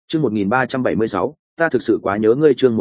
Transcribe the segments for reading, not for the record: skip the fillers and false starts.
Chương 1376, ta thực sự quá nhớ ngươi. Chương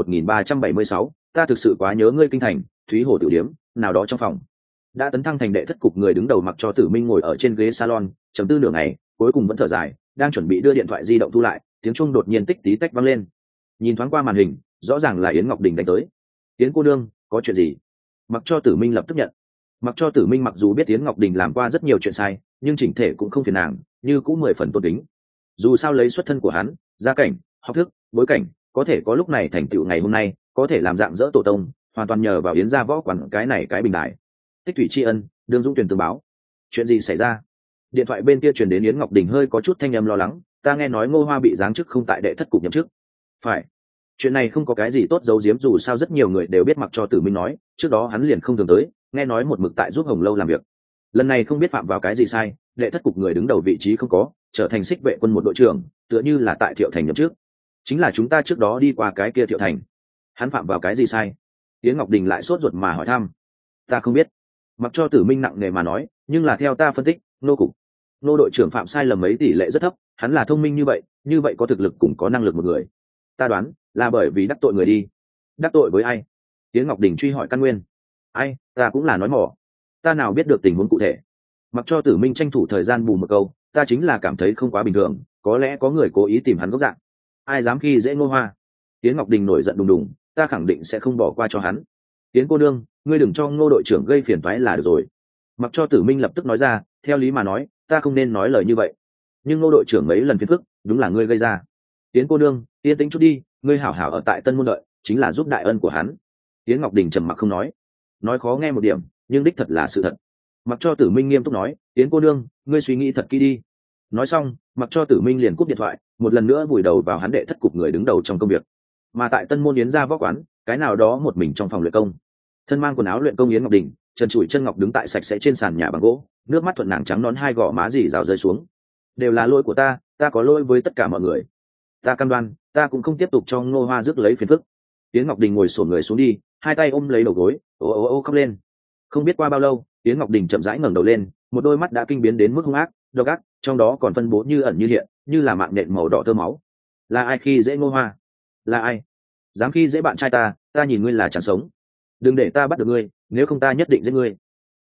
1376, ta thực sự quá nhớ ngươi. Kinh thành, Thúy Hồ tiểu điếm, nào đó trong phòng. Đã tấn thăng thành đệ thất cục người đứng đầu Mặc Cho Tử Minh ngồi ở trên ghế salon, trầm tư nửa ngày, cuối cùng vẫn thở dài, đang chuẩn bị đưa điện thoại di động thu lại, tiếng chuông đột nhiên tích tí tách vang lên. Nhìn thoáng qua màn hình, rõ ràng là Yến Ngọc Đình đánh tới. Yến cô nương, có chuyện gì? Mặc Cho Tử Minh lập tức nhận. Mặc Cho Tử Minh mặc dù biết Yến Ngọc Đình làm qua rất nhiều chuyện sai, nhưng chỉnh thể cũng không phiền nàng, như cũng 10 phần tôn kính. Dù sao lấy xuất thân của hắn, gia cảnh, học thức, bối cảnh, có thể có lúc này thành tựu ngày hôm nay, có thể làm dạng dỡ tổ tông, hoàn toàn nhờ vào Yến gia võ quán cái này cái bình đại. Tích thủy tri ân, đương dũng tuyển tương báo. Chuyện gì xảy ra? Điện thoại bên kia truyền đến Yến Ngọc Đình hơi có chút thanh âm lo lắng, ta nghe nói Ngô Hoa bị giáng chức không tại đệ thất cục nhậm chức. Phải. Chuyện này không có cái gì tốt giấu giếm, dù sao rất nhiều người đều biết. Mặc Cho Tử Minh nói, trước đó hắn liền không thường tới, nghe nói một mực tại giúp Hồng Lâu làm việc. Lần này không biết phạm vào cái gì sai, đệ thất cục người đứng đầu vị trí không có, trở thành xích vệ quân một đội trưởng, tựa như là tại Thiệu Thành nhậm chức. Chính là chúng ta trước đó đi qua cái kia Thiệu Thành. Hắn phạm vào cái gì sai? Yến Ngọc Đình lại sốt ruột mà hỏi thăm. Ta không biết. Mặc Cho Tử Minh nặng nề mà nói, nhưng là theo ta phân tích, nô đội trưởng phạm sai lầm mấy tỷ lệ rất thấp, hắn là thông minh như vậy có thực lực cũng có năng lực một người. Ta đoán là bởi vì đắc tội người đi. Đắc tội với ai? Yến Ngọc Đình truy hỏi căn nguyên. Ai, ta cũng là nói mỏ, ta nào biết được tình huống cụ thể. Mặc Cho Tử Minh tranh thủ thời gian bù một câu, ta chính là cảm thấy không quá bình thường, có lẽ có người cố ý tìm hắn gốc dạng. Ai dám khi dễ Ngô Hoa? Yến Ngọc Đình nổi giận đùng đùng, ta khẳng định sẽ không bỏ qua cho hắn. Yến cô nương, ngươi đừng cho Ngô đội trưởng gây phiền toái là được rồi. Mặc Cho Tử Minh lập tức nói ra, theo lý mà nói, ta không nên nói lời như vậy, nhưng Ngô đội trưởng mấy lần phiền phức, đúng là ngươi gây ra. Yến cô nương, yên tĩnh chút đi, ngươi hảo hảo ở tại Tân Môn đợi, chính là giúp đại ân của hắn. Yến Ngọc Đình trầm mặc không nói khó nghe một điểm, nhưng đích thật là sự thật. Mặc Cho Tử Minh nghiêm túc nói, Yến cô nương, ngươi suy nghĩ thật kỹ đi. Nói xong, Mặc Cho Tử Minh liền cúp điện thoại, một lần nữa vùi đầu vào hắn đệ thất cục người đứng đầu trong công việc. Mà tại Tân Môn Yến gia võ quán, cái nào đó một mình trong phòng luyện công, thân mang quần áo luyện công Yến Ngọc Đình, trần trụi chân ngọc đứng tại sạch sẽ trên sàn nhà bằng gỗ, nước mắt thuận nàng trắng nón hai gò má dì rào rơi xuống. Đều là lỗi của ta có lỗi với tất cả mọi người. Ta cam đoan, ta cũng không tiếp tục cho Ngô Hoa rước lấy phiền phức. Yến Ngọc Đình ngồi xổm người xuống đi, hai tay ôm lấy đầu gối, ô khóc lên. Không biết qua bao lâu, Yến Ngọc Đình chậm rãi ngẩng đầu lên, một đôi mắt đã kinh biến đến mức hung ác, độc ác, trong đó còn phân bố như ẩn như hiện, như là mạng nhện màu đỏ tơ máu. Là ai khi dễ Ngô Hoa? Là ai dám khi dễ bạn trai ta nhìn ngươi là chẳng sống. Đừng để ta bắt được ngươi, nếu không ta nhất định giết ngươi.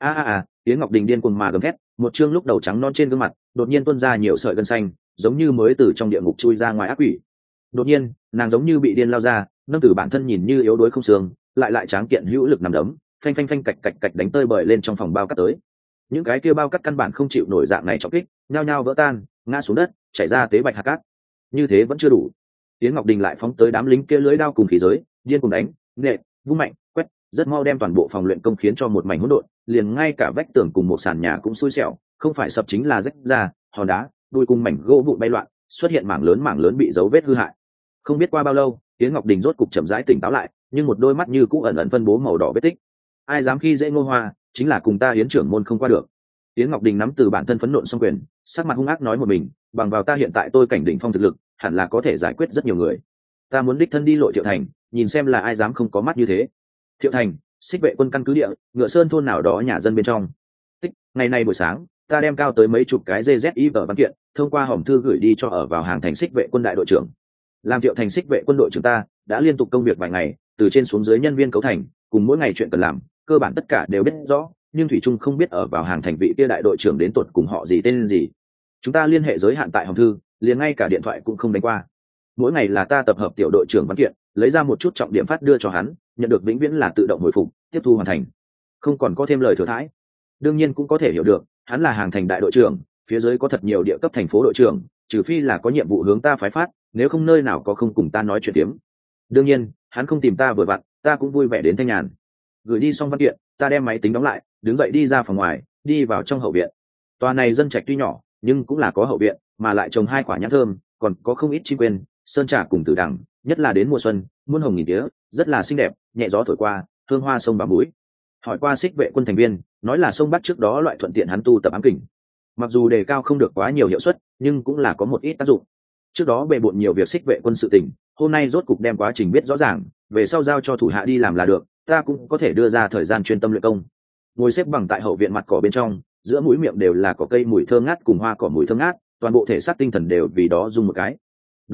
Yến Ngọc Đình điên cuồng mà gầm thét, một trương lúc đầu trắng non trên gương mặt đột nhiên tuôn ra nhiều sợi gân xanh, giống như mới từ trong địa ngục chui ra ngoài ác quỷ. Đột nhiên, nàng giống như bị điên lao ra, nâng từ bản thân nhìn như yếu đuối không xương, lại tráng kiện hữu lực nằm đấm, phanh cạch đánh tơi bời lên trong phòng bao cắt tới. Những cái kia bao cắt căn bản không chịu nổi dạng này trọng kích, nhao nhao vỡ tan, ngã xuống đất, chảy ra tế bạch hạt cát. Như thế vẫn chưa đủ. Yến Ngọc Đình lại phóng tới đám lính kia lưỡi đao cùng khí giới, điên cuồng đánh, nện, vung mạnh, quét, rất mau đem toàn bộ phòng luyện công khiến cho một mảnh hỗn độn, liền ngay cả vách tường cùng một sàn nhà cũng xui xẻo, không phải sập chính là rách ra, hòn đá, đuôi cùng mảnh gỗ vụn bay loạn, xuất hiện mảng lớn bị dấu vết hư hại. Không biết qua bao lâu, Yến Ngọc Đình rốt cục chậm rãi tỉnh táo lại, nhưng một đôi mắt như cũ ẩn phân bố màu đỏ vết tích. Ai dám khi dễ Ngô Hoa, chính là cùng ta Yến trưởng môn không qua được. Yến Ngọc Đình nắm từ bản thân phẫn nộ xong quyền, sắc mặt hung ác nói một mình, bằng vào ta hiện tại tôi cảnh đỉnh phong thực lực, hẳn là có thể giải quyết rất nhiều người. Ta muốn đích thân đi lội Thiệu Thành, nhìn xem là ai dám không có mắt như thế. Thiệu Thành, xích vệ quân căn cứ địa, Ngựa Sơn thôn nào đó nhà dân bên trong. Ngày nay buổi sáng, ta đem cao tới mấy chục cái GZIV văn kiện, thông qua hòm thư gửi đi cho ở vào hàng thành xích vệ quân đại đội trưởng. Làm Thiệu Thành xích vệ quân đội trưởng ta đã liên tục công việc vài ngày, từ trên xuống dưới nhân viên cấu thành, cùng mỗi ngày chuyện cần làm, cơ bản tất cả đều biết rõ, nhưng thủy trung không biết ở vào hàng thành vị kia đại đội trưởng đến tuột cùng họ gì tên gì. Chúng ta liên hệ giới hạn tại hòm thư, liền ngay cả điện thoại cũng không đánh qua. Mỗi ngày là ta tập hợp tiểu đội trưởng văn kiện, lấy ra một chút trọng điểm phát đưa cho hắn, nhận được vĩnh viễn là tự động hồi phục, tiếp thu hoàn thành, không còn có thêm lời thừa thãi. Đương nhiên cũng có thể hiểu được, hắn là hàng thành đại đội trưởng, phía dưới có thật nhiều địa cấp thành phố đội trưởng, trừ phi là có nhiệm vụ hướng ta phái phát, nếu không nơi nào có không cùng ta nói chuyện tiếm. Đương nhiên, hắn không tìm ta vừa vặn, ta cũng vui vẻ đến thanh nhàn. Gửi đi xong văn kiện, ta đem máy tính đóng lại, đứng dậy đi ra phòng ngoài, đi vào trong hậu viện. Tòa này dân trạch tuy nhỏ, nhưng cũng là có hậu viện, mà lại trồng 2 quả nhãn thơm, còn có không ít chim quên, sơn trà cùng tử đằng, nhất là đến mùa xuân, muôn hồng nghìn tía, rất là xinh đẹp, nhẹ gió thổi qua, hương hoa sông vào mũi. Hỏi qua xích vệ quân thành viên, nói là sông Bắc trước đó loại thuận tiện hắn tu tập ám kình. Mặc dù đề cao không được quá nhiều hiệu suất, nhưng cũng là có một ít tác dụng. Trước đó bề bộn nhiều việc xích vệ quân sự tình, hôm nay rốt cục đem quá trình biết rõ ràng, về sau giao cho thủ hạ đi làm là được, ta cũng có thể đưa ra thời gian chuyên tâm luyện công. Ngồi xếp bằng tại hậu viện mặt cỏ bên trong, giữa mũi miệng đều là cỏ cây mùi thơm ngát cùng hoa cỏ mùi thơm ngát, toàn bộ thể xác tinh thần đều vì đó rung một cái. Đón lấy,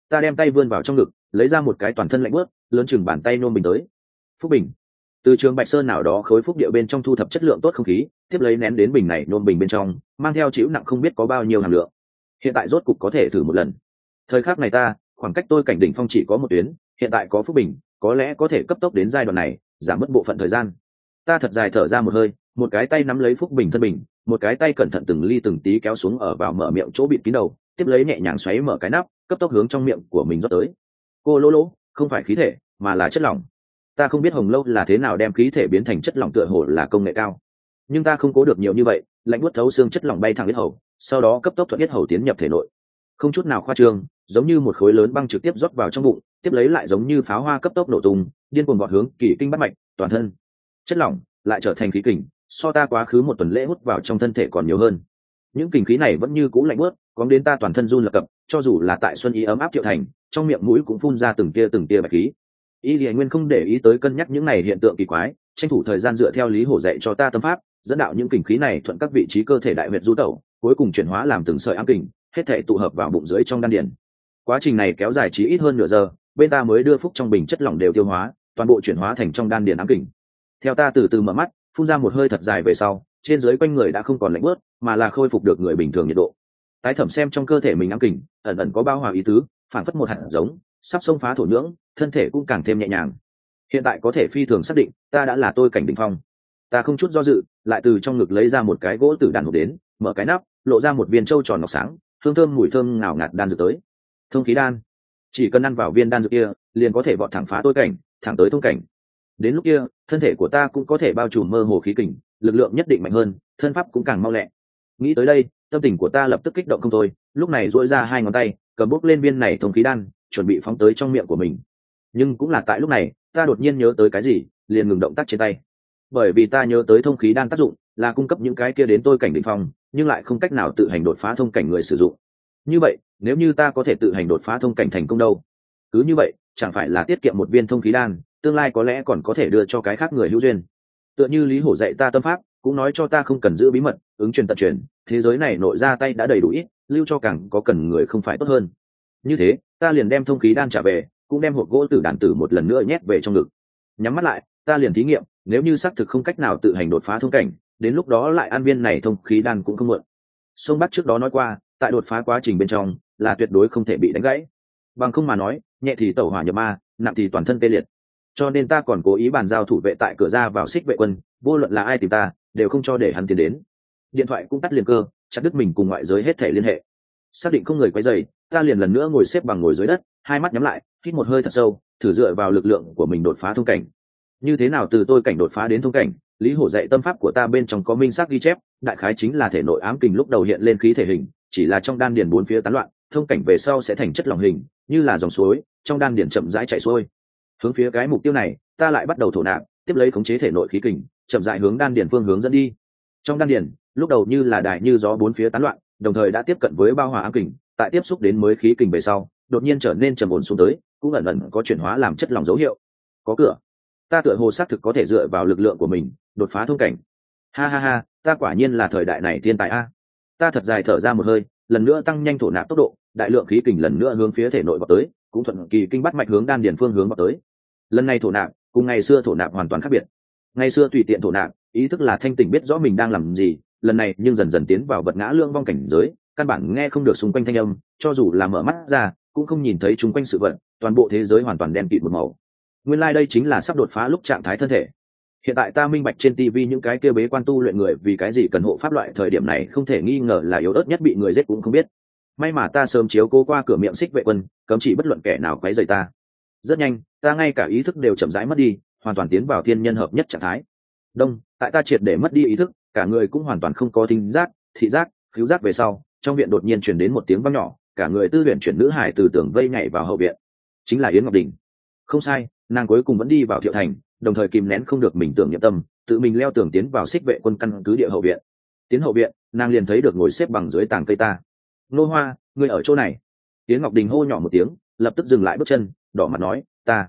ta đem tay vươn vào trong ngực, lấy ra một cái toàn thân lạnh bớt lớn chừng bàn tay nôm bình tới. Phúc bình. Từ trường Bạch Sơn nào đó khối phúc địa bên trong thu thập chất lượng tốt không khí, tiếp lấy nén đến bình này nôm bình bên trong, mang theo chịu nặng không biết có bao nhiêu hàm lượng. Hiện tại rốt cục có thể thử một lần. Thời khắc này ta, khoảng cách tôi cảnh đỉnh phong chỉ có một tuyến, hiện tại có phúc bình, có lẽ có thể cấp tốc đến giai đoạn này, giảm mất bộ phận thời gian. Ta thật dài thở ra một hơi, một cái tay nắm lấy phúc bình thân bình, một cái tay cẩn thận từng ly từng tí kéo xuống ở vào mở miệng chỗ bịt kín đầu, tiếp lấy nhẹ nhàng xoáy mở cái nắp, cấp tốc hướng trong miệng của mình rót tới. Cô lỗ lỗ, không phải khí thể, mà là chất lỏng. Ta không biết Hồng Lâu là thế nào đem khí thể biến thành chất lỏng, tựa hồ là công nghệ cao, nhưng ta không cố được nhiều như vậy, lạnh buốt thấu xương chất lỏng bay thẳng yết hầu, sau đó cấp tốc thuận yết hầu tiến nhập thể nội, không chút nào khoa trương, giống như một khối lớn băng trực tiếp rót vào trong bụng, tiếp lấy lại giống như pháo hoa cấp tốc nổ tung, điên cuồng vọt hướng kỳ kinh bát mạch, toàn thân chất lỏng lại trở thành khí kình, so ta quá khứ một tuần lễ hút vào trong thân thể còn nhiều hơn. Những kình khí này vẫn như cũ lạnh buốt, có đến ta toàn thân run lập cập, cho dù là tại xuân ý ấm áp Thiệu Thành, trong miệng mũi cũng phun ra từng tia bạch khí. Y Lệ Nguyên không để ý tới cân nhắc những này hiện tượng kỳ quái, tranh thủ thời gian dựa theo Lý Hổ dạy cho ta tâm pháp, dẫn đạo những kình khí này thuận các vị trí cơ thể đại huyệt du tẩu, cuối cùng chuyển hóa làm từng sợi ám kình, hết thể tụ hợp vào bụng dưới trong đan điền. Quá trình này kéo dài chí ít hơn nửa giờ, bên ta mới đưa phúc trong bình chất lỏng đều tiêu hóa, toàn bộ chuyển hóa thành trong đan điền ám kình. Theo ta từ từ mở mắt, phun ra một hơi thật dài về sau, trên dưới quanh người đã không còn lạnh bớt, mà là khôi phục được người bình thường nhiệt độ. Tái thẩm xem trong cơ thể mình ám kình, ẩn ẩn có bao hòa ý tứ, phản phất một hạt giống sắp xông phá thổ nhưỡng, thân thể cũng càng thêm nhẹ nhàng. Hiện tại có thể phi thường xác định, ta đã là tôi cảnh đỉnh phong. Ta không chút do dự, lại từ trong ngực lấy ra một cái gỗ tử đàn hộp đến, mở cái nắp, lộ ra một viên trâu tròn ngọc sáng, hương thơm mùi thơm ngào ngạt đan dược tới. Thông khí đan. Chỉ cần ăn vào viên đan dược kia, liền có thể vọt thẳng phá tôi cảnh, thẳng tới thông cảnh. Đến lúc kia, thân thể của ta cũng có thể bao trùm mơ hồ khí kình, lực lượng nhất định mạnh hơn, thân pháp cũng càng mau lẹ. Nghĩ tới đây, tâm tình của ta lập tức kích động không thôi, lúc này duỗi ra hai ngón tay, cầm bốc lên viên này thông khí đan, chuẩn bị phóng tới trong miệng của mình. Nhưng cũng là tại lúc này, ta đột nhiên nhớ tới cái gì, liền ngừng động tác trên tay. Bởi vì ta nhớ tới thông khí đan tác dụng là cung cấp những cái kia đến tôi cảnh đỉnh phong, nhưng lại không cách nào tự hành đột phá thông cảnh người sử dụng. Như vậy, nếu như ta có thể tự hành đột phá thông cảnh thành công đâu? Cứ như vậy, chẳng phải là tiết kiệm một viên thông khí đan, tương lai có lẽ còn có thể đưa cho cái khác người hữu duyên. Tựa như Lý Hổ dạy ta tâm pháp, cũng nói cho ta không cần giữ bí mật, ứng truyền tận truyền, thế giới này nội ra tay đã đầy đủ ít, lưu cho càng có cần người không phải tốt hơn. Như thế, ta liền đem thông khí đan trả về, cũng đem hộp gỗ tử đàn tử một lần nữa nhét về trong ngực. Nhắm mắt lại, ta liền thí nghiệm, nếu như xác thực không cách nào tự hành đột phá thông cảnh, đến lúc đó lại ăn viên này thông khí đan cũng không muộn. Sông Bắc trước đó nói qua, tại đột phá quá trình bên trong là tuyệt đối không thể bị đánh gãy. Bằng không mà nói, nhẹ thì tẩu hỏa nhập ma, nặng thì toàn thân tê liệt. Cho nên ta còn cố ý bàn giao thủ vệ tại cửa ra vào Xích Vệ Quân, vô luận là ai tìm ta, đều không cho để hắn tiến đến. Điện thoại cũng tắt liền cơ, chặt đứt mình cùng ngoại giới hết thể liên hệ. Xác định không người quấy rầy, ta liền lần nữa ngồi xếp bằng ngồi dưới đất, hai mắt nhắm lại, hít một hơi thật sâu, thử dựa vào lực lượng của mình đột phá thông cảnh. Như thế nào từ tôi cảnh đột phá đến thông cảnh, Lý Hổ dạy tâm pháp của ta bên trong có minh xác ghi chép, đại khái chính là thể nội ám kình lúc đầu hiện lên khí thể hình, chỉ là trong đan điền bốn phía tán loạn, thông cảnh về sau sẽ thành chất lỏng hình, như là dòng suối, trong đan điền chậm rãi chảy xuôi. Hướng phía cái mục tiêu này, ta lại bắt đầu thổ nạp, tiếp lấy khống chế thể nội khí kình, chậm rãi hướng đan điền phương hướng dẫn đi. Trong đan điền, lúc đầu như là đại như gió bốn phía tán loạn, đồng thời đã tiếp cận với bao hòa ám kình, tại tiếp xúc đến mới khí kình về sau, đột nhiên trở nên trầm ổn xuống tới, cũng ẩn ẩn có chuyển hóa làm chất lỏng dấu hiệu. Có cửa. Ta tựa hồ xác thực có thể dựa vào lực lượng của mình đột phá thông cảnh. Ha ha ha, ta quả nhiên là thời đại này thiên tài a. Ta thật dài thở ra một hơi, lần nữa tăng nhanh thổ nạp tốc độ, đại lượng khí kình lần nữa hướng phía thể nội vào tới, cũng thuận kỳ kinh bắt mạch hướng đan điền phương hướng vào tới. Lần này thổ nạp cùng ngày xưa thổ nạp hoàn toàn khác biệt. Ngày xưa tùy tiện thổ nạp, ý thức là thanh tỉnh biết rõ mình đang làm gì, lần này nhưng dần dần tiến vào vật ngã lương vong cảnh giới, căn bản nghe không được xung quanh thanh âm, cho dù là mở mắt ra cũng không nhìn thấy xung quanh sự vật, toàn bộ thế giới hoàn toàn đen kịt một màu. Nguyên lai đây chính là sắp đột phá lúc trạng thái thân thể. Hiện tại ta minh bạch trên TV những cái kia bế quan tu luyện người vì cái gì cần hộ pháp, loại thời điểm này không thể nghi ngờ là yếu ớt nhất bị người giết cũng không biết. May mà ta sớm chiếu cố qua cửa miệng Xích Vệ Quân, cấm chỉ bất luận kẻ nào quấy rầy ta. Rất nhanh, ta ngay cả ý thức đều chậm rãi mất đi, hoàn toàn tiến vào thiên nhân hợp nhất trạng thái. Đông, tại ta triệt để mất đi ý thức, cả người cũng hoàn toàn không có thính giác, thị giác, khứu giác về sau, trong viện đột nhiên truyền đến một tiếng vang nhỏ, cả người tư luyện chuyển nữ hải từ tường vây nhảy vào hậu viện. Chính là Yến Ngọc Đình. Không sai, nàng cuối cùng vẫn đi vào Thiệu Thành, đồng thời kìm nén không được mình tưởng nhập tâm, tự mình leo tường tiến vào Xích Vệ Quân căn cứ địa hậu viện. Tiến hậu viện, nàng liền thấy được ngồi xếp bằng dưới tàng cây ta. Nô Hoa, ngươi ở chỗ này. Yến Ngọc Đình hô nhỏ một tiếng, lập tức dừng lại bước chân, đỏ mặt nói, ta,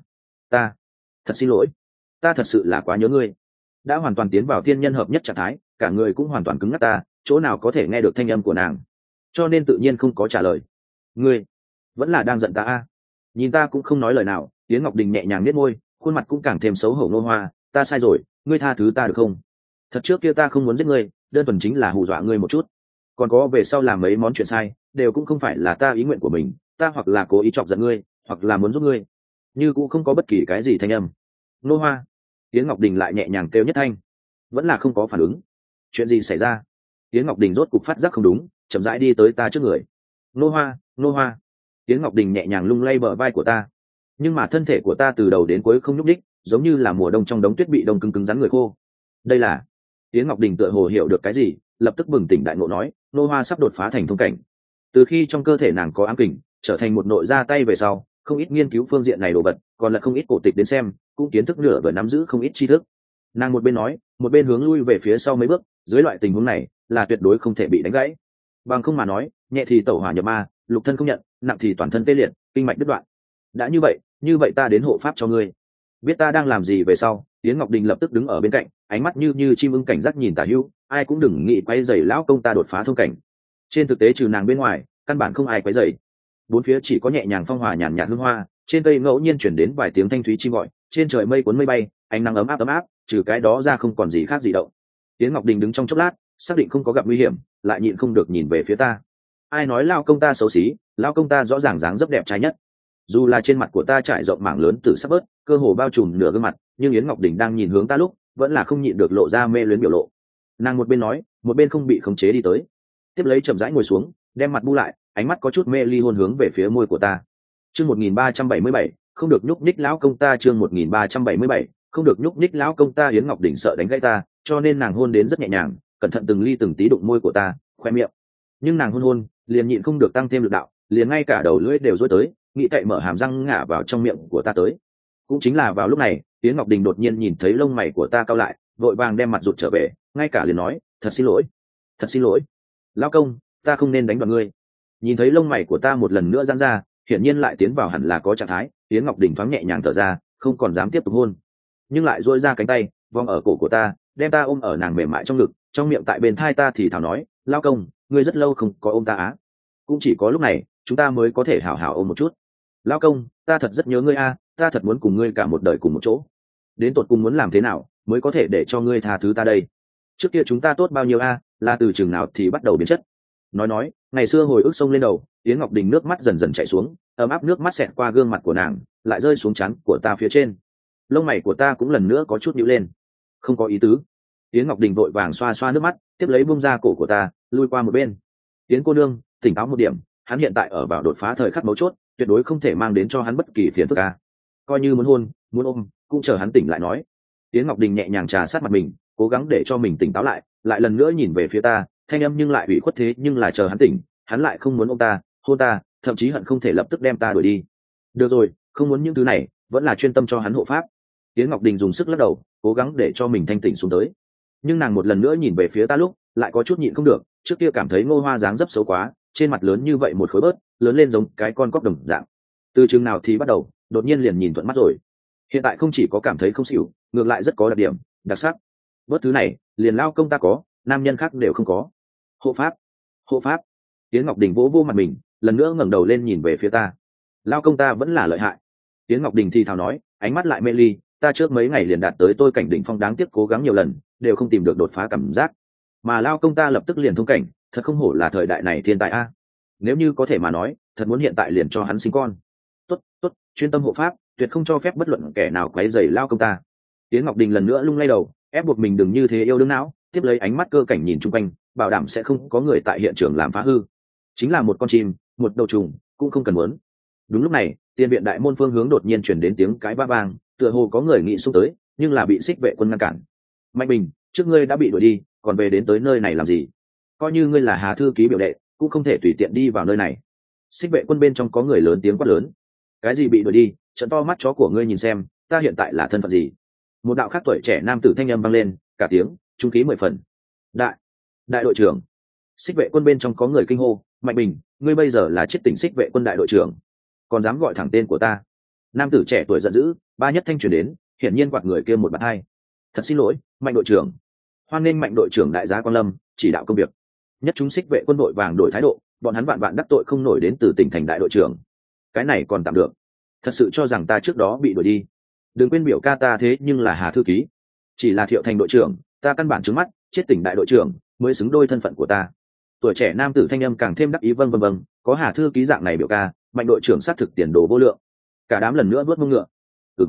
thật xin lỗi, ta thật sự là quá nhớ ngươi. Đã hoàn toàn tiến vào thiên nhân hợp nhất trạng thái, cả người cũng hoàn toàn cứng ngắc, ta chỗ nào có thể nghe được thanh âm của nàng, cho nên tự nhiên không có trả lời. Ngươi vẫn là đang giận ta a? Nhìn ta cũng không nói lời nào, Yến Ngọc Đình nhẹ nhàng nhếch môi, khuôn mặt cũng càng thêm xấu hổ. Ngô Hoa, ta sai rồi, ngươi tha thứ ta được không? Thật trước kia ta không muốn giết ngươi, đơn thuần chính là hù dọa ngươi một chút. Còn có về sau làm mấy món chuyện sai, đều cũng không phải là ta ý nguyện của mình, ta hoặc là cố ý chọc giận ngươi, hoặc là muốn giúp ngươi. Như cũng không có bất kỳ cái gì thanh âm. Ngô Hoa. Yến Ngọc Đình lại nhẹ nhàng kêu nhất thanh, vẫn là không có phản ứng. Chuyện gì xảy ra? Yến Ngọc Đình rốt cục phát giác không đúng, chậm rãi đi tới ta trước người. Ngô Hoa, Ngô Hoa. Yến Ngọc Đình nhẹ nhàng lung lay bờ vai của ta, nhưng mà thân thể của ta từ đầu đến cuối không nhúc nhích, giống như là mùa đông trong đống tuyết bị đông cứng cứng rắn người khô. Đây là... Yến Ngọc Đình tựa hồ hiểu được cái gì, lập tức bừng tỉnh đại ngộ nói, Ngô Hoa sắp đột phá thành thông cảnh. Từ khi trong cơ thể nàng có ám kình, trở thành một nội gia tay về sau, không ít nghiên cứu phương diện này đồ vật, còn là không ít cổ tịch đến xem, cũng kiến thức nửa và nắm giữ không ít tri thức. Nàng một bên nói, một bên hướng lui về phía sau mấy bước, dưới loại tình huống này là tuyệt đối không thể bị đánh gãy. Bằng không mà nói, nhẹ thì tẩu hỏa nhập ma, lục thân không nhận, nặng thì toàn thân tê liệt, kinh mạch đứt đoạn. Đã như vậy ta đến hộ pháp cho ngươi. Biết ta đang làm gì về sau, Yến Ngọc Đình lập tức đứng ở bên cạnh, ánh mắt như chim ưng cảnh giác nhìn Tả Hữu, ai cũng đừng nghĩ quấy rầy lão công ta đột phá thông cảnh. Trên thực tế trừ nàng bên ngoài, căn bản không ai quấy rầy. Bốn phía chỉ có nhẹ nhàng phong hòa nhàn nhạt hương hoa, trên cây ngẫu nhiên chuyển đến vài tiếng thanh thúy chim gọi, trên trời mây cuốn mây bay, ánh nắng ấm áp, trừ cái đó ra không còn gì khác gì động. Yến Ngọc Đình đứng trong chốc lát, xác định không có gặp nguy hiểm, lại nhịn không được nhìn về phía ta. Ai nói lao công ta xấu xí, lao công ta rõ ràng dáng dấp đẹp trai nhất. Dù là trên mặt của ta trải rộng mảng lớn từ sắc bớt, cơ hồ bao trùm nửa gương mặt, nhưng Yến Ngọc Đình đang nhìn hướng ta lúc, vẫn là không nhịn được lộ ra mê luyến biểu lộ. Nàng một bên nói, một bên không bị khống chế đi tới, tiếp lấy chậm rãi ngồi xuống, đem mặt bu lại, ánh mắt có chút mê ly hôn hướng về phía môi của ta. Chương 1377, không được nhúc nhích lão công ta. Chương 1377, không được nhúc nhích lão công ta. Yến Ngọc Đình sợ đánh gãy ta, cho nên nàng hôn đến rất nhẹ nhàng, cẩn thận từng ly từng tí đụng môi của ta, khoe miệng. Nhưng nàng hôn liền nhịn không được tăng thêm lực đạo, liền ngay cả đầu lưỡi đều dối tới, nghĩ cậy mở hàm răng ngả vào trong miệng của ta tới. Cũng chính là vào lúc này, Yến Ngọc Đình đột nhiên nhìn thấy lông mày của ta cau lại, vội vàng đem mặt rụt trở về, ngay cả liền nói, thật xin lỗi, lão công, ta không nên đánh vào ngươi. Nhìn thấy lông mày của ta một lần nữa giãn ra, hiển nhiên lại tiến vào hẳn là có trạng thái, Yến Ngọc Đình thoáng nhẹ nhàng thở ra, không còn dám tiếp tục hôn, nhưng lại duỗi ra cánh tay vòng ở cổ của ta, đem ta ôm ở nàng mềm mại trong ngực, trong miệng tại bên thai ta thì thào nói, lão công, ngươi rất lâu không có ôm ta á, cũng chỉ có lúc này chúng ta mới có thể hảo hảo ôm một chút. Lão công, ta thật rất nhớ ngươi a, ta thật muốn cùng ngươi cả một đời cùng một chỗ. Đến tột cùng muốn làm thế nào mới có thể để cho ngươi tha thứ ta đây? Trước kia chúng ta tốt bao nhiêu a, là từ chừng nào thì bắt đầu biến chất. Nói ngày xưa hồi ức sông lên đầu, Yến Ngọc Đình nước mắt dần dần chảy xuống, ấm áp nước mắt xẹt qua gương mặt của nàng, lại rơi xuống trán của ta phía trên. Lông mày của ta cũng lần nữa có chút nhíu lên. Không có ý tứ. Yến Ngọc Đình vội vàng xoa xoa nước mắt, tiếp lấy bung ra cổ của ta, lui qua một bên. Yến cô nương, tỉnh táo một điểm, hắn hiện tại ở vào đột phá thời khắc mấu chốt, tuyệt đối không thể mang đến cho hắn bất kỳ phiền phức a. Coi như muốn hôn, muốn ôm, cũng chờ hắn tỉnh lại nói. Yến Ngọc Đình nhẹ nhàng trà sát mặt mình, cố gắng để cho mình tỉnh táo lại, lại lần nữa nhìn về phía ta, thanh âm nhưng lại ủy khuất thế, nhưng là chờ hắn tỉnh, hắn lại không muốn ôm ta, hôn ta, thậm chí hận không thể lập tức đem ta đuổi đi. Được rồi, không muốn những thứ này, vẫn là chuyên tâm cho hắn hộ pháp. Yến Ngọc Đình dùng sức lắc đầu, cố gắng để cho mình thanh tỉnh xuống tới. Nhưng nàng một lần nữa nhìn về phía ta lúc, lại có chút nhịn không được, trước kia cảm thấy Ngô Hoa dáng dấp xấu quá, trên mặt lớn như vậy một khối bớt, lớn lên giống cái con cóc đồng dạng. Từ chừng nào thì bắt đầu, đột nhiên liền nhìn thuận mắt rồi. Hiện tại không chỉ có cảm thấy không xỉu, ngược lại rất có đặc điểm, đặc sắc. Bớt thứ này, liền lao công ta có, nam nhân khác đều không có. Hộ pháp. Yến Ngọc Đình vỗ vô mặt mình, lần nữa ngẩng đầu lên nhìn về phía ta. Lao công ta vẫn là lợi hại. Yến Ngọc Đình thì thào nói, ánh mắt lại mê ly, ta trước mấy ngày liền đạt tới tôi cảnh đỉnh phong, đáng tiếc cố gắng nhiều lần, đều không tìm được đột phá cảm giác. Mà lao công ta lập tức liền thông cảnh, thật không hổ là thời đại này thiên tài a. Nếu như có thể mà nói, thật muốn hiện tại liền cho hắn sinh con. Tốt, chuyên tâm hộ pháp, tuyệt không cho phép bất luận kẻ nào quấy rầy lao công ta. Yến Ngọc Đình lần nữa lung lay đầu, ép buộc mình đừng như thế yêu đương não, tiếp lấy ánh mắt cơ cảnh nhìn chung quanh, bảo đảm sẽ không có người tại hiện trường làm phá hư. Chính là một con chim, một đầu trùng, cũng không cần muốn. Đúng lúc này, tiền viện đại môn phương hướng đột nhiên truyền đến tiếng cái va vang, tựa hồ có người nghĩ xông tới, nhưng là bị xích vệ quân ngăn cản. Mạnh Bình, trước ngươi đã bị đuổi đi, còn về đến tới nơi này làm gì? Coi như ngươi là Hà thư ký biểu đệ, cũng không thể tùy tiện đi vào nơi này. Xích vệ quân bên trong có người lớn tiếng quát lớn. Cái gì bị đuổi đi? Trợn to mắt chó của ngươi nhìn xem, ta hiện tại là thân phận gì? Một đạo khác tuổi trẻ nam tử thanh âm vang lên, cả tiếng trung khí 10 phần. Đại đội trưởng. Xích vệ quân bên trong có người kinh hô, Mạnh Bình, ngươi bây giờ là chiết tỉnh xích vệ quân đại đội trưởng, còn dám gọi thẳng tên của ta? Nam tử trẻ tuổi giận dữ, ba nhất thanh truyền đến, hiển nhiên quạt người kia một bạt hai. Thật xin lỗi, Mạnh đội trưởng. Hoan nghênh Mạnh đội trưởng đại giá quan lâm, chỉ đạo công việc. Nhất chúng xích vệ quân đội vàng đổi thái độ, bọn hắn vạn vạn đắc tội không nổi đến từ tỉnh thành đại đội trưởng. cái này còn tạm được. Thật sự cho rằng ta trước đó bị đuổi đi? Đừng quên biểu ca ta thế nhưng là Hà thư ký, chỉ là Thiệu Thành đội trưởng, ta căn bản trứng mắt, chết tỉnh đại đội trưởng mới xứng đôi thân phận của ta. Tuổi trẻ nam tử thanh âm càng thêm đắc ý, vâng vâng vâng, có Hà thư ký dạng này biểu ca, Mạnh đội trưởng xác thực tiền đồ vô lượng. Cả đám lần nữa vớt mông ngựa.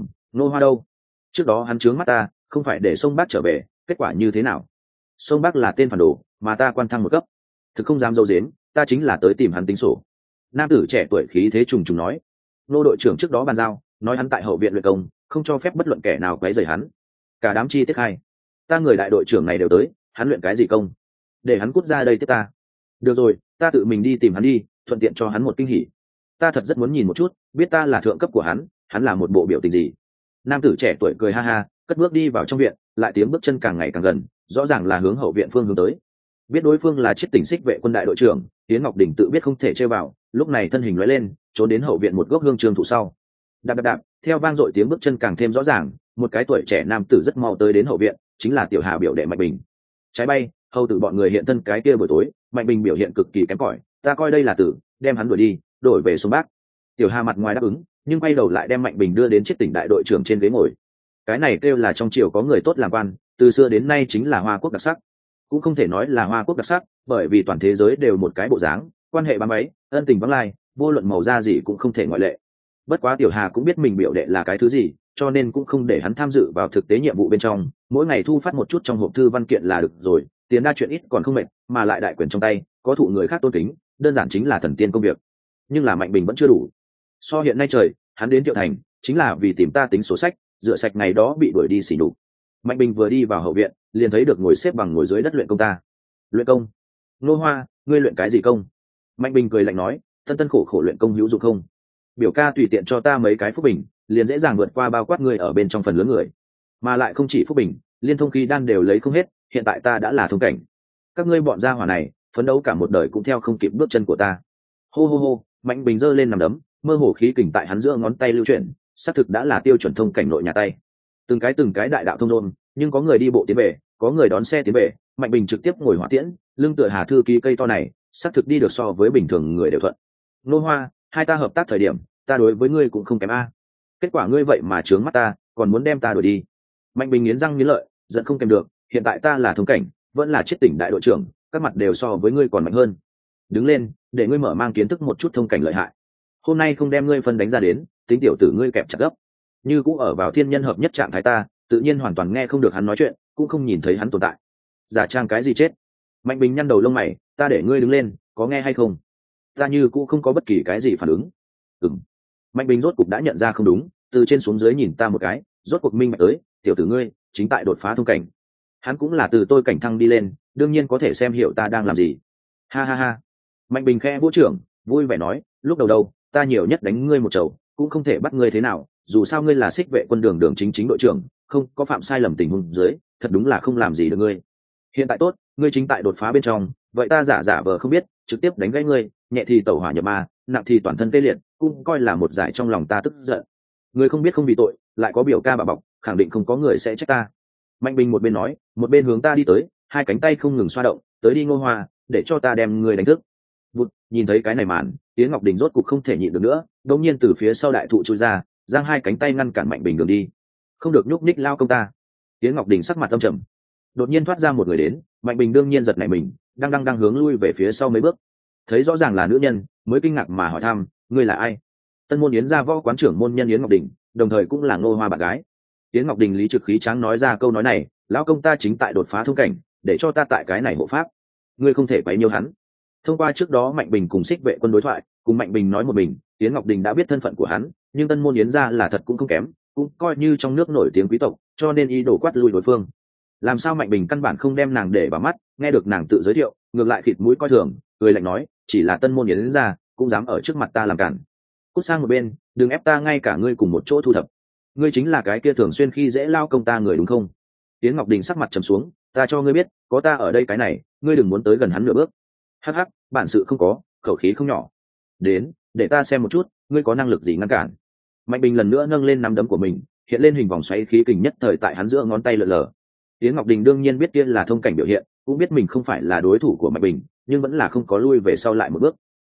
Nô Hoa đâu? Trước đó hắn trướng mắt ta, không phải để Sông Bác trở về, kết quả như thế nào? Sông Bác là tên phản đồ, mà ta quan thăng một cấp, thực không dám dâu dếm, ta chính là tới tìm hắn tính sổ. Nam tử trẻ tuổi khí thế trùng trùng nói. Nô đội trưởng trước đó bàn giao, nói hắn tại hậu viện luyện công, không cho phép bất luận kẻ nào quấy rầy hắn. Cả đám chi tiết hay, ta người đại đội trưởng này đều tới, hắn luyện cái gì công? Để hắn cút ra đây tiếp ta. Được rồi, ta tự mình đi tìm hắn đi, thuận tiện cho hắn một kinh hỉ. Ta thật rất muốn nhìn một chút, biết ta là thượng cấp của hắn là một bộ biểu tình gì. Nam tử trẻ tuổi cười ha ha, cất bước đi vào trong viện, lại tiếng bước chân càng ngày càng gần, rõ ràng là hướng hậu viện phương hướng tới. Biết đối phương là chiết tỉnh xích vệ quân đại đội trưởng, Tiến Ngọc Đình tự biết không thể chơi vào, lúc này thân hình lóe lên, trốn đến hậu viện một gốc hương trường thụ sau. Đạp đạp đạp, theo vang dội tiếng bước chân càng thêm rõ ràng, một cái tuổi trẻ nam tử rất mau tới đến hậu viện, chính là Tiểu Hà biểu đệ Mạnh Bình. Trái bay, hầu tử bọn người hiện thân cái kia buổi tối, Mạnh Bình biểu hiện cực kỳ kém cỏi, ta coi đây là tử, đem hắn đuổi đi, đổi về Sông Bác. Tiểu Hà mặt ngoài đáp ứng, nhưng quay đầu lại đem Mạnh Bình đưa đến chiết tỉnh đại đội trưởng trên ghế ngồi. Cái này kêu là trong triều có người tốt làm quan, từ xưa đến nay chính là Hoa Quốc đặc sắc. Cũng không thể nói là Hoa Quốc đặc sắc, bởi vì toàn thế giới đều một cái bộ dáng, quan hệ bám váy, ân tình vắng lai, vô luận màu da gì cũng không thể ngoại lệ. Bất quá Tiểu Hà cũng biết mình biểu đệ là cái thứ gì, cho nên cũng không để hắn tham dự vào thực tế nhiệm vụ bên trong, mỗi ngày thu phát một chút trong hộp thư văn kiện là được rồi, tiền đa chuyện ít còn không mệt, mà lại đại quyền trong tay, có thụ người khác tôn kính, đơn giản chính là thần tiên công việc. Nhưng là Mạnh Bình vẫn chưa đủ. So hiện nay trời, hắn đến Thiệu Thành chính là vì tìm ta tính sổ sách, rửa sạch ngày đó bị đuổi đi xỉ nhục. Mạnh Bình vừa đi vào hậu viện, liền thấy được ngồi xếp bằng ngồi dưới đất luyện công ta. Luyện công? Nô Hoa, ngươi luyện cái gì công? Mạnh Bình cười lạnh nói, tân tân khổ khổ luyện công hữu dụng không? Biểu ca tùy tiện cho ta mấy cái phúc bình, liền dễ dàng vượt qua bao quát ngươi ở bên trong phần lớn người. Mà lại không chỉ phúc bình, liên thông khí đan đều lấy không hết, hiện tại ta đã là thông cảnh. Các ngươi bọn gia hỏa này, phấn đấu cả một đời cũng theo không kịp bước chân của ta. Hô hô hô, Mạnh Bình giơ lên nằm đấm, mơ hồ khí kình tại hắn giữa ngón tay lưu chuyển, xác thực đã là tiêu chuẩn thông cảnh nội nhà tay. Từng cái đại đạo thông đôn, nhưng có người đi bộ tiến về, có người đón xe tiến về, Mạnh Bình trực tiếp ngồi hỏa tiễn, lưng tựa Hà thư ký cây to này, xác thực đi được so với bình thường người đều thuận. Nô Hoa, hai ta hợp tác thời điểm, ta đối với ngươi cũng không kém a. Kết quả ngươi vậy mà trướng mắt ta, còn muốn đem ta đuổi đi. Mạnh Bình nghiến răng nghiến lợi, giận không kèm được, hiện tại ta là thông cảnh, vẫn là chiết tỉnh đại đội trưởng, các mặt đều so với ngươi còn mạnh hơn. Đứng lên, để ngươi mở mang kiến thức một chút thông cảnh lợi hại. Hôm nay không đem ngươi phân đánh ra đến, tính tiểu tử ngươi kẹp chặt gấp. Như cũng ở vào thiên nhân hợp nhất trạng thái ta, tự nhiên hoàn toàn nghe không được hắn nói chuyện, cũng không nhìn thấy hắn tồn tại. Giả trang cái gì chết? Mạnh Bình nhăn đầu lông mày, ta để ngươi đứng lên, có nghe hay không? Ta như cũng không có bất kỳ cái gì phản ứng. Mạnh Bình rốt cục đã nhận ra không đúng, từ trên xuống dưới nhìn ta một cái, rốt cuộc minh bạch tới, tiểu tử ngươi chính tại đột phá thông cảnh. Hắn cũng là từ tôi cảnh thăng đi lên, đương nhiên có thể xem hiểu ta đang làm gì. Ha ha ha. Mạnh Bình khẽ vỗ trưởng, vui vẻ nói, lúc đầu ta nhiều nhất đánh ngươi một chầu, cũng không thể bắt ngươi thế nào, dù sao ngươi là xích vệ quân đường đường chính đội trưởng, không có phạm sai lầm tình huống dưới, thật đúng là không làm gì được ngươi. Hiện tại tốt, ngươi chính tại đột phá bên trong, vậy ta giả vờ không biết, trực tiếp đánh gãy ngươi, nhẹ thì tẩu hỏa nhập ma, nặng thì toàn thân tê liệt, cũng coi là một giải trong lòng ta tức giận. Ngươi không biết không bị tội, lại có biểu ca bà bọc, khẳng định không có người sẽ trách ta. Mạnh Bình một bên nói, một bên hướng ta đi tới, hai cánh tay không ngừng xoa động, tới đi Ngô Hoa, để cho ta đem ngươi đánh thức. Vụt, nhìn thấy cái này màn, Tiến Ngọc Đình rốt cục không thể nhịn được nữa, đột nhiên từ phía sau đại thụ chui ra, giang hai cánh tay ngăn cản Mạnh Bình đường đi. Không được nhúc nhích lao công ta. Tiến Ngọc Đình sắc mặt âm trầm. Đột nhiên thoát ra một người đến, Mạnh Bình đương nhiên giật nảy mình, đang hướng lui về phía sau mấy bước. Thấy rõ ràng là nữ nhân, mới kinh ngạc mà hỏi thăm, ngươi là ai? Tân môn Yến gia võ quán trưởng môn nhân Yến Ngọc Đình, đồng thời cũng là Ngô Hoa bạn gái. Yến Ngọc Đình lý trực khí tráng nói ra câu nói này, lão công ta chính tại đột phá thông cảnh, để cho ta tại cái này hộ pháp, ngươi không thể quấy nhiễu hắn. Thông qua trước đó Mạnh Bình cùng xích vệ quân đối thoại, cùng Mạnh Bình nói một mình, Yến Ngọc Đình đã biết thân phận của hắn, nhưng Tân môn Yến gia là thật cũng không kém, cũng coi như trong nước nổi tiếng quý tộc, cho nên ý đồ quát lui đối phương. Làm sao Mạnh Bình căn bản không đem nàng để vào mắt, nghe được nàng tự giới thiệu, ngược lại khịt mũi coi thường, cười lạnh nói, chỉ là Tân môn Yến gia, cũng dám ở trước mặt ta làm cản. Cút sang một bên, đừng ép ta ngay cả ngươi cùng một chỗ thu thập. Ngươi chính là cái kia thường xuyên khi dễ lao công ta người đúng không? Yến Ngọc Đình sắc mặt trầm xuống, ta cho ngươi biết, có ta ở đây cái này, ngươi đừng muốn tới gần hắn nửa bước. Hắc hắc, bản sự không có, khẩu khí không nhỏ. Đến, để ta xem một chút, ngươi có năng lực gì ngăn cản. Mạnh Bình lần nữa nâng lên nắm đấm của mình, hiện lên hình vòng xoáy khí kình nhất thời tại hắn giữa ngón tay lượn lờ. Yến Ngọc Đình đương nhiên biết kia là thông cảnh biểu hiện, cũng biết mình không phải là đối thủ của Mạnh Bình, nhưng vẫn là không có lui về sau lại một bước.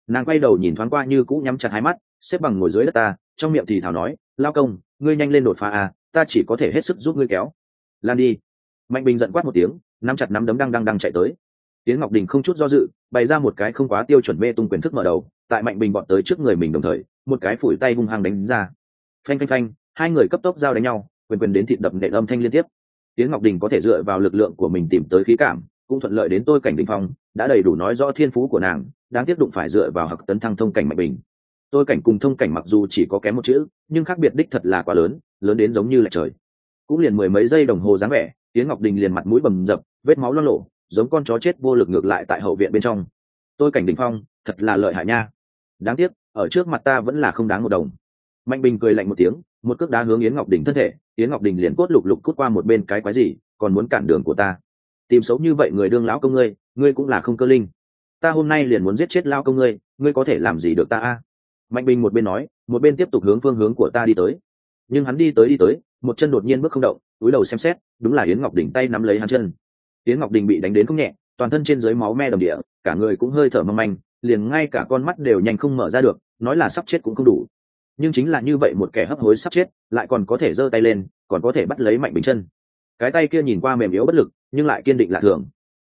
Nàng quay đầu nhìn thoáng qua như cũ nhắm chặt hai mắt xếp bằng ngồi dưới đất ta, trong miệng thì thảo nói, lao công, ngươi nhanh lên đột phá à, ta chỉ có thể hết sức giúp ngươi kéo. Lan đi. Mạnh Bình giận quát một tiếng, nắm chặt nắm đấm đang chạy tới. Tiến Ngọc Đình không chút do dự, bày ra một cái không quá tiêu chuẩn mê tung quyền thức mở đầu, tại Mạnh Bình bọn tới trước người mình đồng thời, một cái phủi tay hung hăng đánh ra. Phanh phanh phanh, hai người cấp tốc giao đánh nhau, quyền quyền đến thịt đập nện âm thanh liên tiếp. Tiến Ngọc Đình có thể dựa vào lực lượng của mình tìm tới khí cảm, cũng thuận lợi đến tôi cảnh đỉnh phong, đã đầy đủ nói rõ thiên phú của nàng, đáng tiếc đụng phải dựa vào hặc tấn thăng thông cảnh Mạnh Bình. Tôi cảnh cùng thông cảnh mặc dù chỉ có kém một chữ, nhưng khác biệt đích thật là quá lớn, lớn đến giống như là trời. Cũng liền mười mấy giây đồng hồ dáng vẻ, Tiến Ngọc Đình liền mặt mũi bầm dập, vết máu loang lổ, giống con chó chết vô lực ngược lại tại hậu viện bên trong. Tôi cảnh đỉnh phong, thật là lợi hại nha. Đáng tiếc, ở trước mặt ta vẫn là không đáng một đồng. Mạnh Bình cười lạnh một tiếng, một cước đá hướng Yến Ngọc Đình thân thể, Yến Ngọc Đình liền cốt lục lục cút qua một bên cái quái gì, còn muốn cản đường của ta. Tìm xấu như vậy người đương lão công ngươi cũng là không cơ linh. Ta hôm nay liền muốn giết chết lão công ngươi có thể làm gì được ta a? Mạnh Bình một bên nói, một bên tiếp tục hướng phương hướng của ta đi tới. Nhưng hắn đi tới, một chân đột nhiên bước không động, cúi đầu xem xét, đúng là Yến Ngọc Đình tay nắm lấy hắn chân. Yến Ngọc Đình bị đánh đến không nhẹ, toàn thân trên dưới máu me đầm địa, cả người cũng hơi thở mong manh, liền ngay cả con mắt đều nhanh không mở ra được, nói là sắp chết cũng không đủ. Nhưng chính là như vậy một kẻ hấp hối sắp chết, lại còn có thể giơ tay lên, còn có thể bắt lấy Mạnh Bình chân. Cái tay kia nhìn qua mềm yếu bất lực, nhưng lại kiên định lạ thường.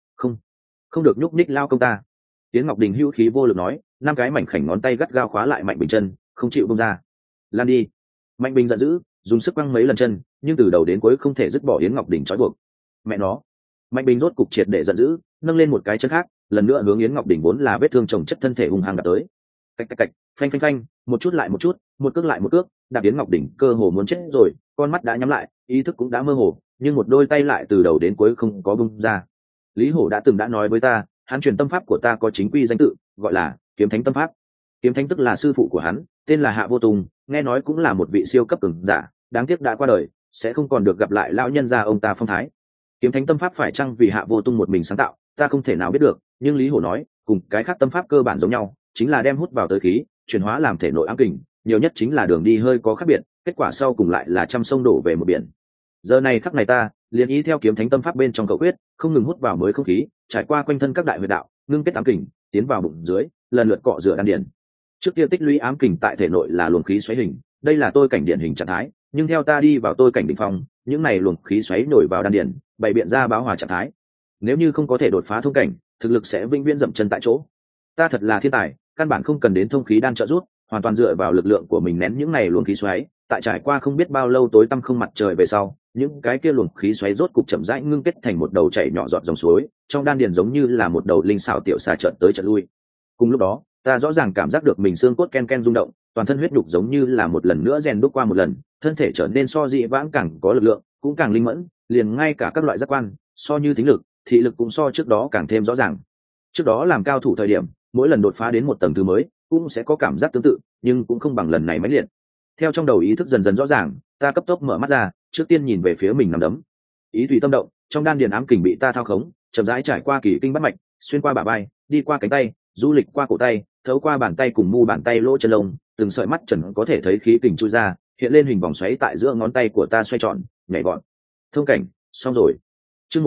Không được nhúc nhích lao công ta. Yến Ngọc Đình hữu khí vô lực nói, năm cái mảnh khảnh ngón tay gắt gao khóa lại Mạnh Bình chân, không chịu buông ra. Lan đi. Mạnh Bình giận dữ, dùng sức quăng mấy lần chân, nhưng từ đầu đến cuối không thể dứt bỏ Yến Ngọc Đình trói buộc. Mẹ nó. Mạnh Bình rốt cục triệt để giận dữ, nâng lên một cái chân khác, lần nữa hướng Yến Ngọc Đình vốn là vết thương chồng chất thân thể hung hăng đạp tới. Cạch cạch cạch, phanh phanh phanh, một chút lại một chút, một cước lại một cước, đạp Yến Ngọc Đình cơ hồ muốn chết rồi, con mắt đã nhắm lại, ý thức cũng đã mơ hồ, nhưng một đôi tay lại từ đầu đến cuối không có buông ra. Lý Hổ đã từng đã nói với ta, hắn truyền tâm pháp của ta có chính quy danh tự, gọi là Kiếm Thánh tâm pháp. Kiếm Thánh tức là sư phụ của hắn, tên là Hạ Vô Tùng, nghe nói cũng là một vị siêu cấp cường giả, đáng tiếc đã qua đời, sẽ không còn được gặp lại lão nhân gia ông ta phong thái. Kiếm Thánh tâm pháp phải chăng vì Hạ Vô Tung một mình sáng tạo, ta không thể nào biết được, nhưng Lý Hổ nói, cùng cái khác tâm pháp cơ bản giống nhau, chính là đem hút vào tới khí, chuyển hóa làm thể nội ám kình, nhiều nhất chính là đường đi hơi có khác biệt, kết quả sau cùng lại là trăm sông đổ về một biển. Giờ này khắc này ta, liền ý theo Kiếm Thánh tâm pháp bên trong cầu quyết, không ngừng hút vào mới không khí, trải qua quanh thân các đại huyệt đạo, ngưng kết ám kình, tiến vào bụng dưới, lần lượt cọ rửa đan điền. Trước kia tích lũy ám kình tại thể nội là luồng khí xoáy hình, đây là tôi cảnh điển hình trạng thái, nhưng theo ta đi vào tôi cảnh đỉnh phong, những này luồng khí xoáy nổi vào đan điền, bày biện ra báo hòa trạng thái. Nếu như không có thể đột phá thông cảnh, thực lực sẽ vĩnh viễn dậm chân tại chỗ. Ta thật là thiên tài, căn bản không cần đến thông khí đan trợ giúp, hoàn toàn dựa vào lực lượng của mình nén những này luồng khí xoáy, tại trải qua không biết bao lâu tối tăm không mặt trời về sau, những cái kia luồng khí xoáy rốt cục chậm rãi ngưng kết thành một đầu chảy nhỏ giọt dòng suối, trong đan điền giống như là một đầu linh xảo tiểu xà chợt tới chợt lui. Cùng lúc đó, ta rõ ràng cảm giác được mình xương cốt ken ken rung động, toàn thân huyết nhục giống như là một lần nữa rèn đúc qua một lần, thân thể trở nên so dị vãng càng có lực lượng, cũng càng linh mẫn, liền ngay cả các loại giác quan, so như thính lực, thị lực cũng so trước đó càng thêm rõ ràng. Trước đó làm cao thủ thời điểm, mỗi lần đột phá đến một tầng thứ mới, cũng sẽ có cảm giác tương tự, nhưng cũng không bằng lần này mãnh liệt. Theo trong đầu ý thức dần dần rõ ràng, ta cấp tốc mở mắt ra, trước tiên nhìn về phía mình nằm đấm. Ý tùy tâm động, trong đan điền ám kình bị ta thao khống, chậm rãi trải qua kỳ kinh bát mạch, xuyên qua bả vai, đi qua cánh tay, du lịch qua cổ tay, thấu qua bàn tay cùng mu bàn tay lỗ chân lông, từng sợi mắt trần có thể thấy khí kình chui ra, hiện lên hình vòng xoáy tại giữa ngón tay của ta xoay tròn, nhảy vọt. Thông cảnh, xong rồi. Chương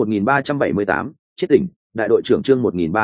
1378, chết tỉnh, đại đội trưởng chương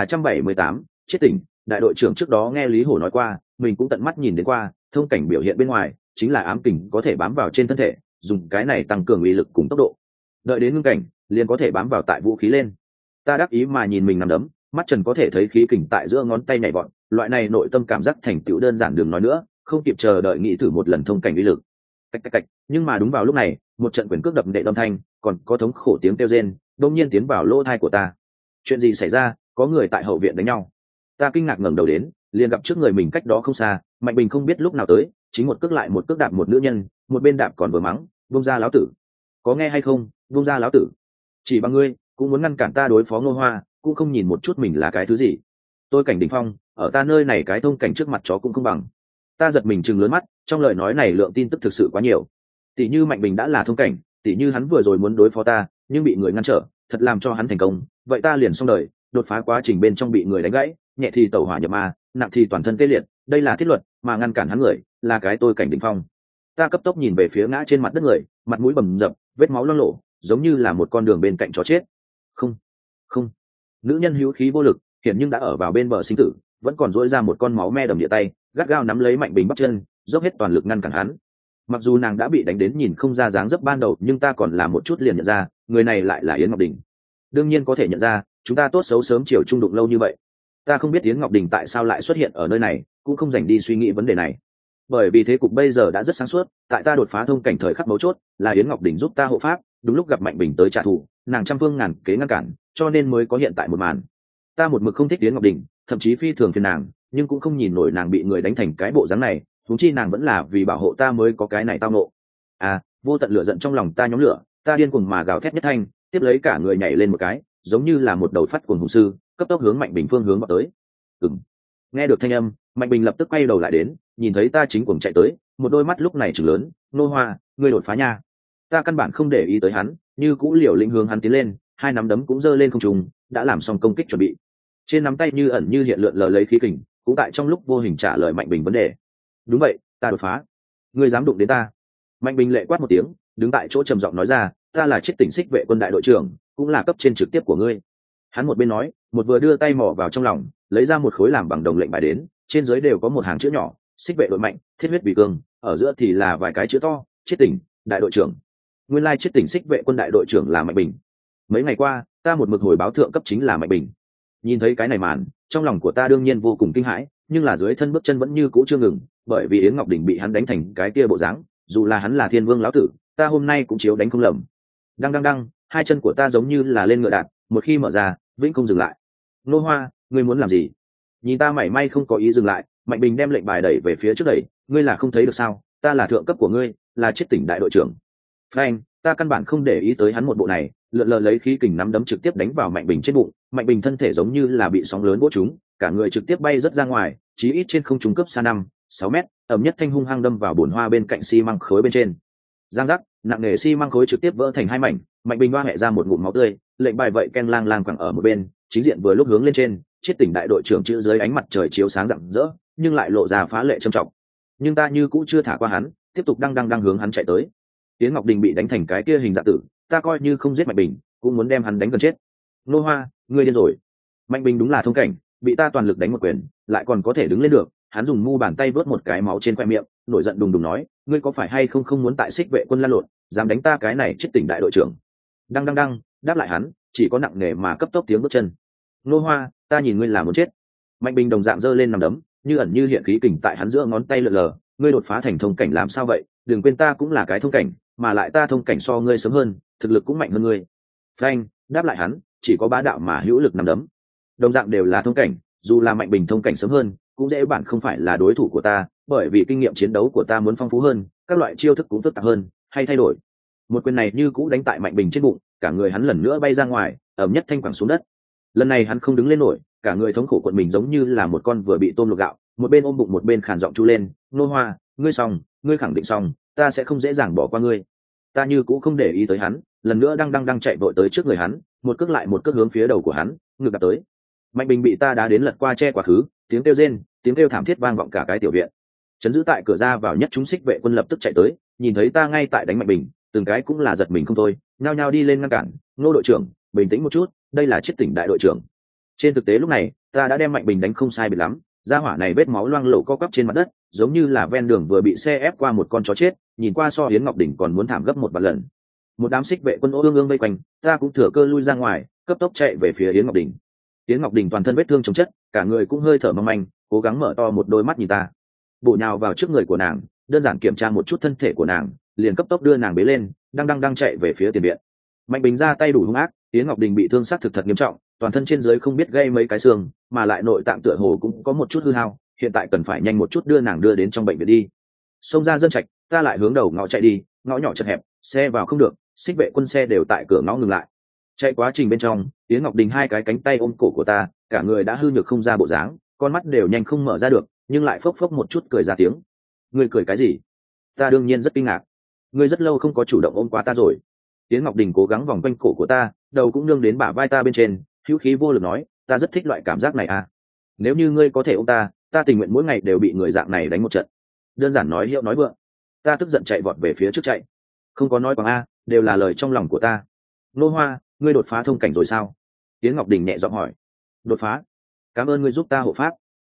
1378, chết tỉnh, đại đội trưởng trước đó nghe Lý Hổ nói qua, mình cũng tận mắt nhìn đến qua, thông cảnh biểu hiện bên ngoài, chính là ám kình có thể bám vào trên thân thể, dùng cái này tăng cường uy lực cùng tốc độ. Đợi đến ngưng cảnh, liền có thể bám vào tại vũ khí lên. Ta đắc ý mà nhìn mình nằm đấm, mắt trần có thể thấy khí kình tại giữa ngón tay nhảy vọt, loại này nội tâm cảm giác thành tựu đơn giản đừng nói nữa, không kịp chờ đợi nghĩ thử một lần thông cảnh uy lực. Cạch cạch cạch, nhưng mà đúng vào lúc này, một trận quyền cước đập nệ âm thanh, còn có thống khổ tiếng kêu rên, đột nhiên tiến vào lỗ tai của ta. Chuyện gì xảy ra? Có người tại hậu viện đánh nhau. Ta kinh ngạc ngẩng đầu đến, liền gặp trước người mình cách đó không xa, Mạnh Bình không biết lúc nào tới, chính một cước lại một cước đạp một nữ nhân, một bên đạp còn vừa mắng, "Buông ra lão tử! Có nghe hay không? Buông ra lão tử! Chỉ bằng ngươi, cũng muốn ngăn cản ta đối phó Ngô Hoa, cũng không nhìn một chút mình là cái thứ gì." Tôi cảnh đỉnh phong, ở ta nơi này cái thông cảnh trước mặt chó cũng không bằng. Ta giật mình trừng lớn mắt, trong lời nói này lượng tin tức thực sự quá nhiều. Tỷ như Mạnh Bình đã là thông cảnh, tỷ như hắn vừa rồi muốn đối phó ta, nhưng bị người ngăn trở, thật làm cho hắn thành công, vậy ta liền xong đời, đột phá quá trình bên trong bị người đánh gãy, nhẹ thì tẩu hỏa nhập ma, nặng thì toàn thân tê liệt, đây là thiết luật, mà ngăn cản hắn người, là cái tôi cảnh đỉnh phong. Ta cấp tốc nhìn về phía ngã trên mặt đất người, mặt mũi bầm dập, vết máu loang lổ, giống như là một con đường bên cạnh chó chết. Không, không. Nữ nhân hữu khí vô lực, hiện nhưng đã ở vào bên bờ sinh tử, vẫn còn dỗi ra một con máu me đầm địa tay gắt gao nắm lấy Mạnh Bình bắp chân, dốc hết toàn lực ngăn cản hắn. Mặc dù nàng đã bị đánh đến nhìn không ra dáng dấp ban đầu, nhưng ta còn là một chút liền nhận ra người này lại là Yến Ngọc Đình. Đương nhiên có thể nhận ra, chúng ta tốt xấu sớm chiều chung đụng lâu như vậy. Ta không biết Yến Ngọc Đình tại sao lại xuất hiện ở nơi này, cũng không dành đi suy nghĩ vấn đề này. Bởi vì thế cục bây giờ đã rất sáng suốt, tại ta đột phá thông cảnh thời khắc mấu chốt, là Yến Ngọc Đình giúp ta hộ pháp, đúng lúc gặp Mạnh Bình tới trả thù, nàng trăm phương ngàn kế ngăn cản, cho nên mới có hiện tại một màn. Ta một mực không thích Yến Ngọc Đình, thậm chí phi thường phiền nàng, nhưng cũng không nhìn nổi nàng bị người đánh thành cái bộ dáng này, huống chi nàng vẫn là vì bảo hộ ta mới có cái này tao nộ. Vô tận lửa giận trong lòng ta nhóm lửa, ta điên cuồng mà gào thét nhất thanh, tiếp lấy cả người nhảy lên một cái, giống như là một đầu phát cuồng hùng sư, cấp tốc hướng Mạnh Bình phương hướng vào tới. Nghe được thanh âm, Mạnh Bình lập tức quay đầu lại đến, nhìn thấy ta chính cuồng chạy tới, một đôi mắt lúc này trừng lớn, "Nô Hoa, ngươi đột phá nha!" Ta căn bản không để ý tới hắn, như cũ liều lĩnh hướng hắn tiến lên, hai nắm đấm cũng giơ lên không trung, đã làm xong công kích chuẩn bị. Trên nắm tay như ẩn như hiện lượn lờ lấy khí kình, cũng tại trong lúc vô hình trả lời Mạnh Bình vấn đề. "Đúng vậy, ta đột phá. Ngươi dám đụng đến ta?" Mạnh Bình lệ quát một tiếng, đứng tại chỗ trầm giọng nói ra, "Ta là Chiết Tỉnh Xích Vệ Quân đại đội trưởng, cũng là cấp trên trực tiếp của ngươi." Hắn một bên nói, một vừa đưa tay mò vào trong lòng, lấy ra một khối làm bằng đồng lệnh bài đến, trên dưới đều có một hàng chữ nhỏ, "Xích Vệ đội mạnh, thiết huyết vì cương", ở giữa thì là vài cái chữ to, "Chiết Tỉnh đại đội trưởng." Nguyên lai Chiết Tỉnh Xích Vệ Quân đại đội trưởng là Mạnh Bình. Mấy ngày qua, ta một mực hồi báo thượng cấp chính là Mạnh Bình. Nhìn thấy cái này màn, trong lòng của ta đương nhiên vô cùng kinh hãi, nhưng là dưới thân bước chân vẫn như cũ chưa ngừng, bởi vì Yến Ngọc Đình bị hắn đánh thành cái kia bộ dáng, dù là hắn là Thiên Vương lão tử, ta hôm nay cũng chiếu đánh không lầm. Đăng đăng đăng, hai chân của ta giống như là lên ngựa đạp, một khi mở ra, vĩnh không dừng lại. "Nô Hoa, ngươi muốn làm gì?" Nhìn ta mảy may không có ý dừng lại, Mạnh Bình đem lệnh bài đẩy về phía trước đẩy, "Ngươi là không thấy được sao? Ta là thượng cấp của ngươi, là Chiết Tỉnh đại đội trưởng." Phanh, ta căn bản không để ý tới hắn một bộ này, lượn lờ lấy khí kình nắm đấm trực tiếp đánh vào Mạnh Bình trên bụng. Mạnh Bình thân thể giống như là bị sóng lớn vỗ trúng, cả người trực tiếp bay rất ra ngoài, chí ít trên không trung cấp xa 5-6 mét, ẩm nhất thanh hung hăng đâm vào bồn hoa bên cạnh xi măng khối bên trên. Giang giác, nặng nề xi măng khối trực tiếp vỡ thành hai mảnh, Mạnh Bình hoa hẹ ra một ngụm máu tươi, lệnh bài vậy ken lang lang quẳng ở một bên, chính diện vừa lúc hướng lên trên, Chiết Tỉnh đại đội trưởng chữ dưới ánh mặt trời chiếu sáng rạng rỡ, nhưng lại lộ ra phá lệ trầm trọng. Nhưng ta như cũ chưa thả qua hắn, tiếp tục đang hướng hắn chạy tới. Yến Ngọc Đình bị đánh thành cái kia hình dạng tử, ta coi như không giết Mạnh Bình, cũng muốn đem hắn đánh gần chết. "Nô Hoa, ngươi điên rồi." Mạnh Bình đúng là thông cảnh, bị ta toàn lực đánh một quyền, lại còn có thể đứng lên được. Hắn dùng mu bàn tay vớt một cái máu trên khoe miệng, nổi giận đùng đùng nói, "Ngươi có phải hay không muốn tại Xích Vệ Quân lăn lộn, dám đánh ta cái này Chiết Tỉnh đại đội trưởng?" Đăng, đáp lại hắn, chỉ có nặng nề mà cấp tốc tiếng bước chân. "Nô Hoa, ta nhìn ngươi là muốn chết." Mạnh Bình đồng dạng giơ lên nằm đấm, như ẩn như hiện khí kình tại hắn giữa ngón tay lượn lờ, "Ngươi đột phá thành thông cảnh làm sao vậy? Đừng quên ta cũng là cái thông cảnh, mà lại ta thông cảnh so ngươi sớm hơn, thực lực cũng mạnh hơn ngươi." Phanh, đáp lại hắn, chỉ có bá đạo mà hữu lực nằm đấm. Đồng dạng đều là thông cảnh, dù là Mạnh Bình thông cảnh sớm hơn, cũng dễ bản không phải là đối thủ của ta, bởi vì kinh nghiệm chiến đấu của ta muốn phong phú hơn, các loại chiêu thức cũng phức tạp hơn, hay thay đổi. Một quyền này như cũ đánh tại Mạnh Bình trên bụng, cả người hắn lần nữa bay ra ngoài, ẩm nhất thanh quẳng xuống đất. Lần này hắn không đứng lên nổi, cả người thống khổ cuộn mình giống như là một con vừa bị tôm luộc gạo, một bên ôm bụng một bên khàn giọng chu lên, "Nô Hoa, ngươi xong, ngươi khẳng định xong, ta sẽ không dễ dàng bỏ qua ngươi." Ta như cũ không để ý tới hắn, lần nữa đang chạy vội tới trước người hắn, một cước lại một cước hướng phía đầu của hắn, ngược đạp tới. Mạnh Bình bị ta đá đến lật qua che quá khứ, tiếng kêu rên, tiếng kêu thảm thiết vang vọng cả cái tiểu viện. Trấn giữ tại cửa ra vào nhất chúng Xích Vệ Quân lập tức chạy tới, nhìn thấy ta ngay tại đánh Mạnh Bình, từng cái cũng là giật mình không thôi, nhao nhao đi lên ngăn cản. "Nô đội trưởng, bình tĩnh một chút, đây là Chiết Tỉnh đại đội trưởng." Trên thực tế lúc này, ta đã đem Mạnh Bình đánh không sai biệt lắm, gia hỏa này vết máu loang lổ co quắp trên mặt đất, giống như là ven đường vừa bị xe ép qua một con chó chết, nhìn qua so Yến Ngọc Đình còn muốn thảm gấp một vạn lần. Một đám Xích Vệ Quân ương vây quanh, ta cũng thừa cơ lui ra ngoài, cấp tốc chạy về phía Yến Ngọc Đình. Yến Ngọc Đình toàn thân vết thương chồng chất, cả người cũng hơi thở mong manh, cố gắng mở to một đôi mắt nhìn ta. Bổ nhào vào trước người của nàng, đơn giản kiểm tra một chút thân thể của nàng, liền cấp tốc đưa nàng bế lên, đang chạy về phía tiền viện. Mạnh Bình ra tay đủ hung ác, Yến Ngọc Đình bị thương xác thực thật nghiêm trọng, toàn thân trên dưới không biết gây mấy cái xương, mà lại nội tạng tựa hồ cũng có một chút hư hao, hiện tại cần phải nhanh một chút đưa nàng đưa đến trong bệnh viện đi. Xông ra dân trạch, ta lại hướng đầu ngõ chạy đi, ngõ nhỏ chật hẹp, xe vào không được, Xích Vệ Quân xe đều tại cửa ngõ ngừng lại. Chạy quá trình bên trong, Yến Ngọc Đình hai cái cánh tay ôm cổ của ta, cả người đã hư nhược không ra bộ dáng, con mắt đều nhanh không mở ra được, nhưng lại phốc phốc một chút cười ra tiếng. "Ngươi cười cái gì?" Ta đương nhiên rất kinh ngạc. "Ngươi rất lâu không có chủ động ôm quá ta rồi." Yến Ngọc Đình cố gắng vòng quanh cổ của ta, đầu cũng nương đến bả vai ta bên trên, hữu khí vô lực nói, "Ta rất thích loại cảm giác này à. Nếu như ngươi có thể ôm ta, ta tình nguyện mỗi ngày đều bị người dạng này đánh một trận." Đơn giản nói hiệu nói vượng. Ta tức giận chạy vọt về phía trước chạy. Không có nói bằng a, đều là lời trong lòng của ta. "Nô Hoa, ngươi đột phá thông cảnh rồi sao?" Yến Ngọc Đình nhẹ giọng hỏi. "Đột phá? Cảm ơn ngươi giúp ta hộ pháp."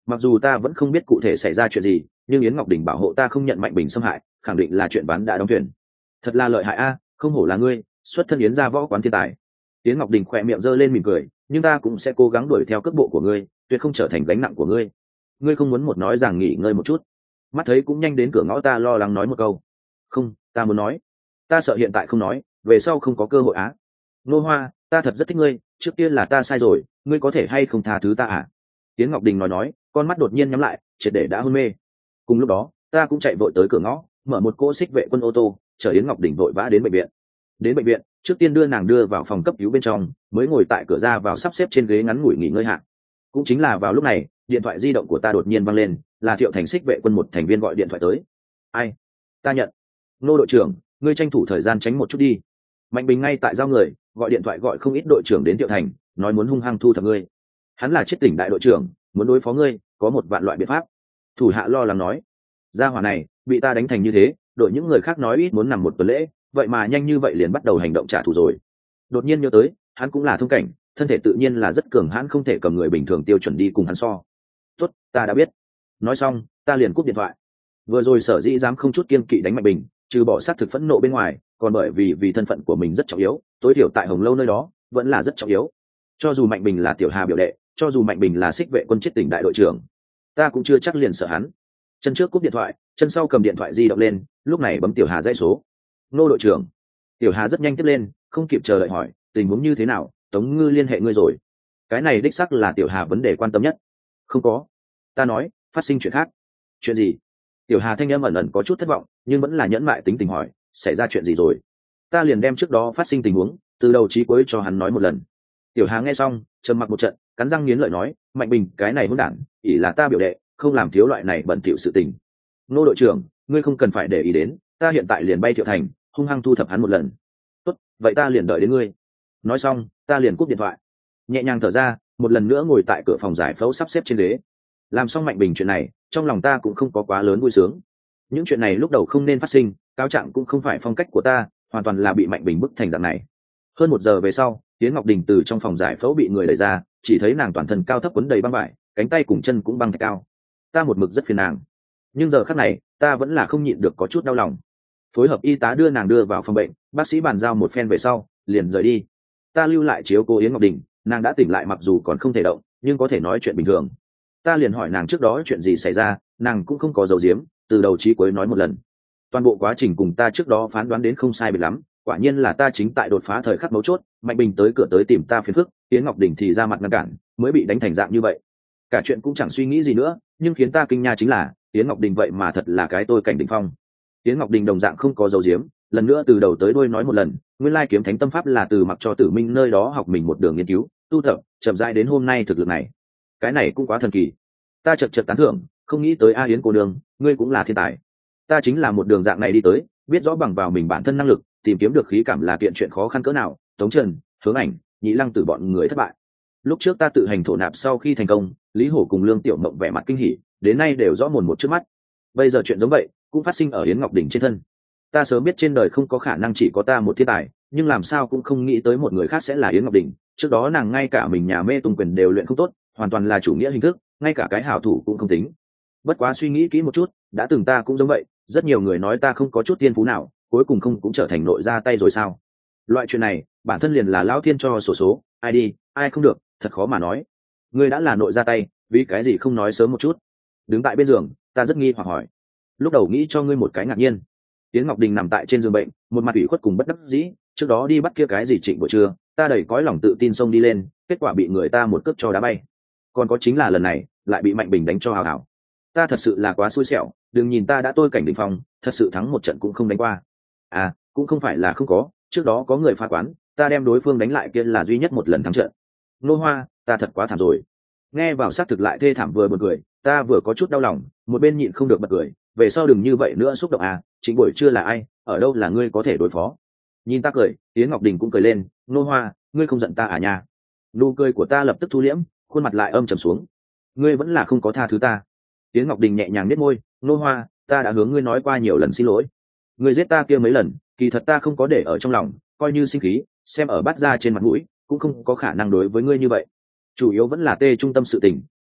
mặc dù ta vẫn không biết cụ thể xảy ra chuyện gì, nhưng Yến Ngọc Đình bảo hộ ta không nhận Mạnh Bình xâm hại, khẳng định là chuyện ván đã đóng thuyền. Thật là lợi hại a, không hổ là ngươi, xuất thân Yến gia võ quán thiên tài. Yến Ngọc Đình khỏe miệng giơ lên mỉm cười, nhưng ta cũng sẽ cố gắng đuổi theo cước bộ của ngươi, tuyệt không trở thành gánh nặng của ngươi. Ngươi không muốn một nói rằng nghỉ ngơi một chút? Mắt thấy cũng nhanh đến cửa ngõ, ta lo lắng nói một câu. Không, ta muốn nói. Ta sợ hiện tại không nói, về sau không có cơ hội á. Nô Hoa, ta thật rất thích ngươi, trước kia là ta sai rồi, ngươi có thể hay không tha thứ ta à? Yến Ngọc Đình nói, con mắt đột nhiên nhắm lại, triệt để đã hôn mê. Cùng lúc đó, ta cũng chạy vội tới cửa ngõ, mở một cỗ xích vệ quân ô tô, chở Yến Ngọc Đình vội vã đến bệnh viện. Đến bệnh viện, trước tiên đưa nàng đưa vào phòng cấp cứu bên trong, mới ngồi tại cửa ra vào sắp xếp trên ghế ngắn ngủi nghỉ ngơi hạ. Cũng chính là vào lúc này, điện thoại di động của ta đột nhiên vang lên, là Thiệu Thành xích vệ quân một thành viên gọi điện thoại tới. Ai? Ta nhận. Nô đội trưởng, ngươi tranh thủ thời gian tránh một chút đi. Mạnh Bình ngay tại giao người, gọi điện thoại gọi không ít đội trưởng đến Thiệu Thành, nói muốn hung hăng thu thập ngươi. Hắn là chết tỉnh đại đội trưởng, muốn đối phó ngươi, có một vạn loại biện pháp. Thủ hạ lo lắng nói, gia hỏa này bị ta đánh thành như thế, đội những người khác nói ít muốn nằm một tuần lễ, vậy mà nhanh như vậy liền bắt đầu hành động trả thù rồi. Đột nhiên nhớ tới, hắn cũng là thông cảnh, thân thể tự nhiên là rất cường hãn, không thể cầm người bình thường tiêu chuẩn đi cùng hắn so. Tốt, ta đã biết. Nói xong, ta liền cúp điện thoại. Vừa rồi sở dĩ dám không chút kiên kỵ đánh Mạnh Bình, trừ bỏ sát thực phẫn nộ bên ngoài, còn bởi vì thân phận của mình rất trọng yếu, tối thiểu tại Hồng Lâu nơi đó vẫn là rất trọng yếu. Cho dù Mạnh Bình là Tiểu Hà biểu đệ, cho dù Mạnh Bình là xích vệ quân chết tỉnh đại đội trưởng, ta cũng chưa chắc liền sợ hắn. Chân trước cúp điện thoại, chân sau cầm điện thoại di động lên, lúc này bấm Tiểu Hà dãy số. Nô đội trưởng. Tiểu Hà rất nhanh tiếp lên, không kịp chờ đợi hỏi, tình huống như thế nào, Tống Ngư liên hệ ngươi rồi? Cái này đích xác là Tiểu Hà vấn đề quan tâm nhất. Không có. Ta nói, phát sinh chuyện khác. Chuyện gì? Tiểu Hà thanh âm ẩn ẩn có chút thất vọng, nhưng vẫn là nhẫn mại tính tình hỏi, xảy ra chuyện gì rồi? Ta liền đem trước đó phát sinh tình huống từ đầu chí cuối cho hắn nói một lần. Tiểu Hà nghe xong, trầm mặc một trận, cắn răng nghiến lợi nói, Mạnh Bình cái này hỗn đản, ỷ là ta biểu đệ, không làm thiếu loại này bẩn thỉu sự tình. Nô đội trưởng, ngươi không cần phải để ý đến, ta hiện tại liền bay Thiệu Thành, hung hăng thu thập hắn một lần. Tốt, vậy ta liền đợi đến ngươi. Nói xong, ta liền cúp điện thoại, nhẹ nhàng thở ra, một lần nữa ngồi tại cửa phòng giải phẫu sắp xếp trên ghế. Làm xong Mạnh Bình chuyện này, trong lòng ta cũng không có quá lớn vui sướng. Những chuyện này lúc đầu không nên phát sinh, cáo trạng cũng không phải phong cách của ta, hoàn toàn là bị Mạnh Bình bức thành dạng này. Hơn một giờ về sau, Yến Ngọc Đình từ trong phòng giải phẫu bị người đẩy ra, chỉ thấy nàng toàn thân cao thấp quấn đầy băng vải, cánh tay cùng chân cũng băng thạch cao. Ta một mực rất phiền nàng, nhưng giờ khắc này ta vẫn là không nhịn được có chút đau lòng. Phối hợp y tá đưa nàng đưa vào phòng bệnh, bác sĩ bàn giao một phen về sau liền rời đi. Ta lưu lại chiếu cố Yến Ngọc Đình, nàng đã tỉnh lại mặc dù còn không thể động, nhưng có thể nói chuyện bình thường. Ta liền hỏi nàng trước đó chuyện gì xảy ra, nàng cũng không có giấu giếm, từ đầu chí cuối nói một lần. Toàn bộ quá trình cùng ta trước đó phán đoán đến không sai biệt lắm, quả nhiên là ta chính tại đột phá thời khắc mấu chốt, Mạnh Bình tới cửa tới tìm ta phiền phức, Yến Ngọc Đình thì ra mặt ngăn cản, mới bị đánh thành dạng như vậy. Cả chuyện cũng chẳng suy nghĩ gì nữa, nhưng khiến ta kinh nha chính là Yến Ngọc Đình vậy mà thật là cái tôi cảnh đỉnh phong. Yến Ngọc Đình đồng dạng không có dấu diếm, lần nữa từ đầu tới đuôi nói một lần, nguyên lai kiếm thánh tâm pháp là từ mặc cho Tử Minh nơi đó học mình một đường nghiên cứu, tu tập, chậm rãi đến hôm nay thực lực này. Cái này cũng quá thần kỳ. Ta chợt tán thưởng, không nghĩ tới Yến cô đường, ngươi cũng là thiên tài. Ta chính là một đường dạng này đi tới, biết rõ bằng vào mình bản thân năng lực, tìm kiếm được khí cảm là kiện chuyện khó khăn cỡ nào. Tống Trần, Hướng Ảnh, Nhị Lăng Tử bọn người thất bại. Lúc trước ta tự hành thổ nạp sau khi thành công, Lý Hổ cùng Lương Tiểu Mộng vẻ mặt kinh hỉ, đến nay đều rõ mồn một trước mắt. Bây giờ chuyện giống vậy cũng phát sinh ở Yến Ngọc Đình trên thân. Ta sớm biết trên đời không có khả năng chỉ có ta một thiên tài, nhưng làm sao cũng không nghĩ tới một người khác sẽ là Yến Ngọc Đình. Trước đó nàng ngay cả mình nhà mê tung quyền đều luyện không tốt, hoàn toàn là chủ nghĩa hình thức, ngay cả cái hảo thủ cũng không tính. Bất quá suy nghĩ kỹ một chút, đã từng ta cũng giống vậy, rất nhiều người nói ta không có chút tiên phú nào, cuối cùng không cũng trở thành nội ra tay rồi sao? Loại chuyện này bản thân liền là lão thiên cho sổ số, ai đi ai không được, thật khó mà nói. Ngươi đã là nội ra tay, vì cái gì không nói sớm một chút? Đứng tại bên giường, ta rất nghi hoặc hỏi. Lúc đầu nghĩ cho ngươi một cái ngạc nhiên. Yến Ngọc Đình nằm tại trên giường bệnh, một mặt ủy khuất cùng bất đắc dĩ, trước đó đi bắt kia cái gì Trịnh buổi trưa, ta đầy cõi lòng tự tin xông đi lên, kết quả bị người ta một cước cho đá bay. Còn có chính là lần này, lại bị Mạnh Bình đánh cho hào hào. Ta thật sự là quá xui xẻo, đừng nhìn ta đã tôi cảnh đỉnh phong, thật sự thắng một trận cũng không đánh qua. À, cũng không phải là không có, trước đó có người phá quán, ta đem đối phương đánh lại kia là duy nhất một lần thắng trận. Nô Hoa, ta thật quá thảm rồi. Nghe vào xác thực lại thê thảm vừa buồn cười, ta vừa có chút đau lòng, một bên nhịn không được bật cười, về sau đừng như vậy nữa xúc động à, Trịnh buổi trưa là ai, ở đâu là ngươi có thể đối phó. Nhìn ta cười, Yến Ngọc Đình cũng cười lên, Nô Hoa, ngươi không giận ta à nha. Nụ cười của ta lập tức thu liễm, khuôn mặt lại âm trầm xuống. Ngươi vẫn là không có tha thứ ta. Yến Ngọc Đình nhẹ nhàng nhếch môi, Nô Hoa, ta đã hướng ngươi nói qua nhiều lần xin lỗi. Ngươi giết ta kia mấy lần, kỳ thật ta không có để ở trong lòng, coi như sinh khí, xem ở bát ra trên mặt mũi, cũng không có khả năng đối với ngươi như vậy. Chủ yếu vẫn là tê trung tâm sự tình,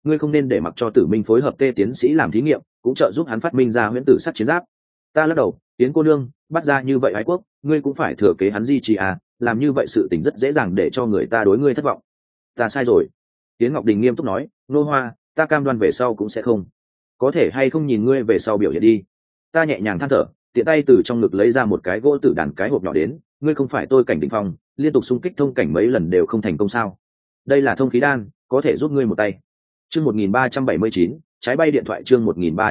ngươi không nên để mặc cho Tử Minh phối hợp Tê tiến sĩ làm thí nghiệm, cũng trợ giúp hắn phát minh ra huyễn tử sắt chiến giáp. Ta lắc đầu, Tiến cô nương, bắt ra như vậy ái quốc, ngươi cũng phải thừa kế hắn di trì à, làm như vậy sự tình rất dễ dàng để cho người ta đối ngươi thất vọng. Ta sai rồi. Tiến Ngọc Đình nghiêm túc nói, Nô Hoa, ta cam đoan về sau cũng sẽ không. Có thể hay không nhìn ngươi về sau biểu hiện đi. Ta nhẹ nhàng than thở, tiện tay từ trong ngực lấy ra một cái gỗ tử đàn cái hộp nhỏ đến, ngươi không phải tôi cảnh đỉnh phong, liên tục xung kích thông cảnh mấy lần đều không thành công sao? Đây là thông khí đan, có thể giúp ngươi một tay. Chương 1379, trái bay điện thoại. Chương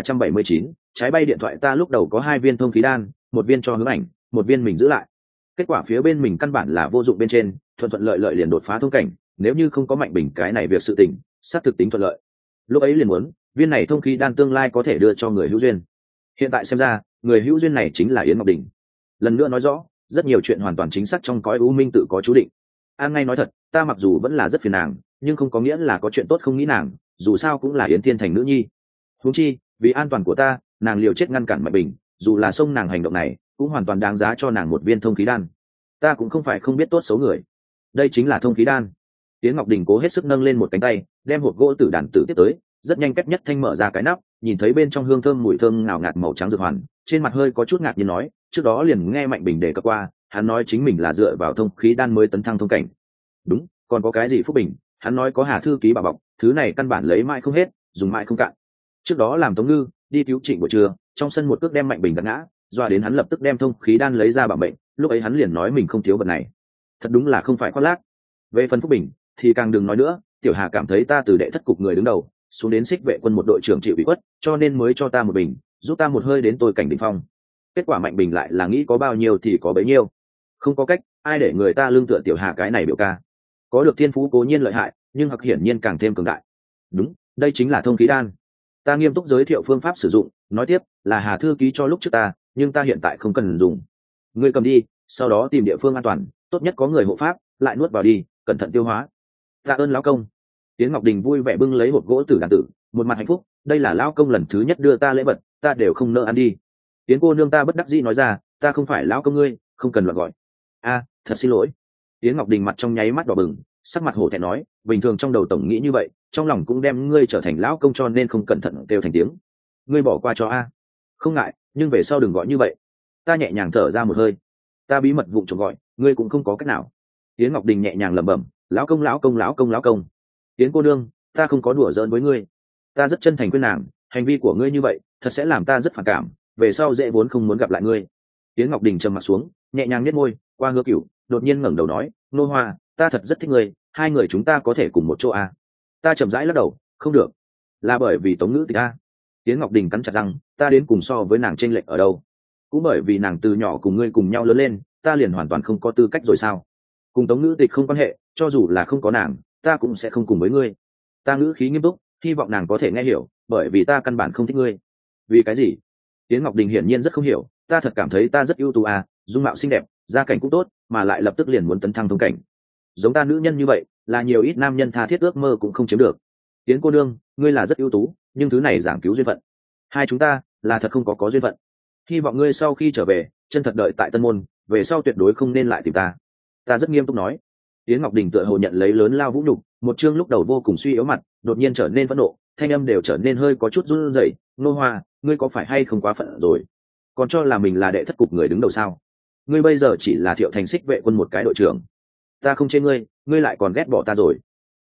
1379, trái bay điện thoại. Ta lúc đầu có 2 viên thông khí đan, một viên cho Hướng Ảnh, một viên mình giữ lại. Kết quả phía bên mình căn bản là vô dụng bên trên, thuận thuận lợi lợi liền đột phá thông cảnh, nếu như không có Mạnh Bình cái này việc sự tình, sát thực tính thuận lợi. Lúc ấy liền muốn, viên này thông khí đan tương lai có thể đưa cho người hữu duyên. Hiện tại xem ra, người hữu duyên này chính là Yến Ngọc Đình. Lần nữa nói rõ, rất nhiều chuyện hoàn toàn chính xác trong cõi u minh tự có chú định. An ngay nói thật, ta mặc dù vẫn là rất phiền nàng, nhưng không có nghĩa là có chuyện tốt không nghĩ nàng, dù sao cũng là Yến Thiên Thành nữ nhi. Huống chi, vì an toàn của ta, nàng liều chết ngăn cản Mạnh Bình, dù là xông nàng hành động này, cũng hoàn toàn đáng giá cho nàng một viên thông khí đan. Ta cũng không phải không biết tốt xấu người. Đây chính là thông khí đan. Yến Ngọc Đình cố hết sức nâng lên một cánh tay, đem hộp gỗ tử đàn tử tiếp tới, rất nhanh cách nhất thanh mở ra cái nắp, nhìn thấy bên trong hương thơm mùi thơm ngào ngạt màu trắng dược hoàn, trên mặt hơi có chút ngạc nhiên nói, trước đó liền nghe Mạnh Bình đề cập qua, hắn nói chính mình là dựa vào thông khí đan mới tấn thăng thông cảnh. Đúng, còn có cái gì Phúc Bình, hắn nói có Hà thư ký bảo bọc, thứ này căn bản lấy mãi không hết, dùng mãi không cạn. Trước đó làm Tống Ngư đi cứu Trịnh buổi trưa, trong sân một cước đem Mạnh Bình gạt ngã, doa đến hắn lập tức đem thông khí đan lấy ra bảo mệnh, lúc ấy hắn liền nói mình không thiếu vật này. Thật đúng là không phải khoác lác. Về phần Phúc Bình thì càng đừng nói nữa, Tiểu Hà cảm thấy ta từ đệ thất cục người đứng đầu xuống đến xích vệ quân một đội trưởng chịu ủy khuất, cho nên mới cho ta một bình, giúp ta một hơi đến tôi cảnh đỉnh phong. Kết quả Mạnh Bình lại là nghĩ có bao nhiêu thì có bấy nhiêu. Không có cách, ai để người ta lương tựa Tiểu Hà cái này biểu ca. Có được thiên phú cố nhiên lợi hại, nhưng hoặc hiển nhiên càng thêm cường đại. Đúng, đây chính là thông khí đan. Ta nghiêm túc giới thiệu phương pháp sử dụng, nói tiếp, là Hà thư ký cho lúc trước ta, nhưng ta hiện tại không cần dùng. Ngươi cầm đi, sau đó tìm địa phương an toàn, tốt nhất có người hộ pháp, lại nuốt vào đi, cẩn thận tiêu hóa. Tạ ơn lão công. Tiến Ngọc Đình vui vẻ bưng lấy hộp gỗ tử đàn tử, một mặt hạnh phúc, đây là lão công lần thứ nhất đưa ta lễ vật, ta đều không nỡ ăn đi. Tiến cô nương ta bất đắc dĩ nói ra, ta không phải lão công ngươi, không cần loạn gọi. A, thật xin lỗi. Tiến Ngọc Đình mặt trong nháy mắt đỏ bừng, sắc mặt hổ thẹn nói, bình thường trong đầu tổng nghĩ như vậy, trong lòng cũng đem ngươi trở thành lão công cho nên không cẩn thận kêu thành tiếng. Ngươi bỏ qua cho a. Không ngại, nhưng về sau đừng gọi như vậy. Ta nhẹ nhàng thở ra một hơi. Ta bí mật vụng trộm gọi, ngươi cũng không có cách nào. Tiến Ngọc Đình nhẹ nhàng lẩm bẩm, lão công lão công lão công lão công. Tiến cô nương, ta không có đùa giỡn với ngươi. Ta rất chân thành khuyên nàng, hành vi của ngươi như vậy thật sẽ làm ta rất phản cảm, về sau dễ vốn không muốn gặp lại ngươi. Tiến Ngọc Đình trầm mặt xuống, nhẹ nhàng nhếch môi, qua Hứa Cửu, đột nhiên ngẩng đầu nói, Nô Hoa, ta thật rất thích ngươi, hai người chúng ta có thể cùng một chỗ à? Ta chậm rãi lắc đầu, không được. Là bởi vì Tống Ngữ Tịch a. Tiến Ngọc Đình cắn chặt răng, ta đến cùng so với nàng chênh lệch ở đâu? Cũng bởi vì nàng từ nhỏ cùng ngươi cùng nhau lớn lên, ta liền hoàn toàn không có tư cách rồi sao? Cùng Tống Ngữ Tịch không quan hệ, cho dù là không có nàng, ta cũng sẽ không cùng với ngươi. Ta ngữ khí nghiêm túc, hy vọng nàng có thể nghe hiểu, bởi vì ta căn bản không thích ngươi. Vì cái gì? Tiến Ngọc Đình hiển nhiên rất không hiểu, ta thật cảm thấy ta rất ưu tú à, dung mạo xinh đẹp, gia cảnh cũng tốt, mà lại lập tức liền muốn tấn thăng thông cảnh. Giống ta nữ nhân như vậy, là nhiều ít nam nhân tha thiết ước mơ cũng không chiếm được. Tiến cô nương, ngươi là rất ưu tú, nhưng thứ này giảng cứu duyên phận. Hai chúng ta là thật không có duyên phận. Hy vọng ngươi sau khi trở về, chân thật đợi tại Tân Môn, về sau tuyệt đối không nên lại tìm ta. Ta rất nghiêm túc nói. Tiến Ngọc Đình tựa hồ nhận lấy lớn lao vũ nhục, một chương lúc đầu vô cùng suy yếu mặt, đột nhiên trở nên phẫn nộ, thanh âm đều trở nên hơi có chút run rẩy. Nô Hoa, ngươi có phải hay không quá phận rồi? Còn cho là mình là đệ thất cục người đứng đầu sao? Ngươi bây giờ chỉ là Thiệu Thành xích vệ quân một cái đội trưởng. Ta không chê ngươi, ngươi lại còn ghét bỏ ta rồi.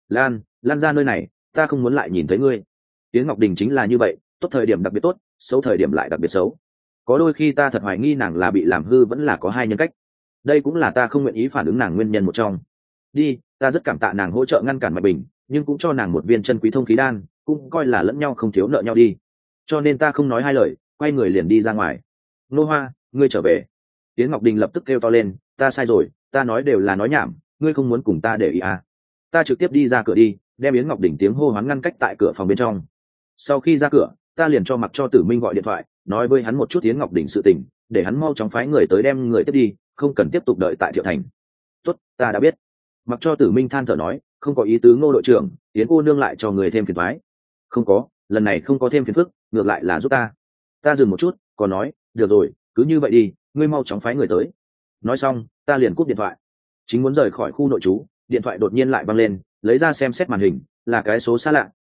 Lan ra nơi này, ta không muốn lại nhìn thấy ngươi. Tiến Ngọc Đình chính là như vậy, tốt thời điểm đặc biệt tốt, xấu thời điểm lại đặc biệt xấu. Có đôi khi ta thật hoài nghi nàng là bị làm hư vẫn là có hai nhân cách. Đây cũng là ta không nguyện ý phản ứng nàng nguyên nhân một trong. Đi, ta rất cảm tạ nàng hỗ trợ ngăn cản Mạnh Bình, nhưng cũng cho nàng một viên chân quý thông khí đan, cũng coi là lẫn nhau không thiếu nợ nhau đi. Cho nên ta không nói hai lời, quay người liền đi ra ngoài. Nô Hoa, ngươi trở về. Tiến Ngọc Đình lập tức kêu to lên, ta sai rồi, ta nói đều là nói nhảm, ngươi không muốn cùng ta để ý à? Ta trực tiếp đi ra cửa đi, đem Yến Ngọc Đình tiếng hô hoán ngăn cách tại cửa phòng bên trong. Sau khi ra cửa, ta liền cho mặc cho Tử Minh gọi điện thoại, nói với hắn một chút Yến Ngọc Đình sự tình, để hắn mau chóng phái người tới đem người tiếp đi, không cần tiếp tục đợi tại Thiệu Thành. Tốt, ta đã biết. Mặc cho Tử Minh than thở nói, không có ý tứ Ngô đội trưởng, Yến cô nương lại cho người thêm phiền toái. Không có, lần này không có thêm phiền phức, ngược lại là giúp ta. Ta dừng một chút, còn nói, được rồi, cứ như vậy đi, ngươi mau chóng phái người tới. Nói xong, ta liền cúp điện thoại. Chính muốn rời khỏi khu nội trú, điện thoại đột nhiên lại vang lên, lấy ra xem xét màn hình, là cái số xa lạ,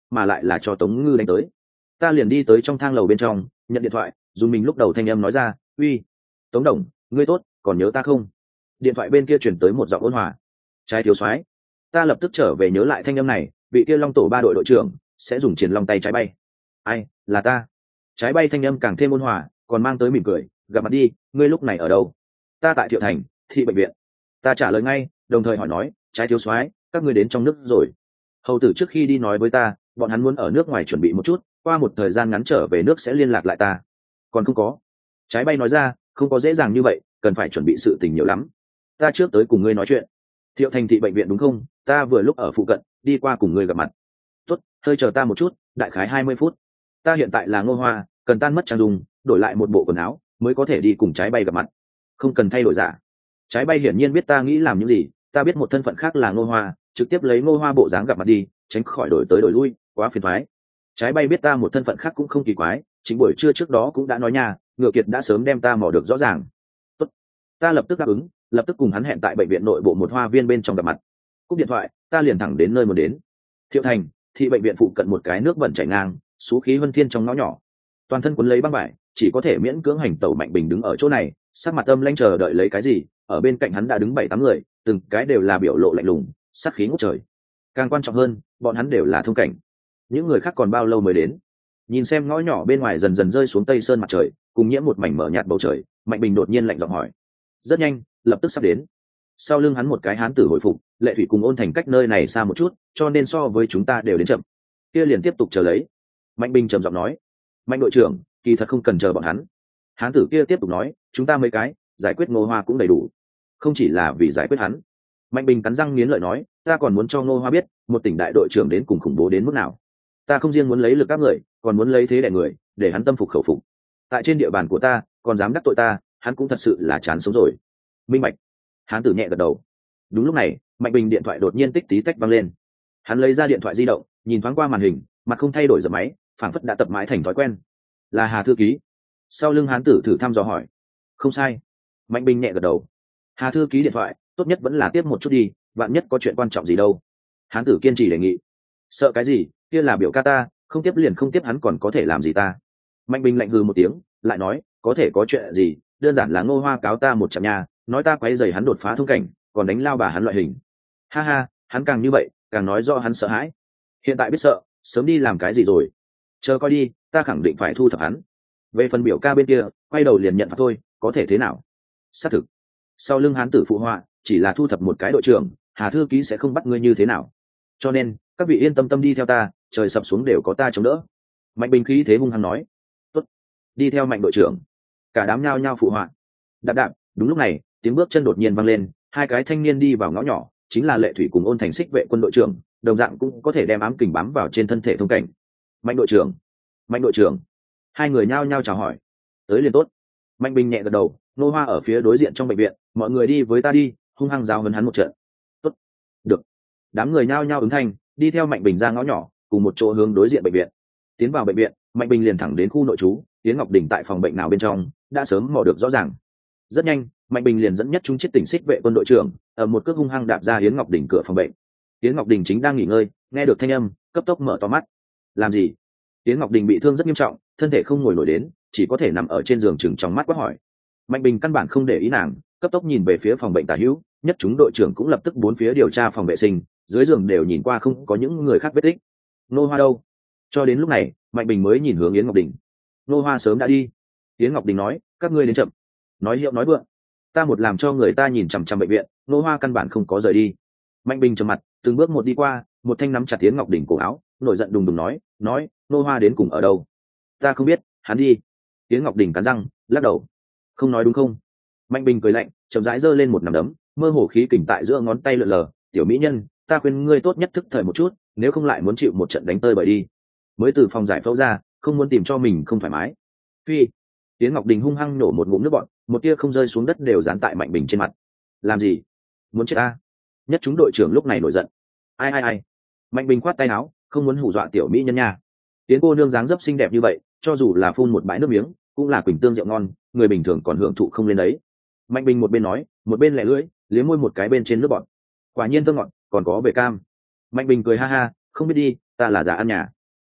mà lại là cho Tống Ngư đánh tới. Ta liền đi tới trong thang lầu bên trong, nhận điện thoại, dùng mình lúc đầu thanh âm nói ra, uy, Tống đồng, ngươi tốt, còn nhớ ta không? Điện thoại bên kia chuyển tới một giọng ôn hòa. Trái thiếu soái. Ta lập tức trở về nhớ lại thanh âm này, vị kia Long tổ 3 đội đội trưởng sẽ dùng chiến long tay trái bay. Ai, là ta. Trái bay thanh âm càng thêm ôn hòa, còn mang tới mỉm cười, gặp mặt đi, ngươi lúc này ở đâu? Ta tại Thiệu Thành, thị bệnh viện. Ta trả lời ngay, đồng thời hỏi nói, trái thiếu soái, các ngươi đến trong nước rồi? Hầu tử trước khi đi nói với ta, bọn hắn muốn ở nước ngoài chuẩn bị một chút, qua một thời gian ngắn trở về nước sẽ liên lạc lại ta. Còn không có. Trái bay nói ra, không có dễ dàng như vậy, cần phải chuẩn bị sự tình nhiều lắm. Ta trước tới cùng ngươi nói chuyện. Thiệu Thành thị bệnh viện đúng không? Ta vừa lúc ở phụ cận, đi qua cùng ngươi gặp mặt. Tốt, hơi chờ ta một chút, đại khái 20 phút. Ta hiện tại là Ngô Hoa, cần tan mất trang dung, đổi lại một bộ quần áo mới có thể đi cùng trái bay gặp mặt. Không cần thay đổi giả. Trái bay hiển nhiên biết ta nghĩ làm những gì, ta biết một thân phận khác là Ngô Hoa, trực tiếp lấy Ngô Hoa bộ dáng gặp mặt đi, tránh khỏi đổi tới đổi lui, quá phiền toái. Trái bay biết ta một thân phận khác cũng không kỳ quái, chính buổi trưa trước đó cũng đã nói nha, Ngựa Kiệt đã sớm đem ta mò được rõ ràng. Tốt. Ta lập tức đáp ứng, lập tức cùng hắn hẹn tại bệnh viện nội bộ một hoa viên bên trong gặp mặt. Cúp điện thoại, ta liền thẳng đến nơi muốn đến. Thiệu Thành, thị bệnh viện phụ cận một cái nước bẩn chảy ngang, xú khí vân thiên trong ngõ nhỏ. Toàn thân quấn lấy băng vải, chỉ có thể miễn cưỡng hành tẩu. Mạnh Bình đứng ở chỗ này, sắc mặt âm lãnh chờ đợi lấy cái gì, ở bên cạnh hắn đã đứng 7-8 người, từng cái đều là biểu lộ lạnh lùng, sát khí ngút trời. Càng quan trọng hơn, bọn hắn đều là thông cảnh. Những người khác còn bao lâu mới đến? Nhìn xem ngõ nhỏ bên ngoài dần dần rơi xuống tây sơn mặt trời, cùng nhiễm một mảnh mở nhạt bầu trời, Mạnh Bình đột nhiên lạnh giọng hỏi. Rất nhanh, lập tức sắp đến. Sau lưng hắn một cái hán tử hồi phục, Lệ Thủy cùng Ôn Thành cách nơi này xa một chút, cho nên so với chúng ta đều đến chậm. Kia liền tiếp tục chờ lấy. Mạnh Bình trầm giọng nói. Mạnh đội trưởng, kỳ thật không cần chờ bọn hắn. Hán tử kia tiếp tục nói, chúng ta mấy cái giải quyết Ngô Hoa cũng đầy đủ, không chỉ là vì giải quyết hắn. Mạnh Bình cắn răng nghiến lợi nói, ta còn muốn cho Ngô Hoa biết, một tỉnh đại đội trưởng đến cùng khủng bố đến mức nào. Ta không riêng muốn lấy lực các người, còn muốn lấy thế đè người, để hắn tâm phục khẩu phục. Tại trên địa bàn của ta, còn dám đắc tội ta, hắn cũng thật sự là chán sống rồi. Minh bạch. Hán tử nhẹ gật đầu. Đúng lúc này, Mạnh Bình điện thoại đột nhiên tích tí tách vang lên. Hắn lấy ra điện thoại di động, nhìn thoáng qua màn hình, mặt không thay đổi dập máy, phảng phất đã tập mãi thành thói quen. Là Hà thư ký. Sau lưng hán tử thử thăm dò hỏi. Không sai. Mạnh Bình nhẹ gật đầu. Hà thư ký điện thoại, tốt nhất vẫn là tiếp một chút đi, vạn nhất có chuyện quan trọng gì đâu. Hán tử kiên trì đề nghị. Sợ cái gì, kia là biểu ca ta, không tiếp liền không tiếp, hắn còn có thể làm gì ta. Mạnh Bình lạnh hừ một tiếng, lại nói, có thể có chuyện gì, đơn giản là Ngô Hoa cáo ta một trận nhà, nói ta quấy rầy hắn đột phá thông cảnh, còn đánh lao bà hắn loại hình. Ha ha, hắn càng như vậy, càng nói do hắn sợ hãi. Hiện tại biết sợ, sớm đi làm cái gì rồi. Chờ coi đi, ta khẳng định phải thu thập hắn. Về phần biểu ca bên kia, quay đầu liền nhận phạt thôi, có thể thế nào? Xác thực. Sau lưng hán tử phụ họa, chỉ là thu thập một cái đội trưởng, Hà thư ký sẽ không bắt ngươi như thế nào. Cho nên, các vị yên tâm tâm đi theo ta, trời sập xuống đều có ta chống đỡ. Mạnh Bình khí thế hung hăng nói. Tốt, đi theo Mạnh đội trưởng. Cả đám nhao nhao phụ họa. Đạp đạp, đúng lúc này, tiếng bước chân đột nhiên vang lên, hai cái thanh niên đi vào ngõ nhỏ, chính là Lệ Thủy cùng Ôn Thành Xích vệ quân đội trưởng, đồng dạng cũng có thể đem ám kình bám vào trên thân thể thông cảnh. Mạnh đội trưởng, Mạnh đội trưởng. Hai người nhao nhao chào hỏi. Tới liền tốt. Mạnh Bình nhẹ gật đầu, Nô Hoa ở phía đối diện trong bệnh viện, mọi người đi với ta đi, hung hăng giáo huấn hắn một trận. Tốt. Được. Đám người nhao nhao ứng thanh, đi theo Mạnh Bình ra ngõ nhỏ, cùng một chỗ hướng đối diện bệnh viện. Tiến vào bệnh viện, Mạnh Bình liền thẳng đến khu nội trú, Yến Ngọc Đình tại phòng bệnh nào bên trong, đã sớm mò được rõ ràng. Rất nhanh, Mạnh Bình liền dẫn nhất chúng chết tỉnh Xích vệ quân đội trưởng, ở một cước hung hăng đạp ra Yến Ngọc Đình cửa phòng bệnh. Yến Ngọc Đình chính đang nghỉ ngơi, nghe được thanh âm, cấp tốc mở to mắt. Làm gì? Yến Ngọc Đình bị thương rất nghiêm trọng, thân thể không ngồi nổi đến, chỉ có thể nằm ở trên giường chừng trong mắt quát hỏi. Mạnh Bình căn bản không để ý nàng, cấp tốc nhìn về phía phòng bệnh tả hữu, nhất chúng đội trưởng cũng lập tức bốn phía điều tra phòng vệ sinh, dưới giường đều nhìn qua không có những người khác vết tích. Nô Hoa đâu? Cho đến lúc này, Mạnh Bình mới nhìn hướng Yến Ngọc Đình. Nô Hoa sớm đã đi. Yến Ngọc Đình nói, các ngươi đến chậm. Nói hiệu nói vượng, ta một làm cho người ta nhìn chằm chằm bệnh viện, Nô Hoa căn bản không có rời đi. Mạnh Bình trầm mặt, từng bước một đi qua, một thanh nắm chặt Yến Ngọc Đình cổ áo, nổi giận đùng đùng nói, Nô Hoa đến cùng ở đâu? Ta không biết, hắn đi. Yến Ngọc Đình cắn răng, lắc đầu. Không nói đúng không? Mạnh Bình cười lạnh, chậm rãi giơ lên một nắm đấm, mơ hồ khí kình tại giữa ngón tay lượn lờ. Tiểu mỹ nhân, ta khuyên ngươi tốt nhất thức thời một chút, nếu không lại muốn chịu một trận đánh tơi bời đi. Mới từ phòng giải phẫu ra, không muốn tìm cho mình không thoải mái. Phi. Yến Ngọc Đình hung hăng nổ một ngụm nước bọt, một tia không rơi xuống đất đều dán tại Mạnh Bình trên mặt. Làm gì? Muốn chết ta? Nhất chúng đội trưởng lúc này nổi giận. Ai? Mạnh Bình khoát tay áo, không muốn hù dọa tiểu mỹ nhân nha. Yến cô nương dáng dấp xinh đẹp như vậy, cho dù là phun một bãi nước miếng, cũng là quỳnh tương rượu ngon, người bình thường còn hưởng thụ không lên đấy. Mạnh Bình một bên nói, một bên lẹ lưỡi, liếm môi một cái bên trên nước bọt. Quả nhiên thơm ngọt, còn có bể cam. Mạnh Bình cười ha ha, không biết đi, ta là giả ăn nhà.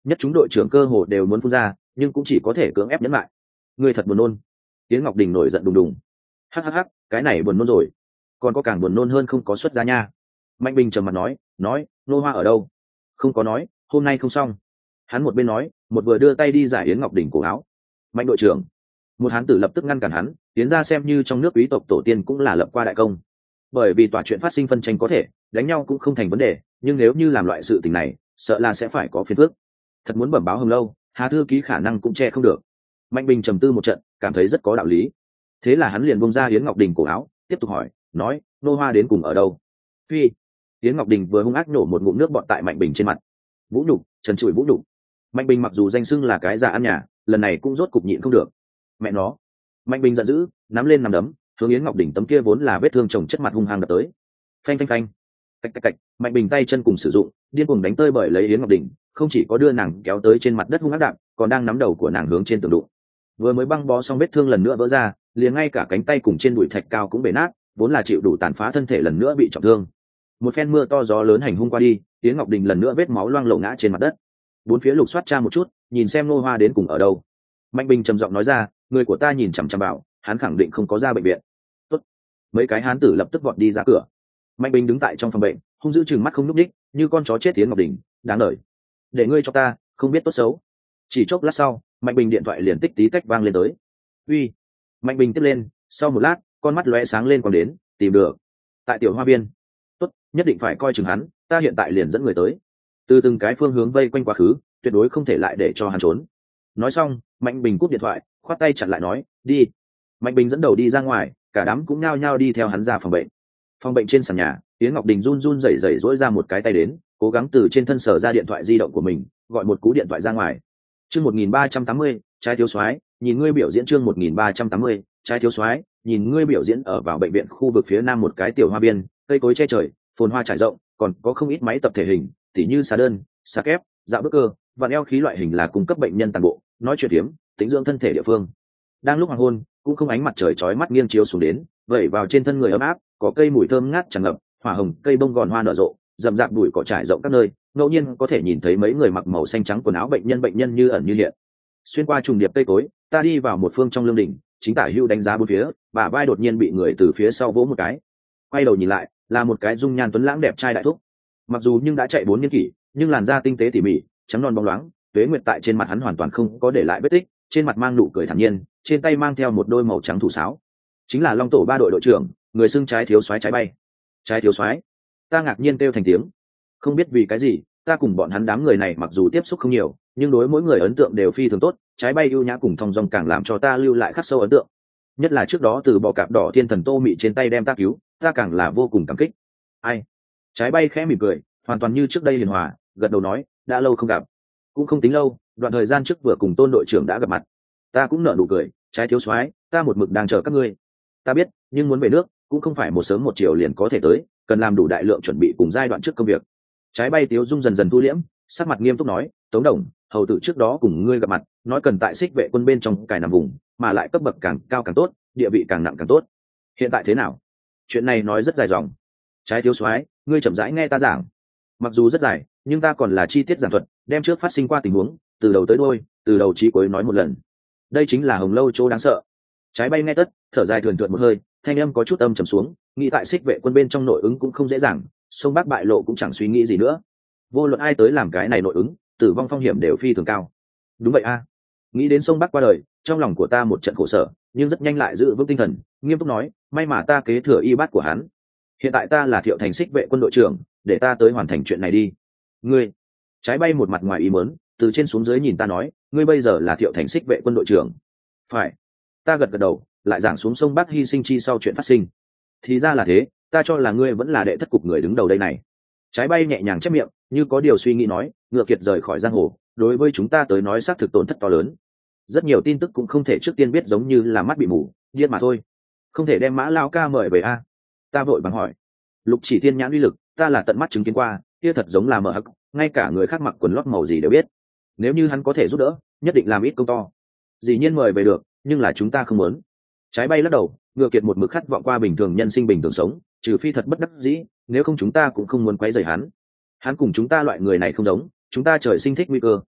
nhất chúng đội trưởng cơ hồ đều muốn phun ra, nhưng cũng chỉ có thể cưỡng ép nhẫn lại. Ngươi thật buồn nôn. Yến Ngọc Đình nổi giận đùng đùng. Hắc, cái này buồn nôn rồi. Còn có càng buồn nôn hơn không có xuất ra nha. Mạnh Bình trầm mặt nói, Nô Hoa ở đâu? Không có nói, hôm nay không xong. Hắn một bên nói, một vừa đưa tay đi giải Yến Ngọc Đình cổ áo. Mạnh đội trưởng. Một hán tử lập tức ngăn cản hắn, tiến ra xem như trong nước quý tộc tổ tiên cũng là lập qua đại công. Bởi vì tòa chuyện phát sinh phân tranh có thể, đánh nhau cũng không thành vấn đề, nhưng nếu như làm loại sự tình này, sợ là sẽ phải có phiền phức. Thật muốn bẩm báo Hồng Lâu, Hà thư ký khả năng cũng che không được. Mạnh Bình trầm tư một trận, cảm thấy rất có đạo lý. Thế là hắn liền buông ra Yến Ngọc Đình cổ áo, tiếp tục hỏi, nói, Nô Hoa đến cùng ở đâu? Phi. Yến Ngọc Đình vừa hung ác nổ một ngụm nước bọt tại Mạnh Bình trên mặt. Vũ nhục, trần trụi vũ nhục. Mạnh Bình mặc dù danh xưng là cái già ăn nhà, lần này cũng rốt cục nhịn không được. Mẹ nó. Mạnh Bình giận dữ, nắm lên nắm đấm, hướng Yến Ngọc Đình tấm kia vốn là vết thương chồng chất mặt hung hăng đập tới. Phanh phanh phanh. Cạch. Mạnh Bình tay chân cùng sử dụng, điên cuồng đánh tơi bởi lấy Yến Ngọc Đình, không chỉ có đưa nàng kéo tới trên mặt đất hung ác đạp, còn đang nắm đầu của nàng hướng trên tường đụng. Vừa mới băng bó xong vết thương lần nữa vỡ ra, liền ngay cả cánh tay cùng trên bụi thạch cao cũng bể nát, vốn là chịu đủ tàn phá thân thể lần nữa bị trọng thương. Một phen mưa to gió lớn hành hung qua đi, Yến Ngọc Đình lần nữa vết máu loang lổ ngã trên mặt đất. Bốn phía lục soát tra một chút, nhìn xem Nô Hoa đến cùng ở đâu. Mạnh Bình trầm giọng nói ra, người của ta nhìn chằm chằm vào, hắn khẳng định không có ra bệnh viện. Tốt. Mấy cái hán tử lập tức vọt đi ra cửa. Mạnh Bình đứng tại trong phòng bệnh, hung dữ chừng mắt không nhúc nhích, như con chó chết. Yến Ngọc Đình, đáng đời. Để ngươi cho ta, không biết tốt xấu. Chỉ chốc lát sau, Mạnh Bình điện thoại liền tích tí tách vang lên tới. Uy. Mạnh Bình tiếp lên, sau một lát, con mắt lóe sáng lên còn đến, tìm được. Tại Tiểu Hoa Viên. Tốt, nhất định phải coi chừng hắn, ta hiện tại liền dẫn người tới. Từ từng cái phương hướng vây quanh quá khứ, tuyệt đối không thể lại để cho hắn trốn. Nói xong, Mạnh Bình cúp điện thoại, khoát tay chặn lại nói, đi. Mạnh Bình dẫn đầu đi ra ngoài, cả đám cũng nhao nhao đi theo hắn ra phòng bệnh. Phòng bệnh trên sàn nhà, Yến Ngọc Đình run run rẩy rẩy duỗi ra một cái tay đến, cố gắng từ trên thân sở ra điện thoại di động của mình, gọi một cú điện thoại ra ngoài. Chương 1380, trái thiếu soái, nhìn ngươi biểu diễn. Chương 1380, trái thiếu soái, nhìn ngươi biểu diễn. Ở vào bệnh viện khu vực phía nam một cái tiểu hoa biên, cây cối che trời, phồn hoa trải rộng, còn có không ít máy tập thể hình, tỉ như xà đơn, xà kép, dạo bước cơ, vặn eo khí loại hình là cung cấp bệnh nhân toàn bộ, nói chuyện tiếm, tĩnh dưỡng thân thể địa phương. Đang lúc hoàng hôn, cũng không ánh mặt trời chói mắt nghiêng chiếu xuống đến, vẩy vào trên thân người ấm áp, có cây mùi thơm ngát tràn ngập, hỏa hồng cây bông gòn hoa nở rộ, rậm rạp bụi cỏ trải rộng các nơi, ngẫu nhiên có thể nhìn thấy mấy người mặc màu xanh trắng quần áo bệnh nhân như ẩn như hiện. Xuyên qua trùng điệp cây cối, ta đi vào một phương trong lương đình, chính tả hưu đánh giá bốn phía, bả vai đột nhiên bị người từ phía sau vỗ một cái. Quay đầu nhìn lại, là một cái dung nhan tuấn lãng đẹp trai đại thúc. Mặc dù nhưng đã chạy 4 niên kỷ, nhưng làn da tinh tế tỉ mỉ, trắng non bóng loáng, tuế nguyệt tại trên mặt hắn hoàn toàn không có để lại vết tích, trên mặt mang nụ cười thản nhiên, trên tay mang theo một đôi màu trắng thủ sáo. Chính là Long tổ 3 đội đội trưởng, người xưng trái thiếu soái trái bay. Trái thiếu soái. Ta ngạc nhiên kêu thành tiếng. Không biết vì cái gì, ta cùng bọn hắn đám người này mặc dù tiếp xúc không nhiều, nhưng đối mỗi người ấn tượng đều phi thường tốt, trái bay ưu nhã cùng thong dong càng làm cho ta lưu lại khắc sâu ấn tượng. Nhất là trước đó từ bò cạp đỏ thiên thần Tô Mị trên tay đem ta cứu, ta càng là vô cùng cảm kích. Ai? Trái bay khẽ mỉm cười, hoàn toàn như trước đây hiền hòa, gật đầu nói, đã lâu không gặp. Cũng không tính lâu, đoạn thời gian trước vừa cùng Tôn đội trưởng đã gặp mặt. Ta cũng nở nụ cười, trái thiếu soái, ta một mực đang chờ các ngươi. Ta biết, nhưng muốn về nước, cũng không phải một sớm một chiều liền có thể tới, cần làm đủ đại lượng chuẩn bị cùng giai đoạn trước công việc. Trái bay tiếu dung dần dần thu liễm, sắc mặt nghiêm túc nói, Tống Đồng, hầu tử trước đó cùng ngươi gặp mặt, nói cần tại xích vệ quân bên trong cài nằm vùng, mà lại cấp bậc càng cao càng tốt, địa vị càng nặng càng tốt. Hiện tại thế nào? Chuyện này nói rất dài dòng. Trái thiếu soái, ngươi chậm rãi nghe ta giảng. Mặc dù rất dài, nhưng ta còn là chi tiết giảng thuật, đem trước phát sinh qua tình huống, từ đầu tới đuôi, từ đầu chí cuối nói một lần. Đây chính là Hồng Lâu chỗ đáng sợ. Trái bay nghe tất, thở dài thườn thượt một hơi, thanh âm có chút âm trầm xuống, nghĩ tại xích vệ quân bên trong nội ứng cũng không dễ dàng, sông Bắc bại lộ cũng chẳng suy nghĩ gì nữa. Vô luận ai tới làm cái này nội ứng, tử vong phong hiểm đều phi thường cao. Đúng vậy a. Nghĩ đến sông Bắc qua đời, trong lòng của ta một trận khổ sở, nhưng rất nhanh lại giữ vững tinh thần, nghiêm túc nói, may mà ta kế thừa y bát của hắn. Hiện tại ta là Thiệu Thành xích vệ quân đội trưởng, để ta tới hoàn thành chuyện này đi. Ngươi. Trái bay một mặt ngoài ý muốn, từ trên xuống dưới nhìn ta nói, ngươi bây giờ là Thiệu Thành xích vệ quân đội trưởng. Phải. Ta gật gật đầu, lại giảng xuống sông Bắc hy sinh chi sau chuyện phát sinh. Thì ra là thế, ta cho là ngươi vẫn là đệ thất cục người đứng đầu đây này. Trái bay nhẹ nhàng chép miệng, như có điều suy nghĩ nói, Ngựa Kiệt rời khỏi giang hồ, đối với chúng ta tới nói xác thực tổn thất to lớn. Rất nhiều tin tức cũng không thể trước tiên biết, giống như là mắt bị mù, điên mà thôi. Không thể đem Mã Lao ca mời về a. Ta vội vàng hỏi. Lục Chỉ Thiên nhãn uy lực, ta là tận mắt chứng kiến qua, kia thật giống là mở hắc, ngay cả người khác mặc quần lót màu gì đều biết. Nếu như hắn có thể giúp đỡ, nhất định làm ít công to. Dĩ nhiên mời về được, nhưng là chúng ta không muốn. Trái bay lắc đầu, Ngựa Kiệt một mực khát vọng qua bình thường nhân sinh bình thường sống, trừ phi thật bất đắc dĩ, nếu không chúng ta cũng không muốn quấy rầy hắn. Hắn cùng chúng ta loại người này không giống, chúng ta trời sinh thích nguy cơ,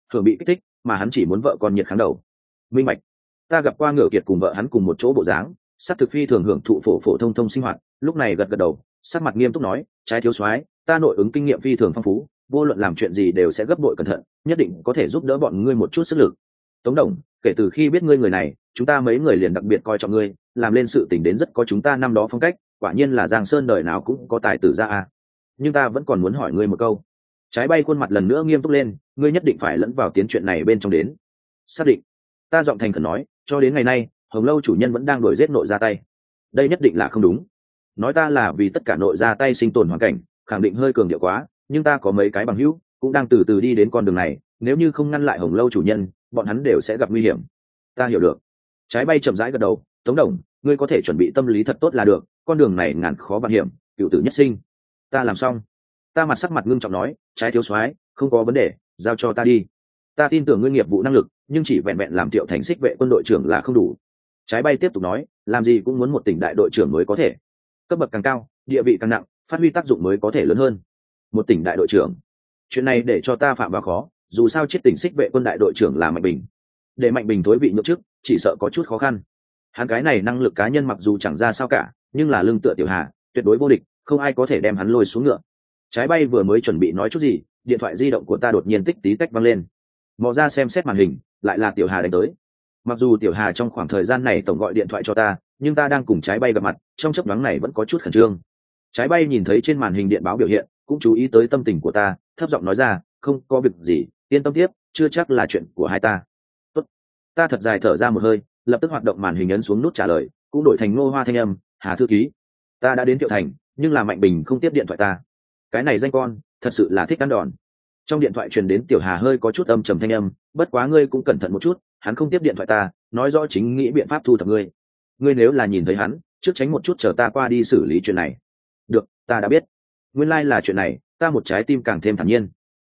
thường bị kích thích mà hắn chỉ muốn vợ con nhiệt kháng đầu. Minh bạch. Ta gặp qua Ngựa Kiệt cùng vợ hắn cùng một chỗ bộ dáng, sắc thực phi thường hưởng thụ phổ phổ thông thông sinh hoạt, lúc này gật gật đầu, sắc mặt nghiêm túc nói, trái thiếu soái, ta nội ứng kinh nghiệm phi thường phong phú, vô luận làm chuyện gì đều sẽ gấp bội cẩn thận, nhất định có thể giúp đỡ bọn ngươi một chút sức lực. Tống Đồng, kể từ khi biết ngươi người này, chúng ta mấy người liền đặc biệt coi trọng ngươi, làm lên sự tình đến rất có chúng ta năm đó phong cách, quả nhiên là Giang Sơn đời nào cũng có tài tử ra à. Nhưng ta vẫn còn muốn hỏi ngươi một câu. Trái bay khuôn mặt lần nữa nghiêm túc lên, ngươi nhất định phải lẫn vào tiến chuyện này bên trong đến. Xác định. Ta giọng thành khẩn nói, cho đến ngày nay, Hồng Lâu chủ nhân vẫn đang đuổi giết nội ra tay. Đây nhất định là không đúng. Nói ta là vì tất cả nội ra tay sinh tồn hoàn cảnh, khẳng định hơi cường điệu quá, nhưng ta có mấy cái bằng hữu cũng đang từ từ đi đến con đường này, nếu như không ngăn lại Hồng Lâu chủ nhân, bọn hắn đều sẽ gặp nguy hiểm. Ta hiểu được. Trái bay chậm rãi gật đầu, Tống Đồng, ngươi có thể chuẩn bị tâm lý thật tốt là được, con đường này ngàn khó vạn hiểm, cựu tử nhất sinh. Ta làm xong. Ta mặt sắc mặt ngưng trọng nói, Trái thiếu soái, không có vấn đề, giao cho ta đi. Ta tin tưởng ngươi nghiệp vụ năng lực, nhưng chỉ vẹn vẹn làm Thiệu Thành xích vệ quân đội trưởng là không đủ. Trái bay tiếp tục nói, làm gì cũng muốn một tỉnh đại đội trưởng mới có thể. Cấp bậc càng cao, địa vị càng nặng, phát huy tác dụng mới có thể lớn hơn. Một tỉnh đại đội trưởng, chuyện này để cho ta phạm vào khó, dù sao chết tỉnh xích vệ quân đại đội trưởng là Mạnh Bình. Để Mạnh Bình thối vị nhượng chức, chỉ sợ có chút khó khăn. Hắn cái này năng lực cá nhân mặc dù chẳng ra sao cả, nhưng là lưng tựa Tiểu Hà, tuyệt đối vô địch, không ai có thể đem hắn lôi xuống ngựa. Trái bay vừa mới chuẩn bị nói chút gì, điện thoại di động của ta đột nhiên tích tí tách văng lên. Mò ra xem xét màn hình, lại là Tiểu Hà đánh tới. Mặc dù Tiểu Hà trong khoảng thời gian này tổng gọi điện thoại cho ta, nhưng ta đang cùng Trái bay gặp mặt, trong chốc ngắn này vẫn có chút khẩn trương. Trái bay nhìn thấy trên màn hình điện báo biểu hiện, cũng chú ý tới tâm tình của ta, thấp giọng nói ra, không có việc gì, yên tâm tiếp, chưa chắc là chuyện của hai ta. Tốt. Ta thật dài thở ra một hơi, lập tức hoạt động màn hình ấn xuống nút trả lời, cũng đổi thành Ngô Hoa thanh âm, Hà thư ký, ta đã đến Thiệu Thành, nhưng là Mạnh Bình không tiếp điện thoại ta. Cái này danh con, thật sự là thích ăn đòn. Trong điện thoại truyền đến Tiểu Hà hơi có chút âm trầm thanh âm, bất quá ngươi cũng cẩn thận một chút, hắn không tiếp điện thoại ta, nói rõ chính nghĩ biện pháp thu thập ngươi. Ngươi nếu là nhìn thấy hắn, trước tránh một chút chờ ta qua đi xử lý chuyện này. Được, ta đã biết. Nguyên lai là chuyện này, ta một trái tim càng thêm thản nhiên.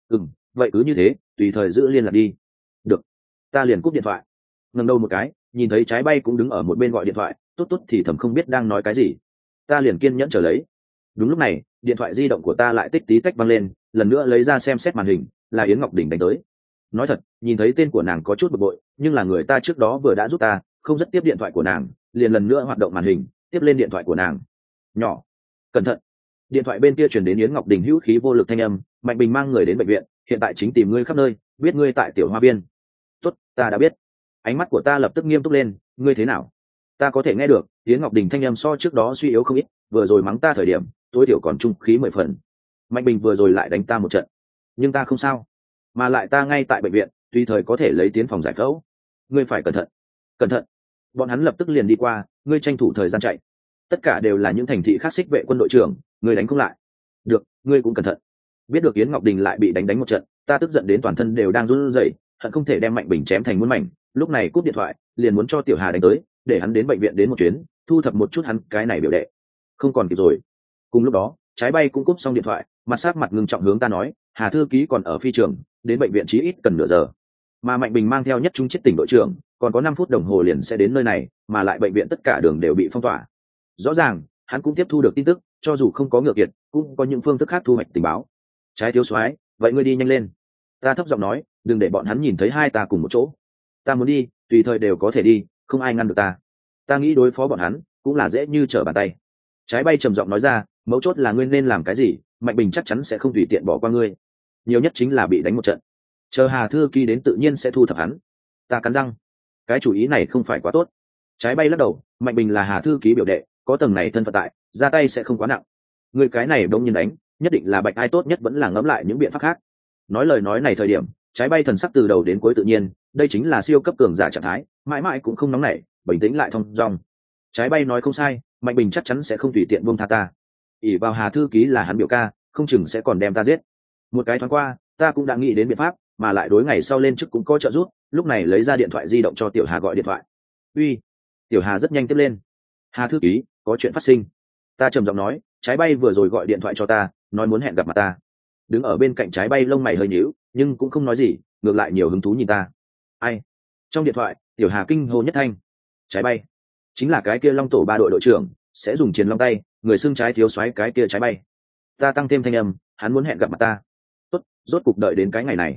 Vậy cứ như thế, tùy thời giữ liên lạc đi. Được. Ta liền cúp điện thoại. Ngẩng đầu một cái, nhìn thấy Trái bay cũng đứng ở một bên gọi điện thoại, tốt tốt thì thầm không biết đang nói cái gì. Ta liền kiên nhẫn chờ lấy. Đúng lúc này, điện thoại di động của ta lại tích tí tách văng lên, lần nữa lấy ra xem xét màn hình, là Yến Ngọc Đình đánh tới. Nói thật, nhìn thấy tên của nàng có chút bực bội, nhưng là người ta trước đó vừa đã giúp ta, không rất tiếp điện thoại của nàng, liền lần nữa hoạt động màn hình, tiếp lên điện thoại của nàng. Nhỏ, cẩn thận. Điện thoại bên kia truyền đến Yến Ngọc Đình hữu khí vô lực thanh âm, Mạnh Bình mang người đến bệnh viện, hiện tại chính tìm ngươi khắp nơi, biết ngươi tại Tiểu Hoa Viên. Tốt, ta đã biết. Ánh mắt của ta lập tức nghiêm túc lên, ngươi thế nào? Ta có thể nghe được, Yến Ngọc Đình thanh âm so trước đó suy yếu không ít, vừa rồi mắng ta thời điểm, tối thiểu còn trung khí 10 phần. Mạnh Bình vừa rồi lại đánh ta một trận, nhưng ta không sao, mà lại ta ngay tại bệnh viện, tùy thời có thể lấy tiến phòng giải phẫu. Ngươi phải cẩn thận. Cẩn thận. Bọn hắn lập tức liền đi qua, ngươi tranh thủ thời gian chạy. Tất cả đều là những thành thị khác xích vệ quân đội trưởng, ngươi đánh không lại. Được, ngươi cũng cẩn thận. Biết được Yến Ngọc Đình lại bị đánh một trận, ta tức giận đến toàn thân đều đang run rẩy, hận không thể đem Mạnh Bình chém thành muôn mảnh. Lúc này cúp điện thoại, liền muốn cho Tiểu Hà đánh tới, để hắn đến bệnh viện đến một chuyến, thu thập một chút hắn cái này biểu đệ. Không còn kịp rồi. Cùng lúc đó, Trái bay cũng cúp xong điện thoại, mặt sát mặt ngưng trọng hướng ta nói, Hà thư ký còn ở phi trường, đến bệnh viện chí ít cần nửa giờ. Mà Mạnh Bình mang theo nhất trung chết tỉnh đội trưởng, còn có 5 phút đồng hồ liền sẽ đến nơi này, mà lại bệnh viện tất cả đường đều bị phong tỏa. Rõ ràng, hắn cũng tiếp thu được tin tức, cho dù không có Ngựa Kiệt, cũng có những phương thức khác thu hoạch tình báo. Trái thiếu soái, vậy ngươi đi nhanh lên. Ta thấp giọng nói, đừng để bọn hắn nhìn thấy hai ta cùng một chỗ. Ta muốn đi, tùy thời đều có thể đi, không ai ngăn được ta. Ta nghĩ đối phó bọn hắn, cũng là dễ như trở bàn tay. Trái bay trầm giọng nói ra, mấu chốt là ngươi nên làm cái gì, Mạnh Bình chắc chắn sẽ không tùy tiện bỏ qua ngươi. Nhiều nhất chính là bị đánh một trận. Chờ Hà thư ký đến tự nhiên sẽ thu thập hắn. Ta cắn răng, cái chủ ý này không phải quá tốt. Trái bay lắc đầu, Mạnh Bình là Hà thư ký biểu đệ, có tầng này thân phận tại, ra tay sẽ không quá nặng. Người cái này đông nhiên đánh, nhất định là Bạch ai tốt nhất vẫn là ngẫm lại những biện pháp khác. Nói lời nói này thời điểm, Trái bay thần sắc từ đầu đến cuối tự nhiên, đây chính là siêu cấp cường giả trạng thái, mãi mãi cũng không nóng nảy, bình tĩnh lại thong dong. Trái bay nói không sai, Mạnh Bình chắc chắn sẽ không tùy tiện buông tha ta. ỷ vào Hà thư ký là hắn biểu ca, không chừng sẽ còn đem ta giết. Một cái thoáng qua, ta cũng đã nghĩ đến biện pháp, mà lại đối ngày sau lên chức cũng có trợ giúp, lúc này lấy ra điện thoại di động cho Tiểu Hà gọi điện thoại. Uy. Tiểu Hà rất nhanh tiếp lên. Hà thư ký, có chuyện phát sinh. Ta trầm giọng nói, Trái bay vừa rồi gọi điện thoại cho ta, nói muốn hẹn gặp mặt ta. Đứng ở bên cạnh Trái bay lông mày hơi nhíu, nhưng cũng không nói gì, ngược lại nhiều hứng thú nhìn ta. Ai? Trong điện thoại, Tiểu Hà kinh hô nhất thanh. Trái bay, chính là cái kia Long tổ 3 đội đội trưởng, sẽ dùng chiến long tay, người xưng trái thiếu soái cái kia Trái bay. Ta tăng thêm thanh âm, hắn muốn hẹn gặp mặt ta. Tốt, rốt cục đợi đến cái ngày này.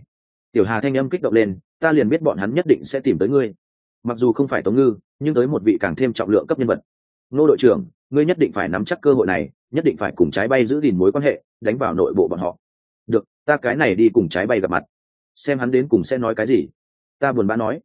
Tiểu Hà thanh âm kích động lên, ta liền biết bọn hắn nhất định sẽ tìm tới ngươi. Mặc dù không phải Tống Ngư, nhưng tới một vị càng thêm trọng lượng cấp nhân vật. Ngô đội trưởng, ngươi nhất định phải nắm chắc cơ hội này, nhất định phải cùng Trái Bay giữ gìn mối quan hệ, đánh vào nội bộ bọn họ. Được, ta cái này đi cùng Trái Bay gặp mặt, xem hắn đến cùng sẽ nói cái gì. Ta buồn bã nói,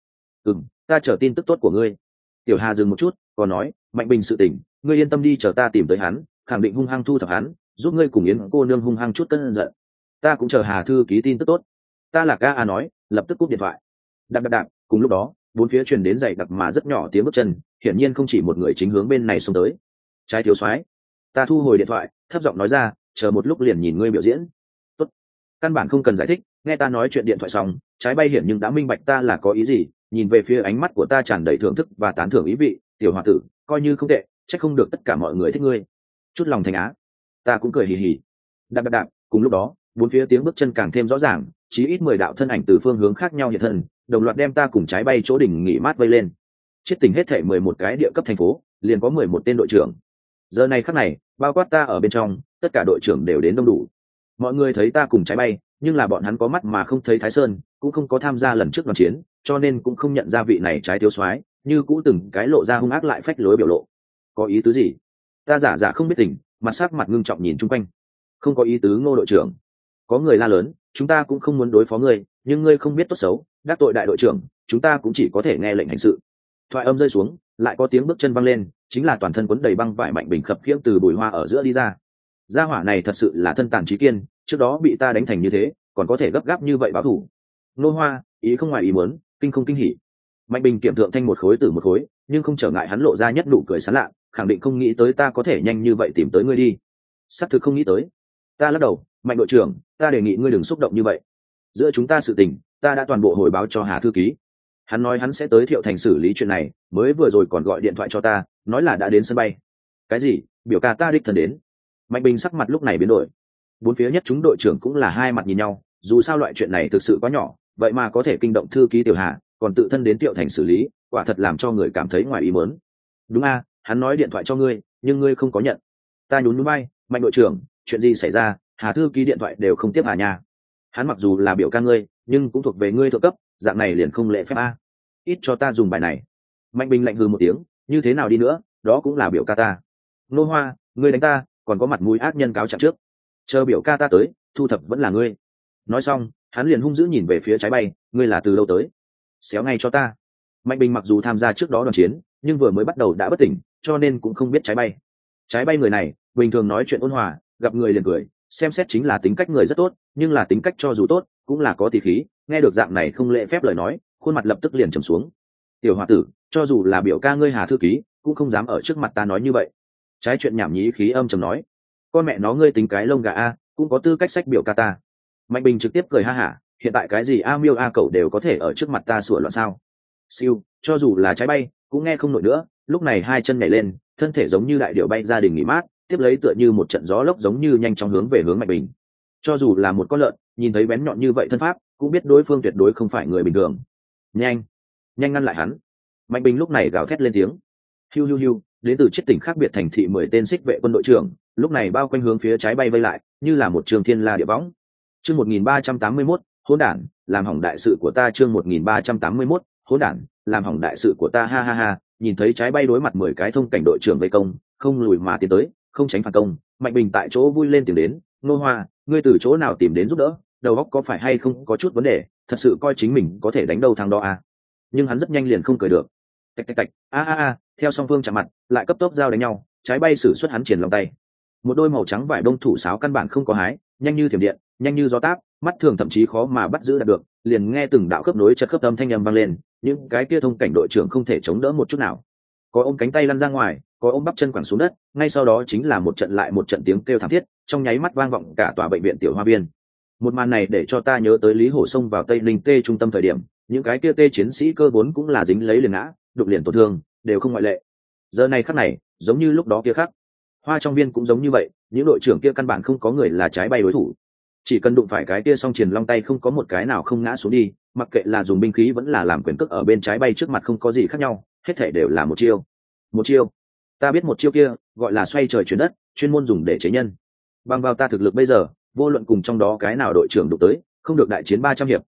ta chờ tin tức tốt của ngươi. Tiểu Hà dừng một chút, còn nói, Mạnh Bình sự tình, ngươi yên tâm đi, chờ ta tìm tới hắn, khẳng định hung hăng thu thập hắn, giúp ngươi cùng Yến cô nương hung hăng chút cơn giận. Ta cũng chờ Hà thư ký tin tức tốt. Ta là ca nói, lập tức cúp điện thoại. Đạp, cùng lúc đó, bốn phía truyền đến dày đặc mà rất nhỏ tiếng bước chân, hiển nhiên không chỉ một người chính hướng bên này xông tới. Trái thiếu soái, ta thu hồi điện thoại, thấp giọng nói ra, chờ một lúc liền nhìn ngươi biểu diễn. Tốt, căn bản không cần giải thích, nghe ta nói chuyện điện thoại xong, Trái Bay hiển nhưng đã minh bạch ta là có ý gì, nhìn về phía ánh mắt của ta tràn đầy thưởng thức và tán thưởng ý vị. Tiểu hòa tử, coi như không tệ, chắc không được tất cả mọi người thích ngươi. Chút lòng thành á. Ta cũng cười hì hì. Đạp, cùng lúc đó, bốn phía tiếng bước chân càng thêm rõ ràng, chí ít 10 đạo thân ảnh từ phương hướng khác nhau hiện thân, đồng loạt đem ta cùng Trái Bay chỗ đỉnh nghỉ mát vây lên. Chết tình hết thể 11 cái địa cấp thành phố, liền có 11 tên đội trưởng. Giờ này khắc này, bao quát ta ở bên trong, tất cả đội trưởng đều đến đông đủ. Mọi người thấy ta cùng Trái Bay, nhưng là bọn hắn có mắt mà không thấy Thái Sơn, cũng không có tham gia lần trước đoàn chiến, cho nên cũng không nhận ra vị này Trái thiếu soái, như cũ từng cái lộ ra hung ác lại phách lối biểu lộ. Có ý tứ gì? Ta giả không biết tình, mặt sắc mặt ngưng trọng nhìn chung quanh. Không có ý tứ Ngô đội trưởng. Có người la lớn, chúng ta cũng không muốn đối phó ngươi, nhưng ngươi không biết tốt xấu, đắc tội đại đội trưởng, chúng ta cũng chỉ có thể nghe lệnh hành sự. Thoại âm rơi xuống, lại có tiếng bước chân văng lên, chính là toàn thân quấn đầy băng vải Mạnh Bình khập khiễng từ bụi hoa ở giữa đi ra. Gia hỏa này thật sự là thân tàn trí kiên, trước đó bị ta đánh thành như thế, còn có thể gấp gáp như vậy báo thù. Nô Hoa, ý không ngoài ý muốn, kinh không kinh hỉ. Mạnh Bình kiểm thượng thanh một khối từ một khối, nhưng không trở ngại hắn lộ ra nhất nụ cười sán lạ, khẳng định không nghĩ tới ta có thể nhanh như vậy tìm tới ngươi đi. Sắp thực không nghĩ tới. Ta lắc đầu, Mạnh đội trưởng, ta đề nghị ngươi đừng xúc động như vậy. Giữa chúng ta sự tình, ta đã toàn bộ hồi báo cho Hà thư ký. Hắn nói hắn sẽ tới Thiệu Thành xử lý chuyện này, mới vừa rồi còn gọi điện thoại cho ta, nói là đã đến sân bay. Cái gì? Biểu ca ta đích thân đến. Mạnh Bình sắc mặt lúc này biến đổi. Bốn phía nhất chúng đội trưởng cũng là hai mặt nhìn nhau, dù sao loại chuyện này thực sự quá nhỏ, vậy mà có thể kinh động thư ký Tiểu Hà, còn tự thân đến Thiệu Thành xử lý, quả thật làm cho người cảm thấy ngoài ý muốn. Đúng a, hắn nói điện thoại cho ngươi, nhưng ngươi không có nhận. Ta nhún nhún vai, Mạnh đội trưởng, chuyện gì xảy ra? Hà thư ký điện thoại đều không tiếp à nha. Hắn mặc dù là biểu ca ngươi, nhưng cũng thuộc về ngươi thượng cấp, dạng này liền không lễ phép a. Ít cho ta dùng bài này. Mạnh Bình lạnh hừ một tiếng, như thế nào đi nữa, đó cũng là biểu ca ta. Nô Hoa, ngươi đánh ta, còn có mặt mũi ác nhân cáo trạng trước. Chờ biểu ca ta tới, thu thập vẫn là ngươi. Nói xong, hắn liền hung dữ nhìn về phía Trái Bay, ngươi là từ đâu tới? Xéo ngay cho ta. Mạnh Bình mặc dù tham gia trước đó đoàn chiến, nhưng vừa mới bắt đầu đã bất tỉnh, cho nên cũng không biết Trái Bay. Trái Bay người này, bình thường nói chuyện ôn hòa, gặp người liền cười, xem xét chính là tính cách người rất tốt, nhưng là tính cách cho dù tốt, cũng là có tỷ khí, nghe được dạng này không lễ phép lời nói, khuôn mặt lập tức liền trầm xuống. Tiểu hòa tử, cho dù là biểu ca ngươi Hà thư ký, cũng không dám ở trước mặt ta nói như vậy. Trái chuyện nhảm nhí khí âm trầm nói, con mẹ nó ngươi tính cái lông gà a, cũng có tư cách sách biểu ca ta. Mạnh Bình trực tiếp cười ha hả, hiện tại cái gì a miêu a cẩu đều có thể ở trước mặt ta sủa loạn sao? Siêu, cho dù là Trái Bay, cũng nghe không nổi nữa, lúc này hai chân nhảy lên, thân thể giống như đại điểu bay ra đình nghỉ mát, tiếp lấy tựa như một trận gió lốc giống như nhanh chóng hướng về hướng Mạnh Bình. Cho dù là một con lợn, nhìn thấy bén nhọn như vậy thân pháp, cũng biết đối phương tuyệt đối không phải người bình thường. Nhanh ngăn lại hắn. Mạnh Bình lúc này gào thét lên tiếng. Hiu, đến từ chiết tỉnh khác biệt thành thị 10 tên xích vệ quân đội trưởng, lúc này bao quanh hướng phía Trái Bay vây lại, như là một trường thiên la địa võng. Chương 1381, hỗn đản, làm hỏng đại sự của ta. Chương 1381, hỗn đản, làm hỏng đại sự của ta. Ha ha ha, nhìn thấy Trái Bay đối mặt 10 cái thông cảnh đội trưởng vây công, không lùi mà tiến tới, không tránh phản công, Mạnh Bình tại chỗ vui lên tìm đến, Nô Hoa, ngươi từ chỗ nào tìm đến giúp đỡ, đầu óc có phải hay không có chút vấn đề, thật sự coi chính mình có thể đánh đâu thằng đó à? Nhưng hắn rất nhanh liền không cười được. Tạch, theo song phương chạm mặt, lại cấp tốc giao đánh nhau, Trái Bay sử xuất hắn triển lòng tay. Một đôi màu trắng vải đông thủ sáo căn bản không có hái, nhanh như thiểm điện, nhanh như gió táp, mắt thường thậm chí khó mà bắt giữ được, liền nghe từng đạo khớp nối chật khớp âm thanh âm vang lên, những cái kia thông cảnh đội trưởng không thể chống đỡ một chút nào. Có ôm cánh tay lăn ra ngoài, có ôm bắp chân quẳng xuống đất, ngay sau đó chính là một trận lại một trận tiếng kêu thảm thiết, trong nháy mắt vang vọng cả tòa bệnh viện Tiểu Hoa Viên. Một màn này để cho ta nhớ tới Lý Hổ xông vào Tây Ninh Tê trung tâm thời điểm, những cái kia Tê chiến sĩ cơ vốn cũng là dính lấy liền ngã, đục liền tổn thương, đều không ngoại lệ. Giờ này khắc này, giống như lúc đó kia khắc, Hoa trong viên cũng giống như vậy, những đội trưởng kia căn bản không có người là Trái Bay đối thủ. Chỉ cần đụng phải cái kia song triển long tay không có một cái nào không ngã xuống đi, mặc kệ là dùng binh khí vẫn là làm quyền cước ở bên Trái Bay trước mặt không có gì khác nhau, hết thảy đều là một chiêu. Ta biết một chiêu kia gọi là xoay trời chuyển đất, chuyên môn dùng để chế nhân. Bằng vào ta thực lực bây giờ, vô luận cùng trong đó cái nào đội trưởng đụng tới, không được đại chiến 300 hiệp,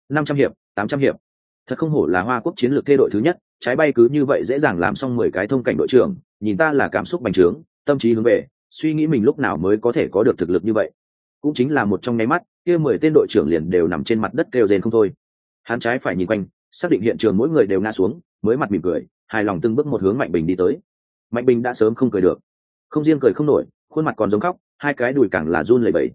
500 hiệp, 800 hiệp. Thật không hổ là Hoa Quốc chiến lược thê đội thứ nhất, trái bay cứ như vậy dễ dàng làm xong 10 cái thông cảnh đội trưởng, nhìn ta là cảm xúc bành trướng, tâm trí hướng về, suy nghĩ mình lúc nào mới có thể có được thực lực như vậy. Cũng chính là một trong nháy mắt, kia 10 tên đội trưởng liền đều nằm trên mặt đất kêu rên không thôi. Hắn trái phải nhìn quanh, xác định hiện trường mỗi người đều ngã xuống, mới mặt mỉm cười, hài lòng từng bước một hướng Mạnh Bình đi tới. Mạnh Bình đã sớm không cười được, không riêng cười không nổi, khuôn mặt còn giống khóc, hai cái đùi càng là run lẩy bẩy.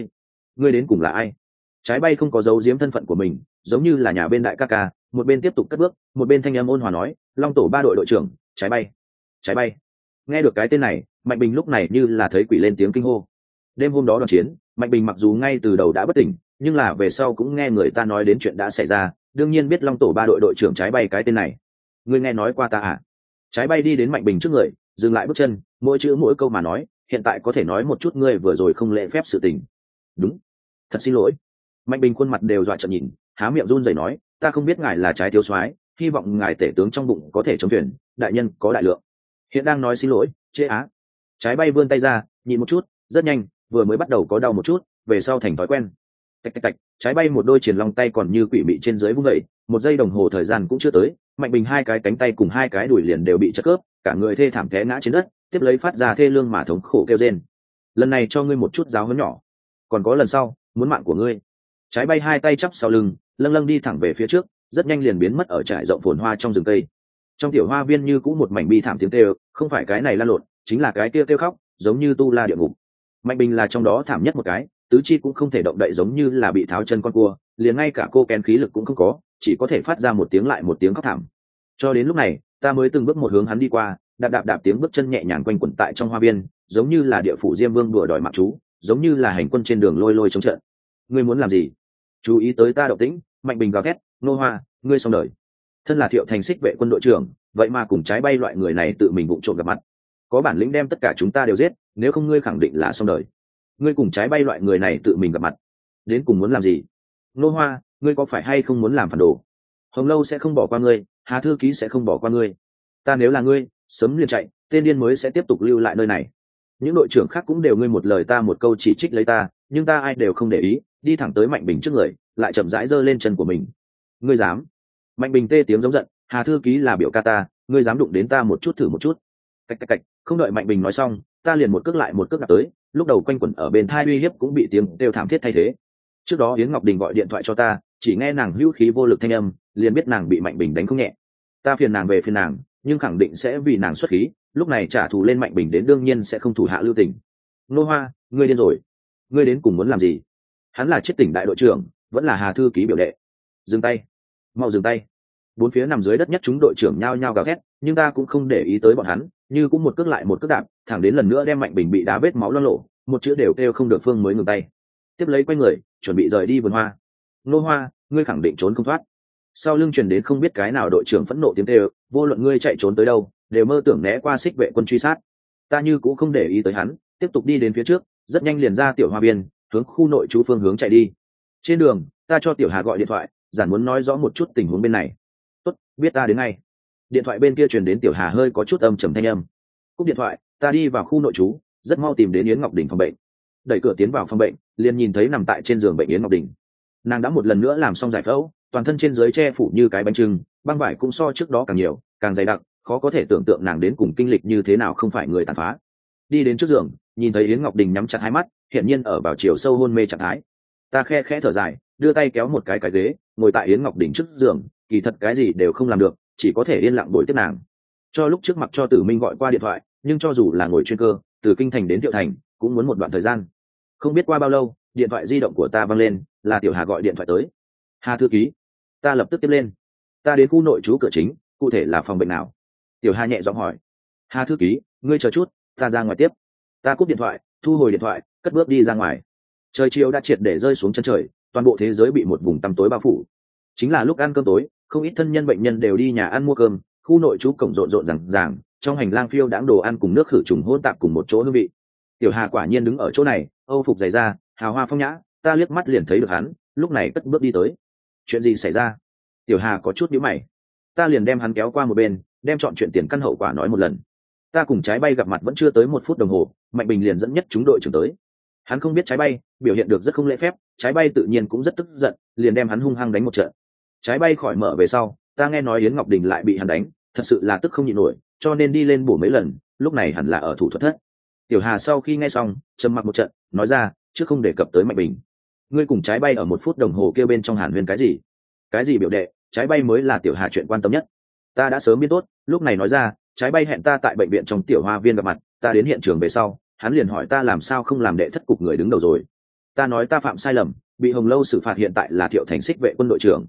Ngươi đến cùng là ai? Trái bay không có giấu giếm thân phận của mình, giống như là nhà bên đại ca ca, một bên tiếp tục cất bước, một bên thanh âm ôn hòa nói, Long tổ 3 đội đội trưởng, trái bay. Nghe được cái tên này, Mạnh Bình lúc này như là thấy quỷ lên tiếng kinh hô. Đêm hôm đó đoàn chiến, Mạnh Bình mặc dù ngay từ đầu đã bất tỉnh, nhưng là về sau cũng nghe người ta nói đến chuyện đã xảy ra, đương nhiên biết Long tổ 3 đội đội trưởng trái bay cái tên này. Ngươi nghe nói qua ta à? Trái bay đi đến Mạnh Bình trước người, dừng lại bước chân, mỗi chữ mỗi câu mà nói, hiện tại có thể nói một chút ngươi vừa rồi không lễ phép sự tình. Đúng, thật xin lỗi. Mạnh Bình khuôn mặt đều dọa trợn nhìn, há miệng run rẩy nói, ta không biết ngài là trái thiếu soái, hy vọng ngài tể tướng trong bụng có thể chống thuyền, đại nhân có đại lượng. Hiện đang nói xin lỗi, chế á. Trái bay vươn tay ra, nhìn một chút, rất nhanh, vừa mới bắt đầu có đau một chút, về sau thành thói quen. Tạch tạch tạch, trái bay một đôi triển long tay còn như quỷ mị trên dưới vung dậy, một giây đồng hồ thời gian cũng chưa tới, Mạnh Bình hai cái cánh tay cùng hai cái đùi liền đều bị chật khớp, cả người thê thảm té ngã trên đất, tiếp lấy phát ra thê lương mà thống khổ kêu rên. Lần này cho ngươi một chút giáo huấn nhỏ, còn có lần sau, muốn mạng của ngươi. Trái bay hai tay chắp sau lưng, lâng lâng đi thẳng về phía trước, rất nhanh liền biến mất ở trải rộng phồn hoa trong rừng cây. Trong tiểu hoa viên như cũng một mảnh bi thảm tiếng kêu, không phải cái này lan lộn, chính là cái kia kêu khóc, giống như tu la địa ngục. Mạnh Bình là trong đó thảm nhất một cái, tứ chi cũng không thể động đậy, giống như là bị tháo chân con cua, liền ngay cả cô kén khí lực cũng không có, chỉ có thể phát ra một tiếng lại một tiếng khóc thảm. Cho đến lúc này, ta mới từng bước một hướng hắn đi qua, đạp tiếng bước chân nhẹ nhàng quanh quẩn tại trong hoa viên, giống như là địa phủ Diêm Vương đùa đòi mạng chú, giống như là hành quân trên đường lôi chống trận. Ngươi muốn làm gì? Chú ý tới ta động tĩnh, Mạnh Bình gào thét, Nô Hoa, ngươi xong đời. Thân là Thiệu Thành Xích vệ quân đội trưởng, vậy mà cùng trái bay loại người này tự mình vụng trộm gặp mặt, có bản lĩnh đem tất cả chúng ta đều giết, nếu không ngươi khẳng định là xong đời. Ngươi cùng trái bay loại người này tự mình gặp mặt, đến cùng muốn làm gì? Nô Hoa, ngươi có phải hay không muốn làm phản đồ? Hồng Lâu sẽ không bỏ qua ngươi, Hà thư ký sẽ không bỏ qua ngươi. Ta nếu là ngươi, sớm liền chạy, tên điên mới sẽ tiếp tục lưu lại nơi này. Những đội trưởng khác cũng đều ngươi một lời ta một câu chỉ trích lấy ta, nhưng ta ai đều không để ý, đi thẳng tới Mạnh Bình trước người, lại chậm rãi giơ lên chân của mình. Ngươi dám? Mạnh Bình tê tiếng giống giận, Hà thư ký là biểu ca ta, ngươi dám đụng đến ta một chút thử một chút. Cạch cạch cạch, không đợi Mạnh Bình nói xong, ta liền một cước lại một cước đạp tới, lúc đầu quanh quẩn ở bên thai uy hiếp cũng bị tiếng kêu thảm thiết thay thế. Trước đó Yến Ngọc Đình gọi điện thoại cho ta, chỉ nghe nàng hữu khí vô lực thanh âm, liền biết nàng bị Mạnh Bình đánh không nhẹ. Ta phiền nàng về phiền nàng, nhưng khẳng định sẽ vì nàng xuất khí, lúc này trả thù lên Mạnh Bình đến đương nhiên sẽ không thủ hạ lưu tình. Nô Hoa, ngươi điên rồi, ngươi đến cùng muốn làm gì? Hắn là chết tỉnh đại đội trưởng, vẫn là Hà thư ký biểu đệ. Dừng tay, mau dừng tay. Bốn phía nằm dưới đất nhất chúng đội trưởng nhao nhao gào thét, nhưng ta cũng không để ý tới bọn hắn, như cũng một cước lại một cước đạp, thẳng đến lần nữa đem Mạnh Bình bị đá vết máu loang lổ, một chữ đều kêu không được phương mới ngừng tay. Tiếp lấy quay người, chuẩn bị rời đi vườn hoa. Nô Hoa, ngươi khẳng định trốn không thoát. Sau lưng truyền đến không biết cái nào đội trưởng phẫn nộ tiếng kêu, vô luận ngươi chạy trốn tới đâu, đều mơ tưởng né qua Xích vệ quân truy sát. Ta như cũng không để ý tới hắn, tiếp tục đi đến phía trước, rất nhanh liền ra tiểu hoa viên, hướng khu nội trú phương hướng chạy đi. Trên đường, ta cho tiểu Hà gọi điện thoại, giản muốn nói rõ một chút tình huống bên này. Tốt, biết ta đến ngay. Điện thoại bên kia truyền đến tiểu Hà hơi có chút âm trầm thanh âm. Cúp điện thoại, ta đi vào khu nội trú, rất mau tìm đến Yến Ngọc Đình phòng bệnh. Đẩy cửa tiến vào phòng bệnh, liền nhìn thấy nằm tại trên giường bệnh Yến Ngọc Đình. Nàng đã một lần nữa làm xong giải phẫu, toàn thân trên dưới che phủ như cái bánh trưng, băng vải cũng so trước đó càng nhiều, càng dày đặc, khó có thể tưởng tượng nàng đến cùng kinh lịch như thế nào không phải người tàn phá. Đi đến trước giường, nhìn thấy Yến Ngọc Đình nhắm chặt hai mắt, hiện nhiên ở vào chiều sâu hôn mê trạng thái. Ta khe khẽ thở dài, đưa tay kéo một cái ghế, ngồi tại Yến Ngọc Đình trước giường, kỳ thật cái gì đều không làm được, chỉ có thể yên lặng bồi tiếp nàng. Cho lúc trước mặc cho Tử Minh gọi qua điện thoại, nhưng cho dù là ngồi chuyên cơ, từ kinh thành đến Thiệu Thành, cũng muốn một đoạn thời gian. Không biết qua bao lâu, điện thoại di động của ta vang lên, là tiểu Hà gọi điện thoại tới. Hà thư ký. Ta lập tức tiếp lên. Ta đến khu nội trú cửa chính, cụ thể là phòng bệnh nào? Tiểu Hà nhẹ giọng hỏi. Hà thư ký, ngươi chờ chút, ta ra ngoài tiếp. Ta cúp điện thoại, thu hồi điện thoại, cất bước đi ra ngoài. Trời chiều đã triệt để rơi xuống chân trời, toàn bộ thế giới bị một vùng tăm tối bao phủ. Chính là lúc ăn cơm tối, không ít thân nhân bệnh nhân đều đi nhà ăn mua cơm, khu nội trú cổng rộn rộn ràng ràng, trong hành lang phiêu đãng đồ ăn cùng nước khử trùng hỗn tạp cùng một chỗ hương vị. Tiểu Hà quả nhiên đứng ở chỗ này, âu phục dày da, hào hoa phong nhã, ta liếc mắt liền thấy được hắn, lúc này cất bước đi tới. Chuyện gì xảy ra? Tiểu Hà có chút nhíu mày. Ta liền đem hắn kéo qua một bên, đem chọn chuyện tiền căn hậu quả nói một lần. Ta cùng trái bay gặp mặt vẫn chưa tới 1 phút đồng hồ, Mạnh Bình liền dẫn nhất chúng đội trưởng tới. Hắn không biết trái bay biểu hiện được rất không lễ phép, trái bay tự nhiên cũng rất tức giận, liền đem hắn hung hăng đánh một trận. Trái bay khỏi mở về sau, ta nghe nói Yến Ngọc Đình lại bị hắn đánh, thật sự là tức không nhịn nổi, cho nên đi lên bổ mấy lần, lúc này hẳn là ở thủ thuật thất. Tiểu Hà sau khi nghe xong trầm mặc một trận, nói ra, trước không đề cập tới Mạnh Bình, ngươi cùng trái bay ở 1 phút đồng hồ kêu bên trong hàn huyên cái gì biểu đệ, trái bay mới là Tiểu Hà chuyện quan tâm nhất. Ta đã sớm biết tốt, lúc này nói ra, trái bay hẹn ta tại bệnh viện trong Tiểu Hoa Viên gặp mặt, ta đến hiện trường về sau, hắn liền hỏi ta làm sao không làm đệ thất cục người đứng đầu rồi. Ta nói ta phạm sai lầm, bị Hồng Lâu xử phạt, hiện tại là Thiệu Thành Xích vệ quân đội trưởng.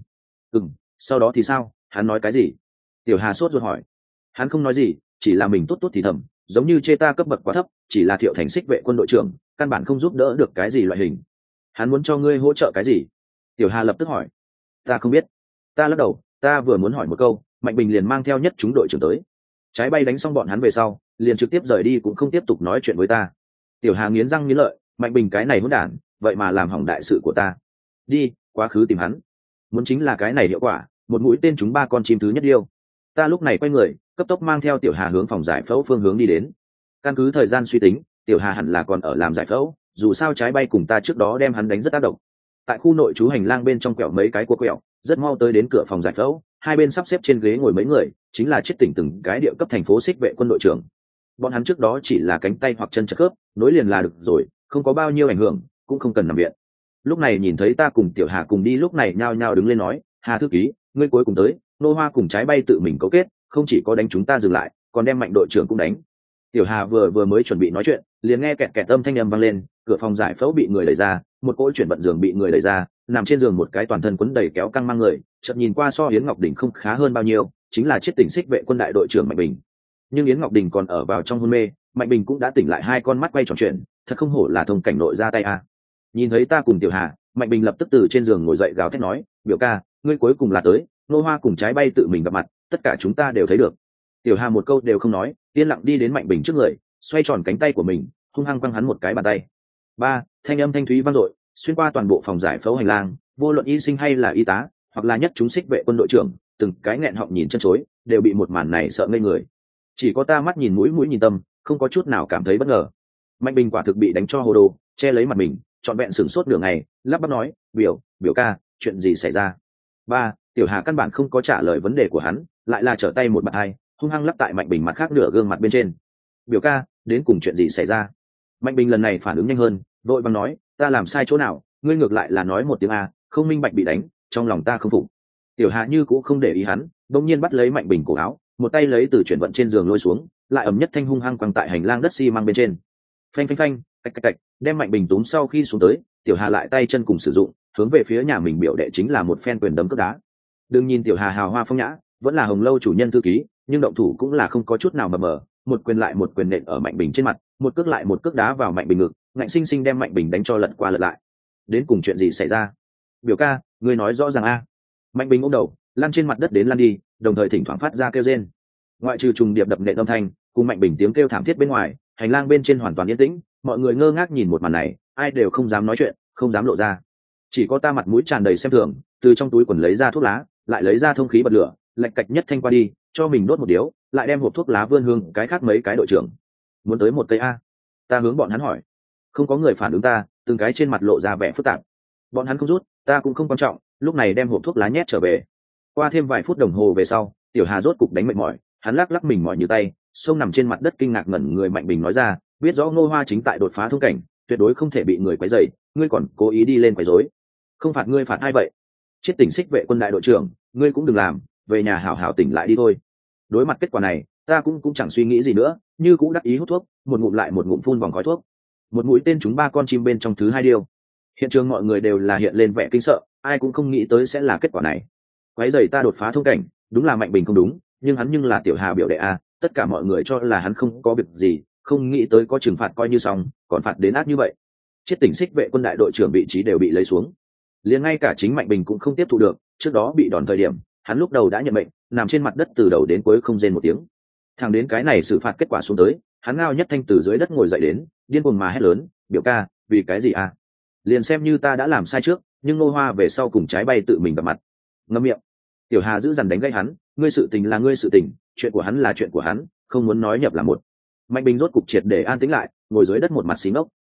Sau đó thì sao, hắn nói cái gì? Tiểu Hà sốt ruột hỏi. Hắn không nói gì, chỉ là mình tốt tốt thì thầm, giống như chê ta cấp bậc quá thấp, chỉ là Thiệu Thành Xích vệ quân đội trưởng, căn bản không giúp đỡ được cái gì loại hình. Hắn muốn cho ngươi hỗ trợ cái gì? Tiểu Hà lập tức hỏi. Ta không biết. Ta lắc đầu, ta vừa muốn hỏi một câu, Mạnh Bình liền mang theo nhất chúng đội trưởng tới. Trái bay đánh xong bọn hắn về sau, liền trực tiếp rời đi, cũng không tiếp tục nói chuyện với ta. Tiểu Hà nghiến răng nghiến lợi, Mạnh Bình cái này hỗn đản, vậy mà làm hỏng đại sự của ta. Đi, quá khứ tìm hắn. Muốn chính là cái này hiệu quả, một mũi tên trúng 3 con chim thứ nhất điêu. Ta lúc này quay người, cấp tốc mang theo Tiểu Hà hướng phòng giải phẫu phương hướng đi đến. Căn cứ thời gian suy tính, Tiểu Hà hẳn là còn ở làm giải phẫu, dù sao trái bay cùng ta trước đó đem hắn đánh rất tác động. Tại khu nội trú hành lang bên trong quẹo mấy cái cua quẹo, rất mau tới đến cửa phòng giải phẫu, hai bên sắp xếp trên ghế ngồi mấy người, chính là chết tỉnh từng cái địa cấp thành phố Xích vệ quân đội trưởng. Bọn hắn trước đó chỉ là cánh tay hoặc chân chật khớp, nối liền là được rồi, không có bao nhiêu ảnh hưởng, cũng không cần nằm viện. Lúc này nhìn thấy ta cùng Tiểu Hà cùng đi, lúc này nhao nhao đứng lên nói, Hà thư ký, ngươi cuối cùng tới, nô hoa cùng trái bay tự mình cấu kết, không chỉ có đánh chúng ta dừng lại, còn đem Mạnh đội trưởng cũng đánh. Tiểu Hà vừa mới chuẩn bị nói chuyện, liền nghe kẹt kẹt âm thanh âm vang lên, cửa phòng giải phẫu bị người đẩy ra, một cỗ chuyển vận giường bị người đẩy ra, nằm trên giường một cái toàn thân quấn đầy kéo căng mang người, chợt nhìn qua so Yến Ngọc Đình không khá hơn bao nhiêu, chính là chết tỉnh Xích vệ quân đại đội trưởng Mạnh Bình. Nhưng Yến Ngọc Đình còn ở vào trong hôn mê, Mạnh Bình cũng đã tỉnh lại, hai con mắt quay tròn chuyện, thật không hổ là thông cảnh nội ra tay a. Nhìn thấy ta cùng Tiểu Hà, Mạnh Bình lập tức từ trên giường ngồi dậy gào thét nói, biểu ca, ngươi cuối cùng là tới, nô hoa cùng trái bay tự mình gặp mặt, tất cả chúng ta đều thấy được. Tiểu Hà một câu đều không nói, yên lặng đi đến Mạnh Bình trước người, xoay tròn cánh tay của mình, hung hăng quăng hắn một cái bàn tay. Ba, thanh âm thanh thúy vang dội, xuyên qua toàn bộ phòng giải phẫu hành lang, vô luận y sinh hay là y tá, hoặc là nhất chúng Xích vệ quân đội trưởng, từng cái nghẹn họng nhìn chân chối, đều bị một màn này sợ ngây người. Chỉ có ta mắt nhìn mũi mũi nhìn tâm, không có chút nào cảm thấy bất ngờ. Mạnh Bình quả thực bị đánh cho hồ đồ, che lấy mặt mình, trọn vẹn sửng sốt nửa ngày, lắp bắp nói, biểu ca, chuyện gì xảy ra? Ba, Tiểu Hà căn bản không có trả lời vấn đề của hắn, lại là trở tay một bạt hai, hung hăng lắp tại Mạnh Bình mặt khác nửa gương mặt bên trên. Biểu ca, đến cùng chuyện gì xảy ra? Mạnh Bình lần này phản ứng nhanh hơn, vội vàng nói, ta làm sai chỗ nào, ngươi ngược lại là nói một tiếng a, không minh bạch bị đánh, trong lòng ta không phục. Tiểu Hà như cũng không để ý hắn, bỗng nhiên bắt lấy Mạnh Bình cổ áo, một tay lấy từ chuyển vận trên giường lôi xuống, lại ầm nhất thanh hung hăng quăng tại hành lang đất xi măng bên trên. Phanh phanh phanh, cạch cạch cạch, đem Mạnh Bình túm sau khi xuống tới, Tiểu Hà lại tay chân cùng sử dụng, hướng về phía nhà mình biểu đệ chính là một phen quyền đấm cước đá. Đừng nhìn Tiểu Hà hào hoa phong nhã, vẫn là Hồng Lâu chủ nhân thư ký, nhưng động thủ cũng là không có chút nào mờ mờ, một quyền lại một quyền nện ở Mạnh Bình trên mặt, một cước lại một cước đá vào Mạnh Bình ngực, ngạnh sinh sinh đem Mạnh Bình đánh cho lật qua lật lại. Đến cùng chuyện gì xảy ra? Biểu ca, ngươi nói rõ ràng a. Mạnh Bình ôm đầu, lăn trên mặt đất đến lăn đi, đồng thời thỉnh thoảng phát ra kêu rên. Ngoại trừ trùng điệp đập nện âm thanh, cùng Mạnh Bình tiếng kêu thảm thiết bên ngoài, hành lang bên trên hoàn toàn yên tĩnh, mọi người ngơ ngác nhìn một màn này, ai đều không dám nói chuyện, không dám lộ ra. Chỉ có ta mặt mũi tràn đầy xem thường, từ trong túi quần lấy ra thuốc lá, lại lấy ra thông khí bật lửa, lạch cạch nhất thanh qua đi, cho mình đốt một điếu, lại đem hộp thuốc lá vươn hương cái khác mấy cái đội trưởng. Muốn tới một cây a? Ta hướng bọn hắn hỏi. Không có người phản ứng ta, từng cái trên mặt lộ ra vẻ phức tạp. Bọn hắn không rút, ta cũng không quan trọng, lúc này đem hộp thuốc lá nhét trở về. Qua thêm vài phút đồng hồ về sau, Tiểu Hà rốt cục đánh mệt mỏi, hắn lắc lắc mình mỏi như tay, xông nằm trên mặt đất kinh ngạc ngẩn người. Mạnh Bình nói ra, biết rõ Ngô Hoa chính tại đột phá thông cảnh, tuyệt đối không thể bị người quấy rầy, ngươi còn cố ý đi lên quấy rối. Không phạt ngươi phạt ai vậy? Chết tỉnh Xích vệ quân đại đội trưởng, ngươi cũng đừng làm, về nhà hảo hảo tỉnh lại đi thôi. Đối mặt kết quả này, ta cũng chẳng suy nghĩ gì nữa, như cũng đắc ý hút thuốc, một ngụm lại một ngụm phun vòng khói thuốc. Một mũi tên trúng 3 con chim bên trong thứ 2 điêu. Hiện trường mọi người đều là hiện lên vẻ kinh sợ, ai cũng không nghĩ tới sẽ là kết quả này. Quấy rầy ta đột phá thông cảnh, đúng là Mạnh Bình không đúng, nhưng hắn nhưng là Tiểu Hà biểu đệ a, tất cả mọi người cho là hắn không có việc gì, không nghĩ tới có trừng phạt coi như xong, còn phạt đến ác như vậy. Chết tỉnh Xích vệ quân đại đội trưởng vị trí đều bị lấy xuống. Liền ngay cả chính Mạnh Bình cũng không tiếp thu được, trước đó bị đòn thời điểm, hắn lúc đầu đã nhận mệnh, nằm trên mặt đất từ đầu đến cuối không rên một tiếng. Thằng đến cái này xử phạt kết quả xuống tới, hắn ngao nhất thanh từ dưới đất ngồi dậy đến, điên cuồng mà hét lớn, biểu ca, vì cái gì à? Liền xem như ta đã làm sai trước, nhưng Ngô Hoa về sau cùng trái bay tự mình gặp mặt. Ngậm miệng. Tiểu Hà giữ dằn đánh gây hắn, ngươi sự tình là ngươi sự tình, chuyện của hắn là chuyện của hắn, không muốn nói nhập là một. Mạnh Bình rốt cục triệt để an tĩnh lại, ngồi dưới đất một mặt xí ngốc.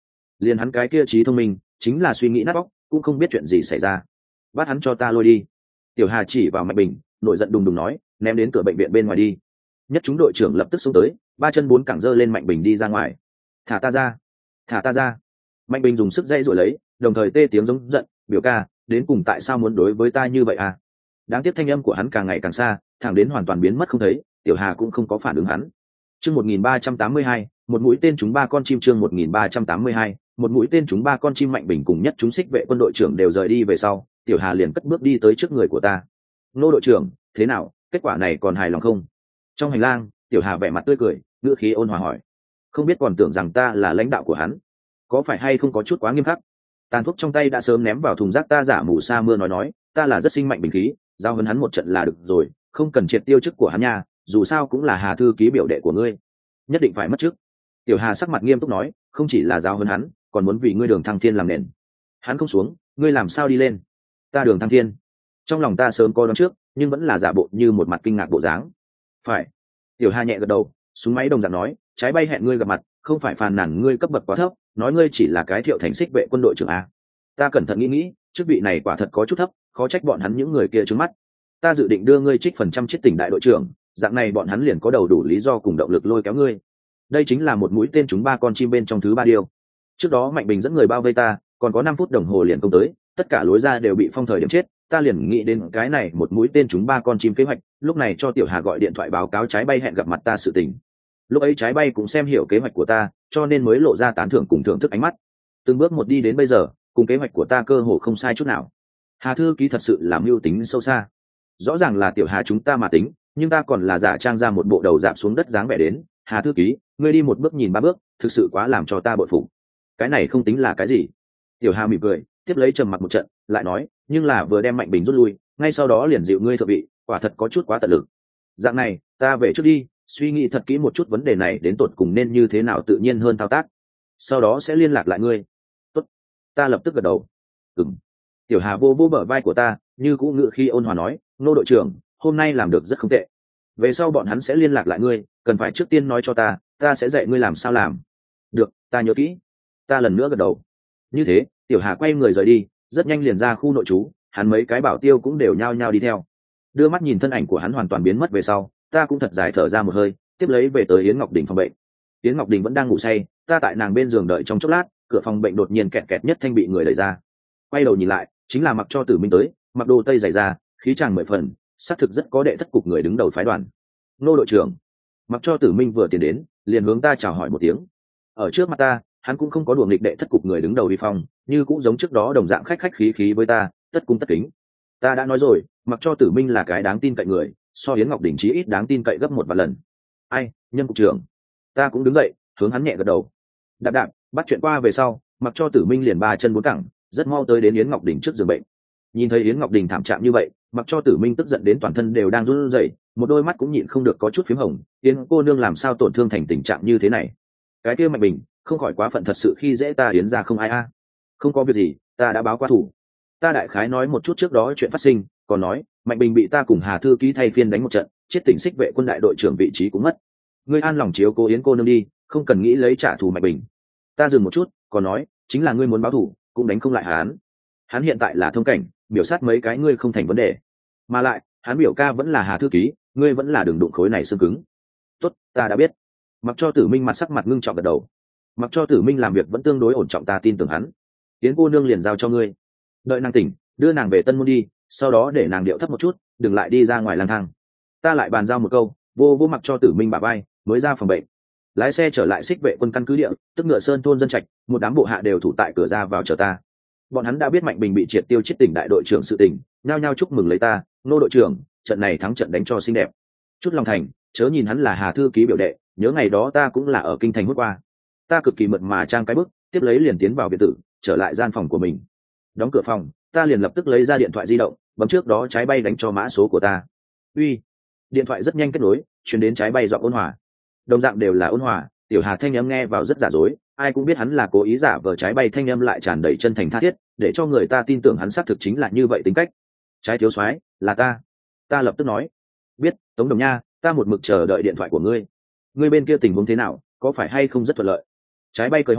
liền hắn cái kia trí thông minh chính là suy nghĩ nát bóc, cũng không biết chuyện gì xảy ra. Bắt hắn cho ta lôi đi. Tiểu Hà chỉ vào Mạnh Bình, nổi giận đùng đùng nói, ném đến cửa bệnh viện bên ngoài đi. Nhất chúng đội trưởng lập tức xuống tới, ba chân bốn cẳng giơ lên Mạnh Bình đi ra ngoài. Thả ta ra, thả ta ra. Mạnh Bình dùng sức dây rồi lấy, đồng thời tê tiếng giống giận, biểu ca, đến cùng tại sao muốn đối với ta như vậy à? Đáng tiếc thanh âm của hắn càng ngày càng xa, thẳng đến hoàn toàn biến mất không thấy. Tiểu Hà cũng không có phản ứng hắn. Chương 1382, một mũi tên trúng ba con chim. Chương 1382, một mũi tên trúng ba con chim. Mạnh Bình cùng Nhất chúng xích vệ quân đội trưởng đều rời đi về sau, Tiểu Hà liền cất bước đi tới trước người của ta. Nô đội trưởng, thế nào, kết quả này còn hài lòng không? Trong hành lang, Tiểu Hà vẻ mặt tươi cười, ngữ khí ôn hòa hỏi. Không biết còn tưởng rằng ta là lãnh đạo của hắn, có phải hay không có chút quá nghiêm khắc? Tàn thuốc trong tay đã sớm ném vào thùng rác, ta giả mù sa mưa nói, ta là rất sinh mạnh bình khí, giao hấn hắn một trận là được rồi, không cần triệt tiêu chức của hắn nha, dù sao cũng là Hà thư ký biểu đệ của ngươi, nhất định phải mất chức. Tiểu Hà sắc mặt nghiêm túc nói, không chỉ là giao hấn hắn, còn muốn vì ngươi Đường Thăng Thiên làm nền. Hắn không xuống, ngươi làm sao đi lên? Ta Đường Thăng Thiên? Trong lòng ta sớm có đoán trước, nhưng vẫn là giả bộ như một mặt kinh ngạc bộ dáng. Phải. Tiểu Hà nhẹ gật đầu, súng máy đồng dạng nói, trái bay hẹn ngươi gặp mặt, không phải phàn nàn ngươi cấp bậc quá thấp, nói ngươi chỉ là cái Thiệu Thành xích vệ quân đội trưởng a. Ta cẩn thận nghĩ, chức vị này quả thật có chút thấp, khó trách bọn hắn những người kia trướng mắt. Ta dự định đưa ngươi trích phần trăm chiết tỉnh đại đội trưởng, dạng này bọn hắn liền có đầu đủ lý do cùng động lực lôi kéo ngươi. Đây chính là một mũi tên trúng ba con chim bên trong thứ ba điều. Trước đó Mạnh Bình dẫn người bao vây ta, còn có 5 phút đồng hồ liền công tới, tất cả lối ra đều bị phong thời điểm chết, ta liền nghĩ đến cái này một mũi tên trúng ba con chim kế hoạch, lúc này cho Tiểu Hà gọi điện thoại báo cáo trái bay hẹn gặp mặt ta sự tình. Lúc ấy trái bay cũng xem hiểu kế hoạch của ta, cho nên mới lộ ra tán thưởng cùng thưởng thức ánh mắt. Từng bước một đi đến bây giờ, cùng kế hoạch của ta cơ hồ không sai chút nào. Hà thư ký thật sự là mưu tính sâu xa. Rõ ràng là Tiểu Hà chúng ta mà tính, nhưng ta còn là giả trang ra một bộ đầu dạp xuống đất dáng vẻ đến. Hà thư ký, ngươi đi một bước nhìn ba bước, thực sự quá làm cho ta bội phục. Cái này không tính là cái gì. Tiểu Hà mỉm cười, tiếp lấy trầm mặc một trận, lại nói, nhưng là vừa đem Mạnh Bình rút lui, ngay sau đó liền dịu ngươi thượng vị, quả thật có chút quá tận lực. Dạng này, ta về trước đi, suy nghĩ thật kỹ một chút vấn đề này đến tột cùng nên như thế nào tự nhiên hơn thao tác, sau đó sẽ liên lạc lại ngươi. Tốt. Ta lập tức gật đầu. Ừm. Tiểu Hà vô vô bờ vai của ta, như cũ ngự khi ôn hòa nói, nô đội trưởng, hôm nay làm được rất không tệ. Về sau bọn hắn sẽ liên lạc lại ngươi, cần phải trước tiên nói cho ta sẽ dạy ngươi làm sao làm. Được, ta nhớ kỹ. Ta lần nữa gật đầu. Như thế, Tiểu Hà quay người rời đi, rất nhanh liền ra khu nội trú, hắn mấy cái bảo tiêu cũng đều nhao nhao đi theo. Đưa mắt nhìn thân ảnh của hắn hoàn toàn biến mất về sau, ta cũng thật dài thở ra một hơi, tiếp lấy về tới Yến Ngọc Đình phòng bệnh. Yến Ngọc Đình vẫn đang ngủ say, ta tại nàng bên giường đợi trong chốc lát, cửa phòng bệnh đột nhiên kẹt kẹt nhất thanh bị người đẩy ra. Quay đầu nhìn lại, chính là Mặc Cho Tử Minh tới, mặc đồ tây dày da, khí chàng 10 phần, xác thực rất có đệ thất cục người đứng đầu phái đoàn. Nô đội trưởng. Mặc Cho Tử Minh vừa tiến đến, liền hướng ta chào hỏi một tiếng. Ở trước mặt ta, hắn cũng không có đùa nghịch đệ thất cục người đứng đầu đi phong, như cũng giống trước đó đồng dạng khách khách khí khí với ta, tất cung tất kính. Ta đã nói rồi, Mặc Cho Tử Minh là cái đáng tin cậy người, so Yến Ngọc Đình chí ít đáng tin cậy gấp 1 vạn lần. Ai, Nhân cục trưởng. Ta cũng đứng dậy, hướng hắn nhẹ gật đầu. Đạp đạp, bắt chuyện qua về sau, Mặc Cho Tử Minh liền ba chân bốn cẳng, rất mau tới đến Yến Ngọc Đình trước giường bệnh. Nhìn thấy Yến Ngọc Đình thảm trạng như vậy, Mặc Cho Tử Minh tức giận đến toàn thân đều đang run rẩy, một đôi mắt cũng nhịn không được có chút phím hồng. Yến cô nương làm sao tổn thương thành tình trạng như thế này? Cái kia Mạnh Bình, không khỏi quá phận thật sự khi dễ ta Yến ra không ai a. Không có việc gì, ta đã báo qua thủ. Ta đại khái nói một chút trước đó chuyện phát sinh, còn nói Mạnh Bình bị ta cùng Hà thư ký thay phiên đánh một trận, chết tỉnh xích vệ quân đại đội trưởng vị trí cũng mất. Ngươi an lòng chiếu cố Yến cô nương đi, không cần nghĩ lấy trả thù Mạnh Bình. Ta dừng một chút, còn nói, chính là ngươi muốn báo thù, cũng đánh không lại hắn hiện tại là thông cảnh, biểu sát mấy cái ngươi không thành vấn đề, mà lại hắn biểu ca vẫn là Hà thư ký, ngươi vẫn là đường đụng khối này xương cứng. Tốt, ta đã biết. Mặc Cho Tử Minh mặt sắc mặt ngưng trọng gật đầu. Mặc Cho Tử Minh làm việc vẫn tương đối ổn trọng, ta tin tưởng hắn. Yến cô nương liền giao cho ngươi, đợi nàng tỉnh, đưa nàng về Tân Môn đi, sau đó để nàng điệu thấp một chút, đừng lại đi ra ngoài lang thang. Ta lại bàn giao một câu, vô Mặc Cho Tử Minh bả vai, mới ra phòng bệnh. Lái xe trở lại xích vệ quân căn cứ địa, tức Ngựa Sơn thôn dân trạch, một đám bộ hạ đều thủ tại cửa ra vào chờ ta. Bọn hắn đã biết Mạnh Bình bị triệt tiêu chết tỉnh đại đội trưởng sự tình, nhao nhao chúc mừng lấy ta, nô đội trưởng, trận này thắng trận đánh cho xinh đẹp. Chút lòng thành, chớ nhìn hắn là Hà thư ký biểu đệ, nhớ ngày đó ta cũng là ở kinh thành hút qua. Ta cực kỳ mượt mà trang cái bức, tiếp lấy liền tiến vào biệt tử, trở lại gian phòng của mình. Đóng cửa phòng, ta liền lập tức lấy ra điện thoại di động, bấm trước đó trái bay đánh cho mã số của ta. Uy. Điện thoại rất nhanh kết nối, truyền đến trái bay giọng ôn hòa. Đồng dạng đều là ôn hòa, Tiểu Hà thanh âm nghe vào rất giả dối, ai cũng biết hắn là cố ý giả vờ trái bay thanh âm lại tràn đầy chân thành tha thiết, để cho người ta tin tưởng hắn xác thực chính là như vậy tính cách. Trái thiếu soái, là ta. Ta lập tức nói. Biết, Tống Đồng Nha, ta một mực chờ đợi điện thoại của ngươi. Ngươi bên kia tình huống thế nào, có phải hay không rất thuận lợi? Trái bay cười hỏi,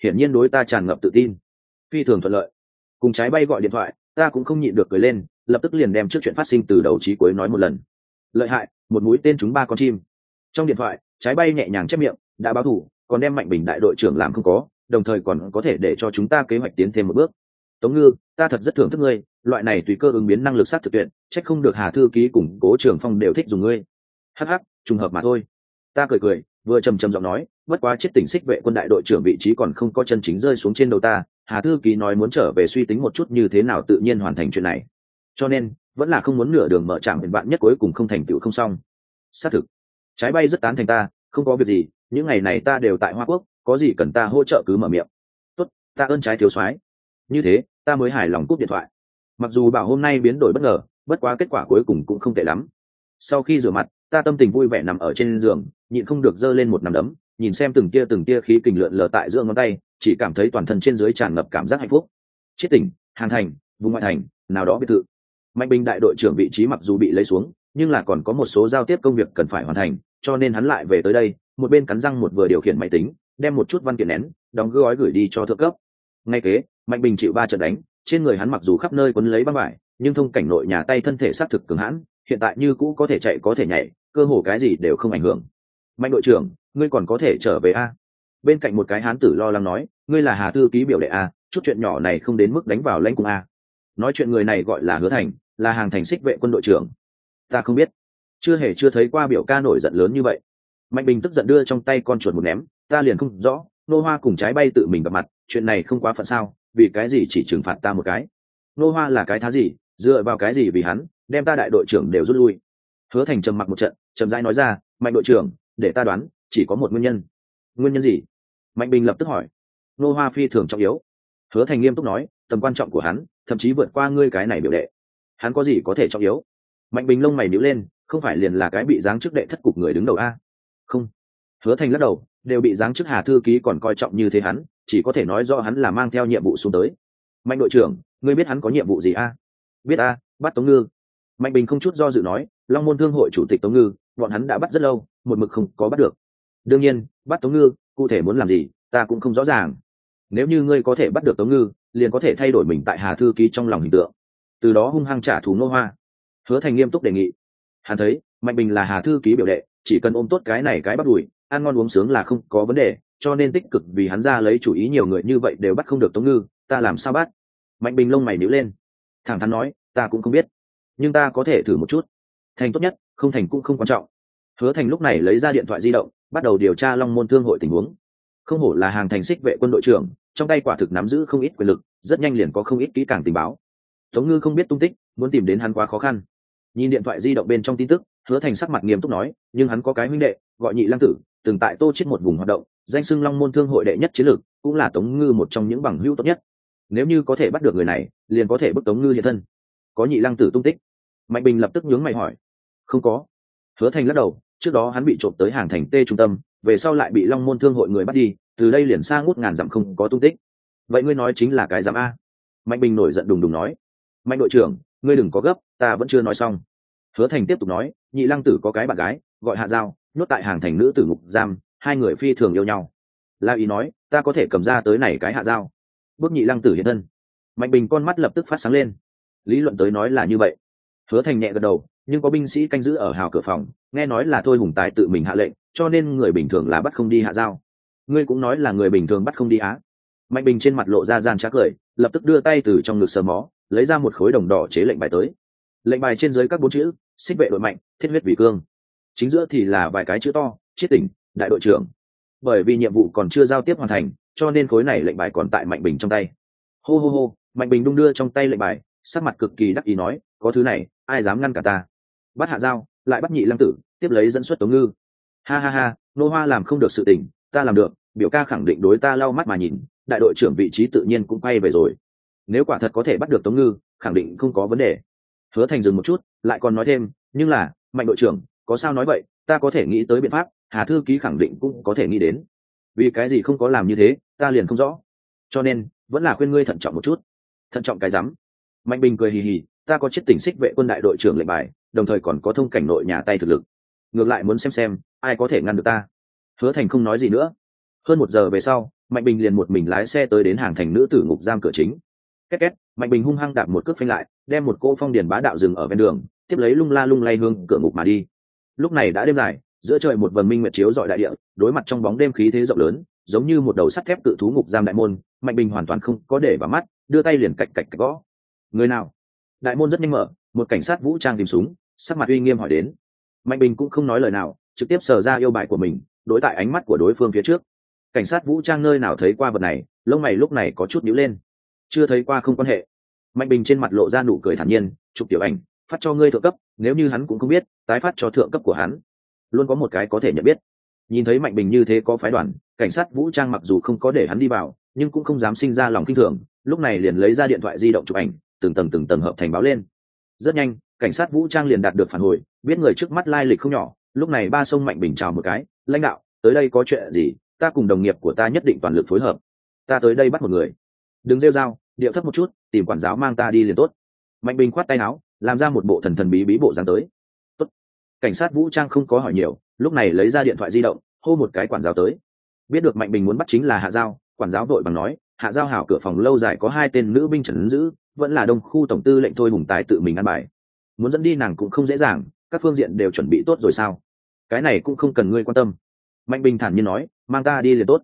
hiển nhiên đối ta tràn ngập tự tin. Phi thường thuận lợi. Cùng Trái Bay gọi điện thoại, ta cũng không nhịn được cười lên, lập tức liền đem trước chuyện phát sinh từ đầu chí cuối nói một lần. Lợi hại, một mũi tên trúng 3 con chim. Trong điện thoại, Trái Bay nhẹ nhàng chép miệng, đã báo thủ, còn đem Mạnh Bình đại đội trưởng làm không có, đồng thời còn có thể để cho chúng ta kế hoạch tiến thêm một bước. Tống Ngư, ta thật rất thưởng thức ngươi, loại này tùy cơ ứng biến năng lực sát thực tuyệt, trách không được Hà thư ký cùng Cố Trường Phong đều thích dùng ngươi. Hắc hắc, trùng hợp mà thôi. Ta cười cười, vừa trầm trầm giọng nói, bất quá chết tỉnh xích vệ quân đại đội trưởng vị trí còn không có chân chính rơi xuống trên đầu ta. Hà thư ký nói muốn trở về suy tính một chút như thế nào tự nhiên hoàn thành chuyện này, cho nên vẫn là không muốn nửa đường mở trạm đến bạn nhất cuối cùng không thành tựu không xong. Xác thực, Trái Bay rất tán thành ta, không có việc gì, những ngày này ta đều tại Hoa Quốc, có gì cần ta hỗ trợ cứ mở miệng. Tốt, ta ơn Trái thiếu soái. Như thế ta mới hài lòng cúp điện thoại. Mặc dù bảo hôm nay biến đổi bất ngờ, bất quá kết quả cuối cùng cũng không tệ lắm. Sau khi rửa mặt, ta tâm tình vui vẻ nằm ở trên giường, nhịn không được giơ lên một nắm đấm, nhìn xem từng tia khí kình lượn lờ tại giữa ngón tay, chỉ cảm thấy toàn thân trên dưới tràn ngập cảm giác hạnh phúc. Chiết tỉnh, Hàng Thành, vùng ngoại thành, nào đó biệt thự. Mạnh Bình đại đội trưởng vị trí mặc dù bị lấy xuống, nhưng là còn có một số giao tiếp công việc cần phải hoàn thành, cho nên hắn lại về tới đây, một bên cắn răng một vừa điều khiển máy tính, đem một chút văn kiện nén, đóng gói gửi đi cho thượng cấp. Ngay kế, Mạnh Bình chịu 3 trận đánh, trên người hắn mặc dù khắp nơi quấn lấy băng vải, nhưng thông cảnh nội nhà tay thân thể xác thực cường hãn, hiện tại như cũ có thể chạy có thể nhảy, cơ hồ cái gì đều không ảnh hưởng. Mạnh đội trưởng, ngươi còn có thể trở về a? Bên cạnh một cái hán tử lo lắng nói, ngươi là Hà thư ký biểu đệ a, chút chuyện nhỏ này không đến mức đánh vào lãnh cung a. Nói chuyện người này gọi là Hứa Thành, là Hàng Thành xích vệ quân đội trưởng. Ta không biết, chưa thấy qua biểu ca nổi giận lớn như vậy. Mạnh Bình tức giận đưa trong tay con chuột một ném, ta liền không rõ, Nô Hoa cùng Trái Bay tự mình gặp mặt, chuyện này không quá phận sao, vì cái gì chỉ trừng phạt ta một cái? Nô Hoa là cái thá gì, dựa vào cái gì vì hắn đem ta đại đội trưởng đều rút lui? Hứa Thành trầm mặc một trận, chậm rãi nói ra, Mạnh đội trưởng, để ta đoán, chỉ có một nguyên nhân. Nguyên nhân gì? Mạnh Bình lập tức hỏi. Nô Hoa phi thường trọng yếu. Hứa Thành nghiêm túc nói, tầm quan trọng của hắn thậm chí vượt qua ngươi cái này biểu đệ. Hắn có gì có thể trọng yếu? Mạnh Bình lông mày nhíu lên, không phải liền là cái bị giáng chức đệ thất cục người đứng đầu a? Không. Hứa Thành lắc đầu, đều bị giáng chức Hà thư ký còn coi trọng như thế hắn, chỉ có thể nói do hắn là mang theo nhiệm vụ xuống tới. Mạnh đội trưởng, ngươi biết hắn có nhiệm vụ gì a? Biết a, bắt Tống Ngư. Mạnh Bình không chút do dự nói, Long Môn Thương hội chủ tịch Tống Ngư, bọn hắn đã bắt rất lâu, một mực không có bắt được. Đương nhiên, bắt Tống Ngư, cụ thể muốn làm gì, ta cũng không rõ ràng. Nếu như ngươi có thể bắt được Tống Ngư, liền có thể thay đổi mình tại Hà thư ký trong lòng hình tượng, từ đó hung hăng trả thù Nô Hoa. Hứa Thành nghiêm túc đề nghị. Hắn thấy, Mạnh Bình là Hà thư ký biểu đệ, chỉ cần ôm tốt cái này cái bắt đùi, ăn ngon uống sướng là không có vấn đề, cho nên tích cực vì hắn ra lấy chủ ý nhiều người như vậy đều bắt không được Tống Ngư, ta làm sao bắt? Mạnh Bình lông mày nhíu lên, thẳng thắn nói, ta cũng không biết, nhưng ta có thể thử một chút. Thành tốt nhất, không thành cũng không quan trọng. Hứa Thành lúc này lấy ra điện thoại di động, bắt đầu điều tra Long Môn Thương hội tình huống. Không hổ là Hàng Thành xích vệ quân đội trưởng, trong tay quả thực nắm giữ không ít quyền lực, rất nhanh liền có không ít kỹ càng tình báo. Tống Ngư không biết tung tích, muốn tìm đến hắn quá khó khăn. Nhìn điện thoại di động bên trong tin tức, Hứa Thành sắc mặt nghiêm túc nói, nhưng hắn có cái huynh đệ, gọi Nhị Lăng Tử, từng tại Tô Chiết một vùng hoạt động, danh xưng Long Môn Thương hội đệ nhất chiến lược, cũng là Tống Ngư một trong những bằng hữu tốt nhất. Nếu như có thể bắt được người này, liền có thể bức Tống Ngư hiện thân. Có Nhị Lăng Tử tung tích? Mạnh Bình lập tức nhướng mày hỏi. Không có. Hứa Thành lắc đầu, trước đó hắn bị trộm tới Hàng Thành T trung tâm, về sau lại bị Long Môn Thương hội người bắt đi, từ đây liền xa ngút ngàn dặm không có tung tích. Vậy ngươi nói chính là cái giám a? Mạnh Bình nổi giận đùng đùng nói. Mạnh đội trưởng, ngươi đừng có gấp, ta vẫn chưa nói xong. Hứa Thành tiếp tục nói, Nhị Lăng Tử có cái bạn gái, gọi Hạ Giao, nhốt tại Hàng Thành nữ tử ngục giam, hai người phi thường yêu nhau. La Ý nói, ta có thể cầm ra tới này cái Hạ Giao, bước Nhị Lăng Tử hiện thân. Mạnh Bình con mắt lập tức phát sáng lên. Lý luận tới nói là như vậy. Hứa Thành nhẹ gật đầu, nhưng có binh sĩ canh giữ ở hào cửa phòng, nghe nói là Thôi Hùng Tài tự mình hạ lệnh, cho nên người bình thường là bắt không đi Hạ Giao. Ngươi cũng nói là người bình thường bắt không đi á? Mạnh Bình trên mặt lộ ra gian trá cười, lập tức đưa tay từ trong ngực sờ mó, lấy ra một khối đồng đỏ chế lệnh bài tới. Lệnh bài trên dưới các 4 chữ, xích vệ đội mạnh, thiết huyết vì cương. Chính giữa thì là vài cái chữ to, Chiết tỉnh, đại đội trưởng. Bởi vì nhiệm vụ còn chưa giao tiếp hoàn thành, cho nên khối này lệnh bài còn tại Mạnh Bình trong tay. Hô hô hô, Mạnh Bình đung đưa trong tay lệnh bài, sắc mặt cực kỳ đắc ý nói, có thứ này, ai dám ngăn cả ta? Bắt Hạ Giao, lại bắt Nhị Lăng Tử, tiếp lấy dẫn xuất Tống Ngư. Ha ha ha, Nô Hoa làm không được sự tình, ta làm được, biểu ca khẳng định đối ta lau mắt mà nhìn, đại đội trưởng vị trí tự nhiên cũng quay về rồi. Nếu quả thật có thể bắt được Tống Ngư, khẳng định không có vấn đề. Hứa Thành dừng một chút, lại còn nói thêm, nhưng là, Mạnh đội trưởng, có sao nói vậy, ta có thể nghĩ tới biện pháp, Hà thư ký khẳng định cũng có thể nghĩ đến. Vì cái gì không có làm như thế, ta liền không rõ. Cho nên, vẫn là khuyên ngươi thận trọng một chút. Thận trọng cái rắm. Mạnh Bình cười hì hì, ta có chiết tỉnh xích vệ quân đại đội trưởng lệnh bài, đồng thời còn có thông cảnh nội nhà tay thực lực. Ngược lại muốn xem ai có thể ngăn được ta. Hứa Thành không nói gì nữa. Hơn 1 giờ về sau, Mạnh Bình liền một mình lái xe tới đến hàng thành nữ tử ngục giam cửa chính. Két két, Mạnh Bình hung hăng đạp một cước phanh lại, đem một cỗ phong điền bá đạo dừng ở ven đường, tiếp lấy lung la lung lay hướng cửa ngục mà đi. Lúc này đã đêm dài, giữa trời một vầng minh nguyệt chiếu rọi đại địa, đối mặt trong bóng đêm khí thế rộng lớn, giống như một đầu sắt thép cự thú ngục giam đại môn. Mạnh Bình hoàn toàn không có để vào mắt, đưa tay liền cạch cạch cạch gõ. Người nào? Đại môn rất nhanh mở, một cảnh sát vũ trang tìm súng, sắc mặt uy nghiêm hỏi đến. Mạnh Bình cũng không nói lời nào, trực tiếp sờ ra yêu bài của mình, đối tại ánh mắt của đối phương phía trước. Cảnh sát vũ trang nơi nào thấy qua vật này, lông mày lúc này có chút nhíu lên. Chưa thấy qua không quan hệ. Mạnh Bình trên mặt lộ ra nụ cười thản nhiên, chụp tiểu ảnh, phát cho ngươi thượng cấp, nếu như hắn cũng không biết, tái phát cho thượng cấp của hắn. Luôn có một cái có thể nhận biết. Nhìn thấy Mạnh Bình như thế có phái đoàn, cảnh sát vũ trang mặc dù không có để hắn đi vào, nhưng cũng không dám sinh ra lòng kinh thường, lúc này liền lấy ra điện thoại di động chụp ảnh, từng tầng hợp thành báo lên. Rất nhanh, cảnh sát vũ trang liền đạt được phản hồi, biết người trước mắt lai lịch không nhỏ, lúc này ba sông Mạnh Bình chào một cái, lãnh đạo, tới đây có chuyện gì, ta cùng đồng nghiệp của ta nhất định toàn lực phối hợp. Ta tới đây bắt một người. Đừng rêu rao, điệu thấp một chút, tìm quản giáo mang ta đi liền tốt. Mạnh Bình khoát tay áo, làm ra một bộ thần thần bí bí bộ dáng tới. Tốt. Cảnh sát vũ trang không có hỏi nhiều, lúc này lấy ra điện thoại di động, hô một cái quản giáo tới. Biết được Mạnh Bình muốn bắt chính là Hạ Giao, quản giáo vội bằng nói, Hạ Giao hảo cửa phòng lâu dài có 2 tên nữ binh trấn giữ, vẫn là Đông khu tổng tư lệnh Thôi Hùng Tài tự mình ăn bài. Muốn dẫn đi nàng cũng không dễ dàng, các phương diện đều chuẩn bị tốt rồi sao? Cái này cũng không cần ngươi quan tâm. Mạnh Bình thản nhiên nói, mang ta đi liền tốt.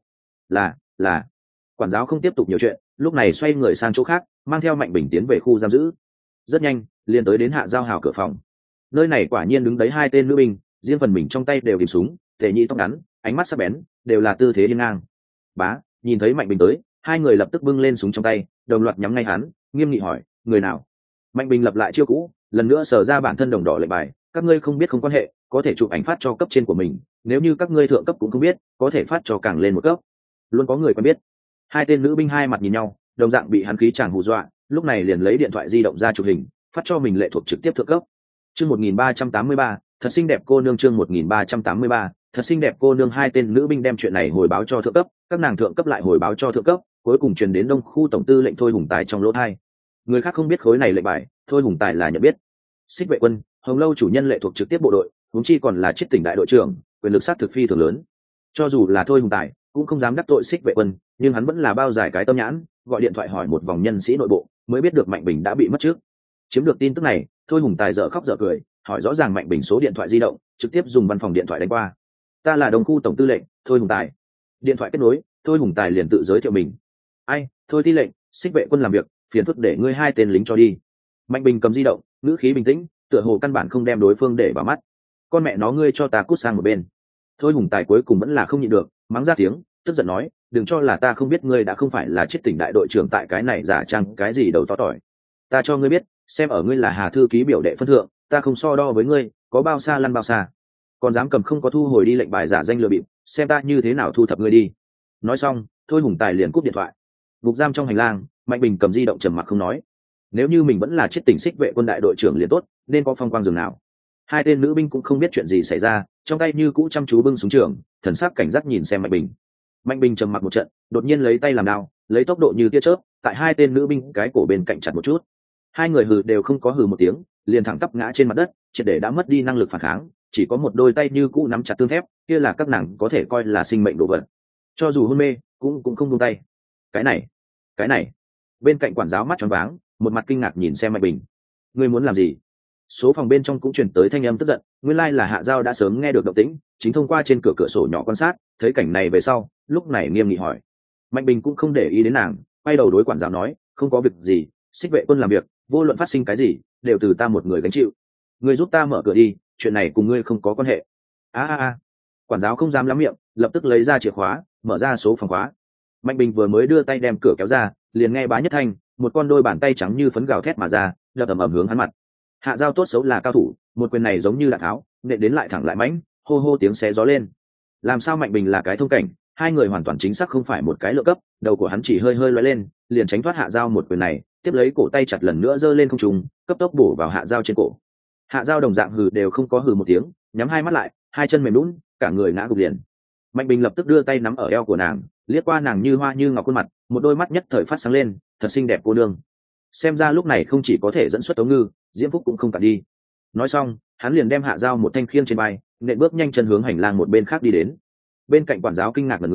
Là. Quản giáo không tiếp tục nhiều chuyện, lúc này xoay người sang chỗ khác, mang theo Mạnh Bình tiến về khu giam giữ. Rất nhanh, liền tới đến Hạ Giao hào cửa phòng. Nơi này quả nhiên đứng đấy 2 tên nữ binh, riêng phần mình trong tay đều kìm súng, thể nhị tóc ngắn, ánh mắt sắc bén, đều là tư thế điên ngang. Bá, nhìn thấy Mạnh Bình tới, 2 người lập tức bưng lên súng trong tay, đồng loạt nhắm ngay hắn, nghiêm nghị hỏi, người nào? Mạnh Bình lập lại chiêu cũ, lần nữa sở ra bản thân đồng đỏ lệnh bài, các ngươi không biết không quan hệ, có thể chụp ảnh phát cho cấp trên của mình, nếu như các ngươi thượng cấp cũng không biết, có thể phát cho càng lên một cấp. Luôn có người quen biết. 2 tên nữ binh hai mặt nhìn nhau, đồng dạng bị hắn khí chàng hù dọa, lúc này liền lấy điện thoại di động ra chụp hình, phát cho mình lệ thuộc trực tiếp thượng cấp. Chương 1383, thật xinh đẹp cô nương. Chương 1383, thật xinh đẹp cô nương. 2 tên nữ binh đem chuyện này hồi báo cho thượng cấp, các nàng thượng cấp lại hồi báo cho thượng cấp, cuối cùng truyền đến Đông khu tổng tư lệnh Thôi Hùng Tài trong lỗ tai. Người khác không biết khối này lệnh bài, Thôi Hùng Tài là nhận biết. Xích vệ quân, Hồng Lâu chủ nhân lệ thuộc trực tiếp bộ đội, huống chi còn là chiết tỉnh đại đội trưởng, quyền lực sát thực phi thường lớn. Cho dù là Thôi Hùng Tài cũng không dám đắc tội Xích vệ quân, nhưng hắn vẫn là bao giải cái tâm nhãn, gọi điện thoại hỏi một vòng nhân sĩ nội bộ, mới biết được Mạnh Bình đã bị mất trước. Chiếm được tin tức này, Thôi Hùng Tài dở khóc dở cười, hỏi rõ ràng Mạnh Bình số điện thoại di động, trực tiếp dùng văn phòng điện thoại đánh qua. Ta là Đông khu tổng tư lệnh Thôi Hùng Tài. Điện thoại kết nối, Thôi Hùng Tài liền tự giới thiệu mình. Ai, Thôi Ti lệnh, Xích vệ quân làm việc, phiền phức để ngươi 2 tên lính cho đi. Mạnh Bình cầm di động, ngữ khí bình tĩnh, tựa hồ căn bản không đem đối phương để vào mắt. Con mẹ nó, ngươi cho ta cút sang một bên. Thôi Hùng Tài cuối cùng vẫn là không nhịn được, mắng ra tiếng, tức giận nói, đừng cho là ta không biết ngươi đã không phải là chiết tỉnh đại đội trưởng tại cái này giả trang cái gì đầu to tỏi. Ta cho ngươi biết, xem ở ngươi là Hà thư ký biểu đệ phân thượng, ta không so đo với ngươi, có bao xa lăn bao xa. Còn dám cầm không có thu hồi đi lệnh bài giả danh lừa bịp, xem ta như thế nào thu thập ngươi đi. Nói xong, Thôi Hùng Tài liền cúp điện thoại. Ngục giam trong hành lang, Mạnh Bình cầm di động trầm mặc không nói. Nếu như mình vẫn là chiết tỉnh Xích vệ quân đại đội trưởng liền tốt, nên có phong quang dường nào. 2 tên nữ binh cũng không biết chuyện gì xảy ra, trong tay như cũ chăm chú bưng súng trường, thần sắc cảnh giác nhìn xem Mạnh Bình. Mạnh Bình trầm mặc một trận, đột nhiên lấy tay làm đao, lấy tốc độ như tia chớp, tại 2 tên nữ binh cái cổ bên cạnh chặt một chút. 2 người hừ đều không có hừ một tiếng, liền thẳng tắp ngã trên mặt đất, triệt để đã mất đi năng lực phản kháng, chỉ có một đôi tay như cũ nắm chặt tương thép, kia là các nàng có thể coi là sinh mệnh đồ vật. Cho dù hôn mê, cũng không buông tay. Cái này. Bên cạnh quản giáo mắt tròn váng, một mặt kinh ngạc nhìn xem Mạnh Bình. Ngươi muốn làm gì? Số phòng bên trong cũng truyền tới thanh âm tức giận, nguyên lai là Hạ Giao đã sớm nghe được động tĩnh, chính thông qua trên cửa sổ nhỏ quan sát, thấy cảnh này về sau, lúc này nghiêm nghị hỏi. Mạnh Bình cũng không để ý đến nàng, quay đầu đối quản giáo nói, không có việc gì, Xích vệ quân làm việc, vô luận phát sinh cái gì, đều từ ta một người gánh chịu. Ngươi giúp ta mở cửa đi, chuyện này cùng ngươi không có quan hệ. Quản giáo không dám lắm miệng, lập tức lấy ra chìa khóa, mở ra số phòng khóa. Mạnh Bình vừa mới đưa tay đem cửa kéo ra, liền nghe bá nhất thanh, một con đôi bàn tay trắng như phấn gào thét mà ra, đập ầm ầm hướng hắn mặt. Hạ Giao tốt xấu là cao thủ, một quyền này giống như đạn tháo, nện đến lại thẳng lại mãnh, hô hô tiếng xé gió lên. Làm sao Mạnh Bình là cái thông cảnh, 2 người hoàn toàn chính xác không phải một cái lựa cấp, đầu của hắn chỉ hơi lóe lên, liền tránh thoát Hạ Giao một quyền này, tiếp lấy cổ tay chặt lần nữa giơ lên không trung, cấp tốc bổ vào Hạ Giao trên cổ. Hạ Giao đồng dạng hừ đều không có hừ một tiếng, nhắm 2 mắt lại, 2 chân mềm nhũn, cả người ngã gục liền. Mạnh Bình lập tức đưa tay nắm ở eo của nàng, liếc qua nàng như hoa như ngọc khuôn mặt, một đôi mắt nhất thời phát sáng lên, thật xinh đẹp cô nương. Xem ra lúc này không chỉ có thể dẫn xuất Tống Ngư, Diễm Phúc cũng không cản đi. Nói xong, hắn liền đem Hạ Giao một thanh khiêng trên vai, nện bước nhanh chân hướng hành lang một bên khác đi đến. Bên cạnh quản giáo kinh ngạc ngẩn người,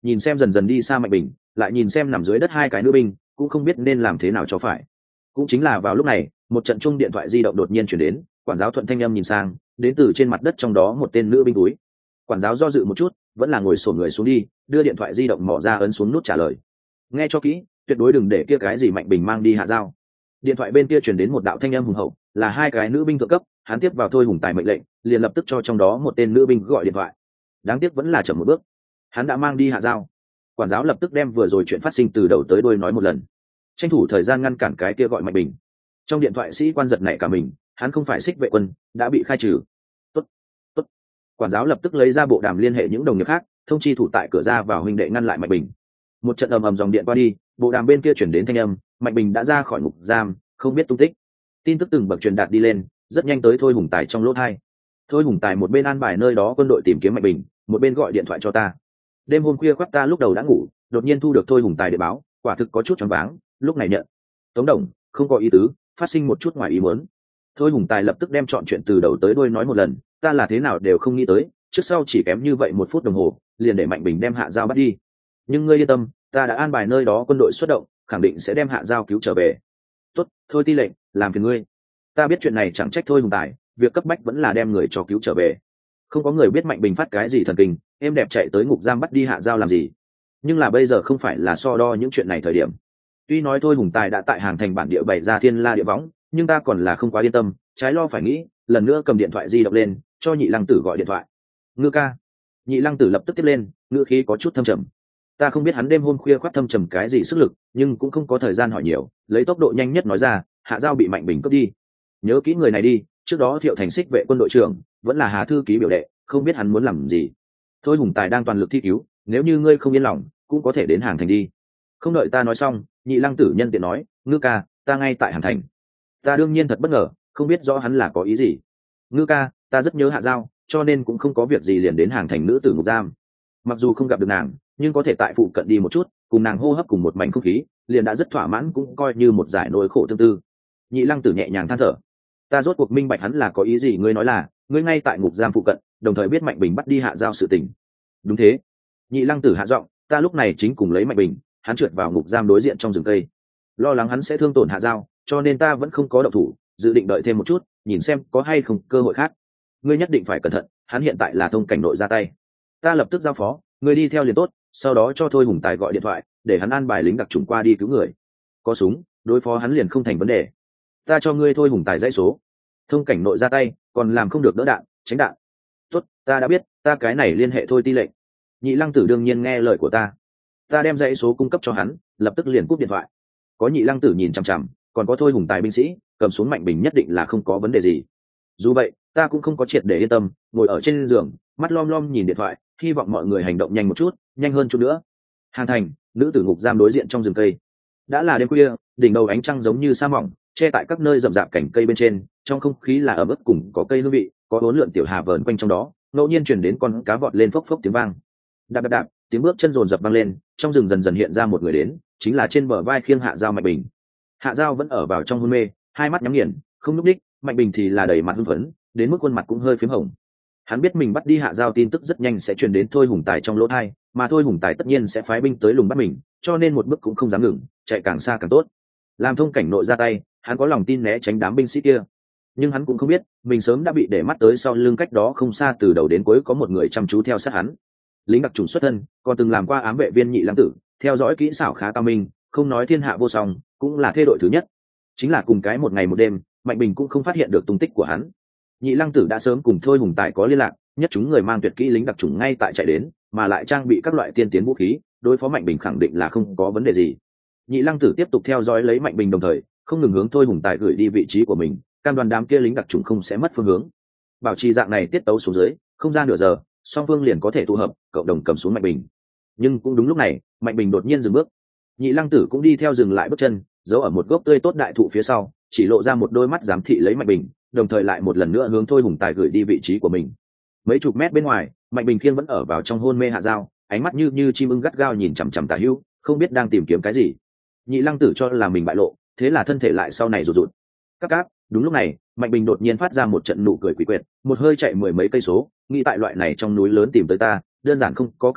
nhìn xem dần dần đi xa Mạnh Bình, lại nhìn xem nằm dưới đất hai cái nữ binh, cũng không biết nên làm thế nào cho phải. Cũng chính là vào lúc này, một trận chung điện thoại di động đột nhiên chuyển đến, quản giáo Thuận thanh âm nhìn sang, đến từ trên mặt đất trong đó một tên nữ binh túi. Quản giáo do dự một chút, vẫn là ngồi xổm người xuống đi, đưa điện thoại di động mỏ ra ấn xuống nút trả lời. Nghe cho kỹ, tuyệt đối đừng để kia cái gì Mạnh Bình mang đi hạ dao. Điện thoại bên kia truyền đến một đạo thanh âm hùng hậu, là hai cái nữ binh thượng cấp, hắn tiếp vào Thôi Hùng Tài mệnh lệnh, liền lập tức cho trong đó một tên nữ binh gọi điện thoại. Đáng tiếc vẫn là chậm một bước, hắn đã mang đi hạ dao. Quản giáo lập tức đem vừa rồi chuyện phát sinh từ đầu tới đuôi nói một lần, tranh thủ thời gian ngăn cản cái kia gọi Mạnh Bình. Trong điện thoại sĩ quan giật nảy cả mình, hắn không phải xích vệ quân, đã bị khai trừ. Tốt, tốt. Quản giáo lập tức lấy ra bộ đàm liên hệ những đồng nghiệp khác, thông chi thủ tại cửa ra vào huynh đệ ngăn lại Mạnh Bình. Một trận ầm ầm dòng điện qua đi, bộ đàm bên kia chuyển đến thanh âm, Mạnh Bình đã ra khỏi ngục giam, không biết tung tích. Tin tức từng bậc truyền đạt đi lên, rất nhanh tới Thôi Hùng Tài trong lỗ hai. Thôi Hùng Tài một bên an bài nơi đó quân đội tìm kiếm Mạnh Bình, một bên gọi điện thoại cho ta. Đêm hôm khuya khoắt ta lúc đầu đã ngủ, đột nhiên thu được Thôi Hùng Tài điện báo, quả thực có chút choáng váng, lúc này nhận. Tống đồng, không có ý tứ, phát sinh một chút ngoài ý muốn. Thôi Hùng Tài lập tức đem chọn chuyện từ đầu tới đuôi nói một lần, ta là thế nào đều không nghĩ tới, trước sau chỉ kém như vậy 1 phút đồng hồ, liền để Mạnh Bình đem hạ dao bắt đi. Nhưng ngươi yên tâm, ta đã an bài nơi đó quân đội xuất động, khẳng định sẽ đem hạ dao cứu trở về. Tốt, thôi ti lệnh, làm phiền ngươi. Ta biết chuyện này chẳng trách Thôi Hùng Tài, việc cấp bách vẫn là đem người cho cứu trở về. Không có người biết Mạnh Bình phát cái gì thần kinh, em đẹp chạy tới ngục giam bắt đi hạ dao làm gì. Nhưng là bây giờ không phải là so đo những chuyện này thời điểm. Tuy nói Thôi Hùng Tài đã tại Hàng Thành bản địa bày ra thiên la địa võng, nhưng ta còn là không quá yên tâm, trái lo phải nghĩ, lần nữa cầm điện thoại di động lên, cho Nhị Lăng Tử gọi điện thoại. Ngư ca. Nhị Lăng Tử lập tức tiếp lên, ngữ khí có chút thâm trầm. Ta không biết hắn đêm hôm khuya khoắt thâm trầm cái gì sức lực, nhưng cũng không có thời gian hỏi nhiều, lấy tốc độ nhanh nhất nói ra, hạ dao bị Mạnh Bình cướp đi. Nhớ kỹ người này đi, trước đó Thiệu Thành xích vệ quân đội trưởng, vẫn là Hà thư ký biểu đệ, không biết hắn muốn làm gì. Thôi Hùng Tài đang toàn lực thi cứu, nếu như ngươi không yên lòng, cũng có thể đến Hàng Thành đi. Không đợi ta nói xong, Nhị Lăng Tử nhân tiện nói, Ngư ca, ta ngay tại Hàng Thành. Ta đương nhiên thật bất ngờ, không biết rõ hắn là có ý gì. Ngư ca, ta rất nhớ hạ dao, cho nên cũng không có việc gì liền đến Hàng Thành nữ tử ngục giam. Mặc dù không gặp được nàng, nhưng có thể tại phụ cận đi một chút, cùng nàng hô hấp cùng một mảnh không khí, liền đã rất thỏa mãn, cũng coi như một giải nỗi khổ tương tư. Nhị Lăng Tử nhẹ nhàng than thở. Ta rốt cuộc minh bạch hắn là có ý gì. Ngươi nói là ngươi ngay tại ngục giam phụ cận, đồng thời biết Mạnh Bình bắt đi hạ dao sự tình. Đúng thế. Nhị Lăng Tử hạ giọng, ta lúc này chính cùng lấy Mạnh Bình, hắn trượt vào ngục giam đối diện trong rừng cây, lo lắng hắn sẽ thương tổn hạ dao, cho nên ta vẫn không có động thủ, dự định đợi thêm một chút, nhìn xem có hay không cơ hội khác. Ngươi nhất định phải cẩn thận, hắn hiện tại là thông cảnh nội ra tay. Ta lập tức giao phó, ngươi đi theo liền tốt, sau đó cho Thôi Hùng Tài gọi điện thoại, để hắn an bài lính đặc chủng qua đi cứu người. Có súng, đối phó hắn liền không thành vấn đề. Ta cho ngươi Thôi Hùng Tài dãy số. Thông cảnh nội ra tay, còn làm không được đỡ đạn, tránh đạn. Tốt, ta đã biết, ta cái này liên hệ Thôi ti lệnh. Nhị Lăng Tử đương nhiên nghe lời của ta. Ta đem dãy số cung cấp cho hắn, lập tức liền cúp điện thoại. Có Nhị Lăng Tử nhìn chằm chằm, còn có Thôi Hùng Tài binh sĩ, cầm xuống Mạnh Bình nhất định là không có vấn đề gì. Dù vậy, ta cũng không có triệt để yên tâm, ngồi ở trên giường, mắt lom lom nhìn điện thoại, hy vọng mọi người hành động nhanh một chút, nhanh hơn chút nữa. Hàng Thành, nữ tử ngục giam đối diện trong rừng cây. Đã là đêm khuya, đỉnh đầu ánh trăng giống như sa mỏng, che tại các nơi rậm rạp cành cây bên trên, trong không khí là ẩm ướt cùng có cây hương vị, có uốn lượn tiểu hà vờn quanh trong đó, ngẫu nhiên truyền đến con cá vọt lên phốc phốc tiếng vang. Đạp đạp đạp, tiếng bước chân rồn rập vang lên, trong rừng dần dần hiện ra một người đến, chính là trên bờ vai khiêng hạ dao Mạnh Bình. Hạ dao vẫn ở vào trong hôn mê, hai mắt nhắm nghiền, không nhúc đích, Mạnh Bình thì là đầy mặt hưng phấn, đến mức khuôn mặt cũng hơi phím hồng. Hắn biết mình bắt đi hạ dao tin tức rất nhanh sẽ truyền đến Thôi Hùng Tài trong lỗ tai, mà Thôi Hùng Tài tất nhiên sẽ phái binh tới lùng bắt mình, cho nên một bước cũng không dám ngừng, chạy càng xa càng tốt. Làm thông cảnh nội ra tay, hắn có lòng tin né tránh đám binh sĩ kia, nhưng hắn cũng không biết mình sớm đã bị để mắt tới sau lưng cách đó không xa, từ đầu đến cuối có một người chăm chú theo sát hắn. Lính đặc trùng xuất thân, còn từng làm qua ám vệ viên Nhị Lăng Tử, theo dõi kỹ xảo khá cao minh, không nói thiên hạ vô song, cũng là thê đội thứ nhất. Chính là cùng cái một ngày một đêm, Mạnh Bình cũng không phát hiện được tung tích của hắn. Nhị Lăng Tử đã sớm cùng Thôi Hùng Tài có liên lạc, nhất chúng người mang tuyệt kỹ lính đặc trùng ngay tại chạy đến, mà lại trang bị các loại tiên tiến vũ khí, đối phó Mạnh Bình khẳng định là không có vấn đề gì. Nhị Lăng Tử tiếp tục theo dõi lấy Mạnh Bình, đồng thời không ngừng hướng Thôi Hùng Tài gửi đi vị trí của mình, cam đoan đám kia lính đặc trùng không sẽ mất phương hướng. Bảo trì dạng này tiết tấu xuống dưới, không ra nửa giờ, song phương liền có thể tụ hợp, cộng đồng cầm xuống Mạnh Bình. Nhưng cũng đúng lúc này, Mạnh Bình đột nhiên dừng bước. Nhị Lăng Tử cũng đi theo dừng lại bước chân, giấu ở một gốc tươi tốt đại thụ phía sau, chỉ lộ ra một đôi mắt giám thị lấy Mạnh Bình, đồng thời lại một lần nữa hướng Thôi Hùng Tài gửi đi vị trí của mình. Mấy chục mét bên ngoài, Mạnh Bình khiêng vẫn ở vào trong hôn mê hạ dao, ánh mắt như chim ưng gắt gao nhìn chằm chằm Tả Hữu, không biết đang tìm kiếm cái gì. Nhị Lăng Tử cho là mình bại lộ, thế là thân thể lại sau này rụt rụt. Các, đúng lúc này, Mạnh Bình đột nhiên phát ra một trận nụ cười quỷ quyệt, một hơi chạy 10 mấy cây số, nghĩ tại loại này trong núi lớn tìm tới ta, đơn giản không có cửa đâu,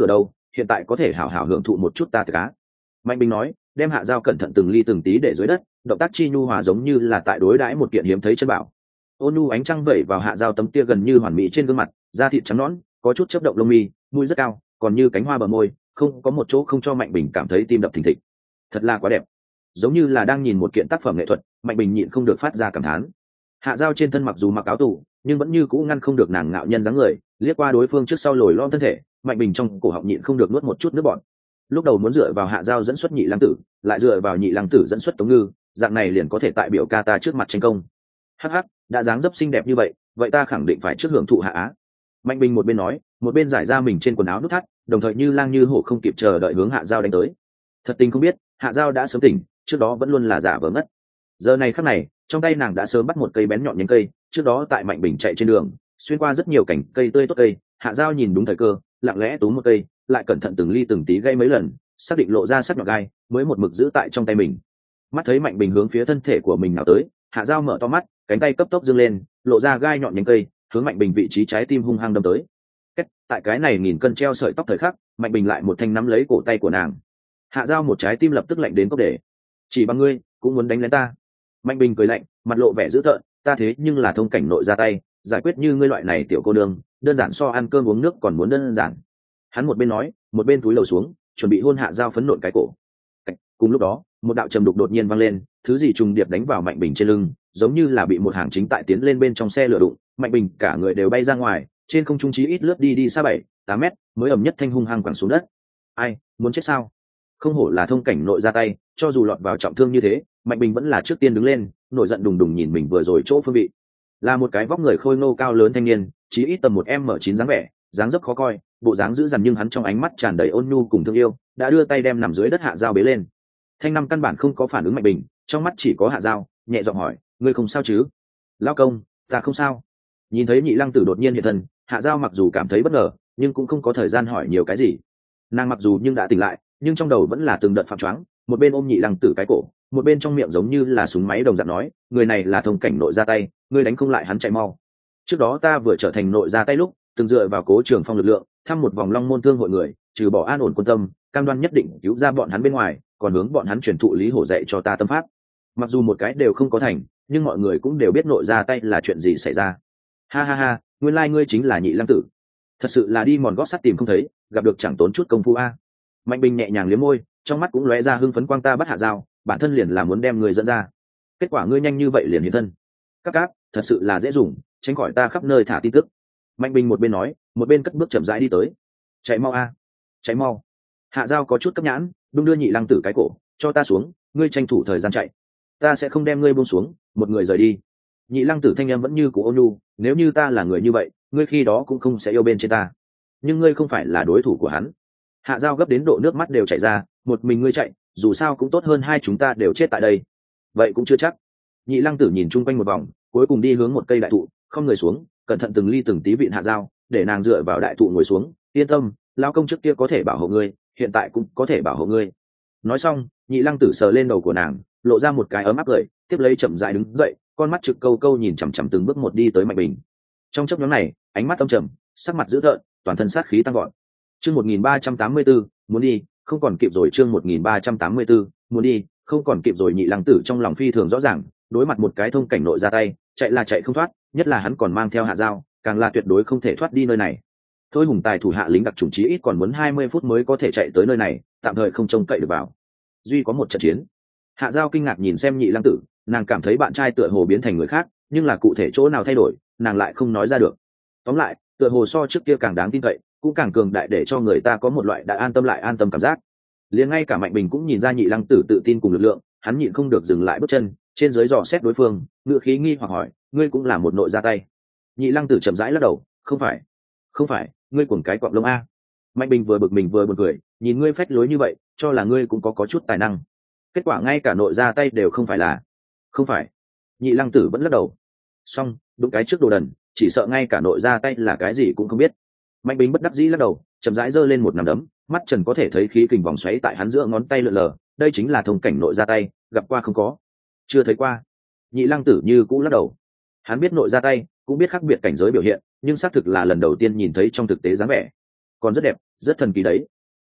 hiện tại có thể hảo hảo hưởng thụ một chút ta từ cá. Mạnh Bình nói, đem Hạ Giao cẩn thận từng ly từng tí để dưới đất, động tác chi nhu hòa giống như là tại đối đãi một kiện hiếm thấy chân bảo. Ôn nhu ánh trăng vẩy vào Hạ Giao tấm tia gần như hoàn mỹ trên gương mặt, da thịt trắng nõn, có chút chớp động lông mi, mũi rất cao, còn như cánh hoa bờ môi, không có một chỗ không cho Mạnh Bình cảm thấy tim đập thình thịch. Thật là quá đẹp, giống như là đang nhìn một kiện tác phẩm nghệ thuật. Mạnh Bình nhịn không được phát ra cảm thán. Hạ Giao trên thân mặc dù mặc áo tù, nhưng vẫn như cũ ngăn không được nàng ngạo nhân dáng người, liếc qua đối phương trước sau lồi lõm thân thể, Mạnh Bình trong cổ họng nhịn không được nuốt một chút nước bọt. Lúc đầu muốn dựa vào Hạ Giao dẫn xuất Nhị Lăng Tử, lại dựa vào Nhị Lăng Tử dẫn xuất Tống Ngư, dạng này liền có thể tại biểu ca ta trước mặt tranh công. Hắc hắc, đã dáng dấp xinh đẹp như vậy, vậy ta khẳng định phải trước hưởng thụ Hạ Á. Mạnh Bình một bên nói, một bên giải ra mình trên quần áo nút thắt, đồng thời như lang như hổ không kịp chờ đợi hướng Hạ Giao đánh tới. Thật tình không biết, Hạ Giao đã sớm tỉnh, trước đó vẫn luôn là giả vờ ngất. Giờ này khắc này, trong tay nàng đã sớm bắt một cây bén nhọn nhánh cây, trước đó tại Mạnh Bình chạy trên đường, xuyên qua rất nhiều cành cây tươi tốt cây, Hạ Giao nhìn đúng thời cơ, lặng lẽ túm một cây, lại cẩn thận từng ly từng tí gây mấy lần, xác định lộ ra sắc nhọn gai, mới một mực giữ tại trong tay mình. Mắt thấy Mạnh Bình hướng phía thân thể của mình nào tới, Hạ Giao mở to mắt, cánh tay cấp tốc giương lên, lộ ra gai nhọn nhánh cây, hướng Mạnh Bình vị trí trái tim hung hăng đâm tới. Tại cái này nghìn cân treo sợi tóc thời khắc, Mạnh Bình lại một thanh nắm lấy cổ tay của nàng. Hạ Giao một trái tim lập tức lạnh đến cốc để. Chỉ bằng ngươi cũng muốn đánh lén ta? Mạnh Bình cười lạnh, mặt lộ vẻ dữ tợn, ta thế nhưng là thông cảnh nội ra tay, giải quyết như ngươi loại này tiểu cô nương, đơn giản so ăn cơm uống nước còn muốn đơn giản. Hắn một bên nói, một bên túi lầu xuống, chuẩn bị hôn Hạ Giao phấn nộn cái cổ. Cùng lúc đó, một đạo trầm đục đột nhiên vang lên, thứ gì trùng điệp đánh vào Mạnh Bình trên lưng, giống như là bị một hàng chính tại tiến lên bên trong xe lửa đụng. Mạnh Bình cả người đều bay ra ngoài, trên không trung chí ít lướt đi xa 7-8 mét, mới ầm nhất thanh hung hăng quẳng xuống đất. Ai, muốn chết sao? Không hổ là thông cảnh nội ra tay, cho dù lọt vào trọng thương như thế, Mạnh Bình vẫn là trước tiên đứng lên, nổi giận đùng đùng nhìn mình vừa rồi chỗ phương vị. Là một cái vóc người khôi ngô cao lớn thanh niên, chí ít tầm 1m9 dáng vẻ, dáng dấp khó coi, bộ dáng dữ dằn nhưng hắn trong ánh mắt tràn đầy ôn nhu cùng thương yêu, đã đưa tay đem nằm dưới đất Hạ Giao bế lên. Thanh Năm căn bản không có phản ứng Mạnh Bình, trong mắt chỉ có Hạ Giao, nhẹ giọng hỏi, ngươi không sao chứ? Lão công, ta không sao. Nhìn thấy Nhị Lăng Tử đột nhiên hiện thân, Hạ Giao mặc dù cảm thấy bất ngờ, nhưng cũng không có thời gian hỏi nhiều cái gì. Nàng mặc dù nhưng đã tỉnh lại, nhưng trong đầu vẫn là từng đợt phạm choáng, một bên ôm Nhị Lăng Tử cái cổ, một bên trong miệng giống như là súng máy đồng dạng nói, người này là thông cảnh nội ra tay, ngươi đánh không lại hắn chạy mau. Trước đó ta vừa trở thành nội ra tay lúc, từng dựa vào Cố Trường Phong lực lượng, thăm một vòng Long Môn Thương hội người, trừ bỏ an ổn quân tâm, cam đoan nhất định cứu ra bọn hắn bên ngoài, còn hướng bọn hắn truyền thụ Lý Hổ dạy cho ta tâm pháp. Mặc dù một cái đều không có thành, nhưng mọi người cũng đều biết nội ra tay là chuyện gì xảy ra. Ha ha ha, nguyên lai ngươi chính là Nhị Lăng Tử. Thật sự là đi mòn gót sắt tìm không thấy, gặp được chẳng tốn chút công phu a. Mạnh Bình nhẹ nhàng liếm môi, trong mắt cũng lóe ra hưng phấn quang, ta bắt Hạ Giao, bản thân liền là muốn đem người dẫn ra. Kết quả ngươi nhanh như vậy liền hiện thân. Các, thật sự là dễ dùng, tránh khỏi ta khắp nơi thả tin tức. Mạnh Bình một bên nói, một bên cất bước chậm rãi đi tới. Chạy mau a, chạy mau. Hạ Giao có chút cấp nhãn, đung đưa Nhị Lăng Tử cái cổ, cho ta xuống, ngươi tranh thủ thời gian chạy. Ta sẽ không đem ngươi buông xuống, một người rời đi. Nhị Lăng Tử thanh em vẫn như cũ ôn nhu, nếu như ta là người như vậy, ngươi khi đó cũng không sẽ yêu bên trên ta. Nhưng ngươi không phải là đối thủ của hắn. Hạ Giao gấp đến độ nước mắt đều chảy ra, một mình ngươi chạy, dù sao cũng tốt hơn hai chúng ta đều chết tại đây. Vậy cũng chưa chắc. Nhị Lăng Tử nhìn chung quanh một vòng, cuối cùng đi hướng một cây đại thụ, không người xuống, cẩn thận từng ly từng tí vịn Hạ Giao, để nàng dựa vào đại thụ ngồi xuống. Yên tâm, lão công trước kia có thể bảo hộ ngươi, hiện tại cũng có thể bảo hộ ngươi. Nói xong, Nhị Lăng Tử sờ lên đầu của nàng, lộ ra một cái ấm áp cười, tiếp lấy chậm rãi đứng dậy, con mắt trực câu câu nhìn chằm chằm từng bước một đi tới Mạnh Bình. Trong chốc ngắn này, ánh mắt âm trầm, sắc mặt dữ tợn, toàn thân sát khí tăng gọn. Chương 1384, muốn đi, không còn kịp rồi. Chương 1384, muốn đi, không còn kịp rồi. Nhị Lăng Tử trong lòng phi thường rõ ràng, đối mặt một cái thông cảnh nội ra tay, chạy là chạy không thoát, nhất là hắn còn mang theo Hạ Giao, càng là tuyệt đối không thể thoát đi nơi này. Thôi Hùng Tài thủ hạ lính đặc chủng chí ít còn muốn 20 phút mới có thể chạy tới nơi này, tạm thời không trông cậy được vào. Duy có một trận chiến. Hạ Giao kinh ngạc nhìn xem Nhị Lăng Tử, nàng cảm thấy bạn trai tựa hồ biến thành người khác, nhưng là cụ thể chỗ nào thay đổi, nàng lại không nói ra được. Tóm lại, tựa hồ so trước kia càng đáng tin cậy, cũng càng cường đại, để cho người ta có một loại đã an tâm lại an tâm cảm giác. Liền ngay cả Mạnh Bình cũng nhìn ra Nhị Lăng Tử tự tin cùng lực lượng, hắn nhịn không được dừng lại bước chân, trên dưới dò xét đối phương, ngựa khí nghi hoặc hỏi, ngươi cũng là một nội ra tay? Nhị Lăng Tử chậm rãi lắc đầu, không phải, ngươi cuồng cái quạng lông a. Mạnh Bình vừa bực mình vừa buồn cười, nhìn ngươi phách lối như vậy, cho là ngươi cũng có chút tài năng, kết quả ngay cả nội ra tay đều không phải. Nhị Lăng Tử vẫn lắc đầu. Xong, đúng cái trước đồ đần, chỉ sợ ngay cả nội ra tay là cái gì cũng không biết. Mạnh Bình bất đắc dĩ lắc đầu, chậm rãi giơ lên một nắm đấm, mắt trần có thể thấy khí kình vòng xoáy tại hắn giữa ngón tay lượn lờ, đây chính là thông cảnh nội ra tay, gặp qua không có? Chưa thấy qua. Nhị Lăng Tử như cũ lắc đầu. Hắn biết nội ra tay, cũng biết khác biệt cảnh giới biểu hiện, nhưng xác thực là lần đầu tiên nhìn thấy trong thực tế dáng vẻ. Còn rất đẹp, rất thần kỳ đấy.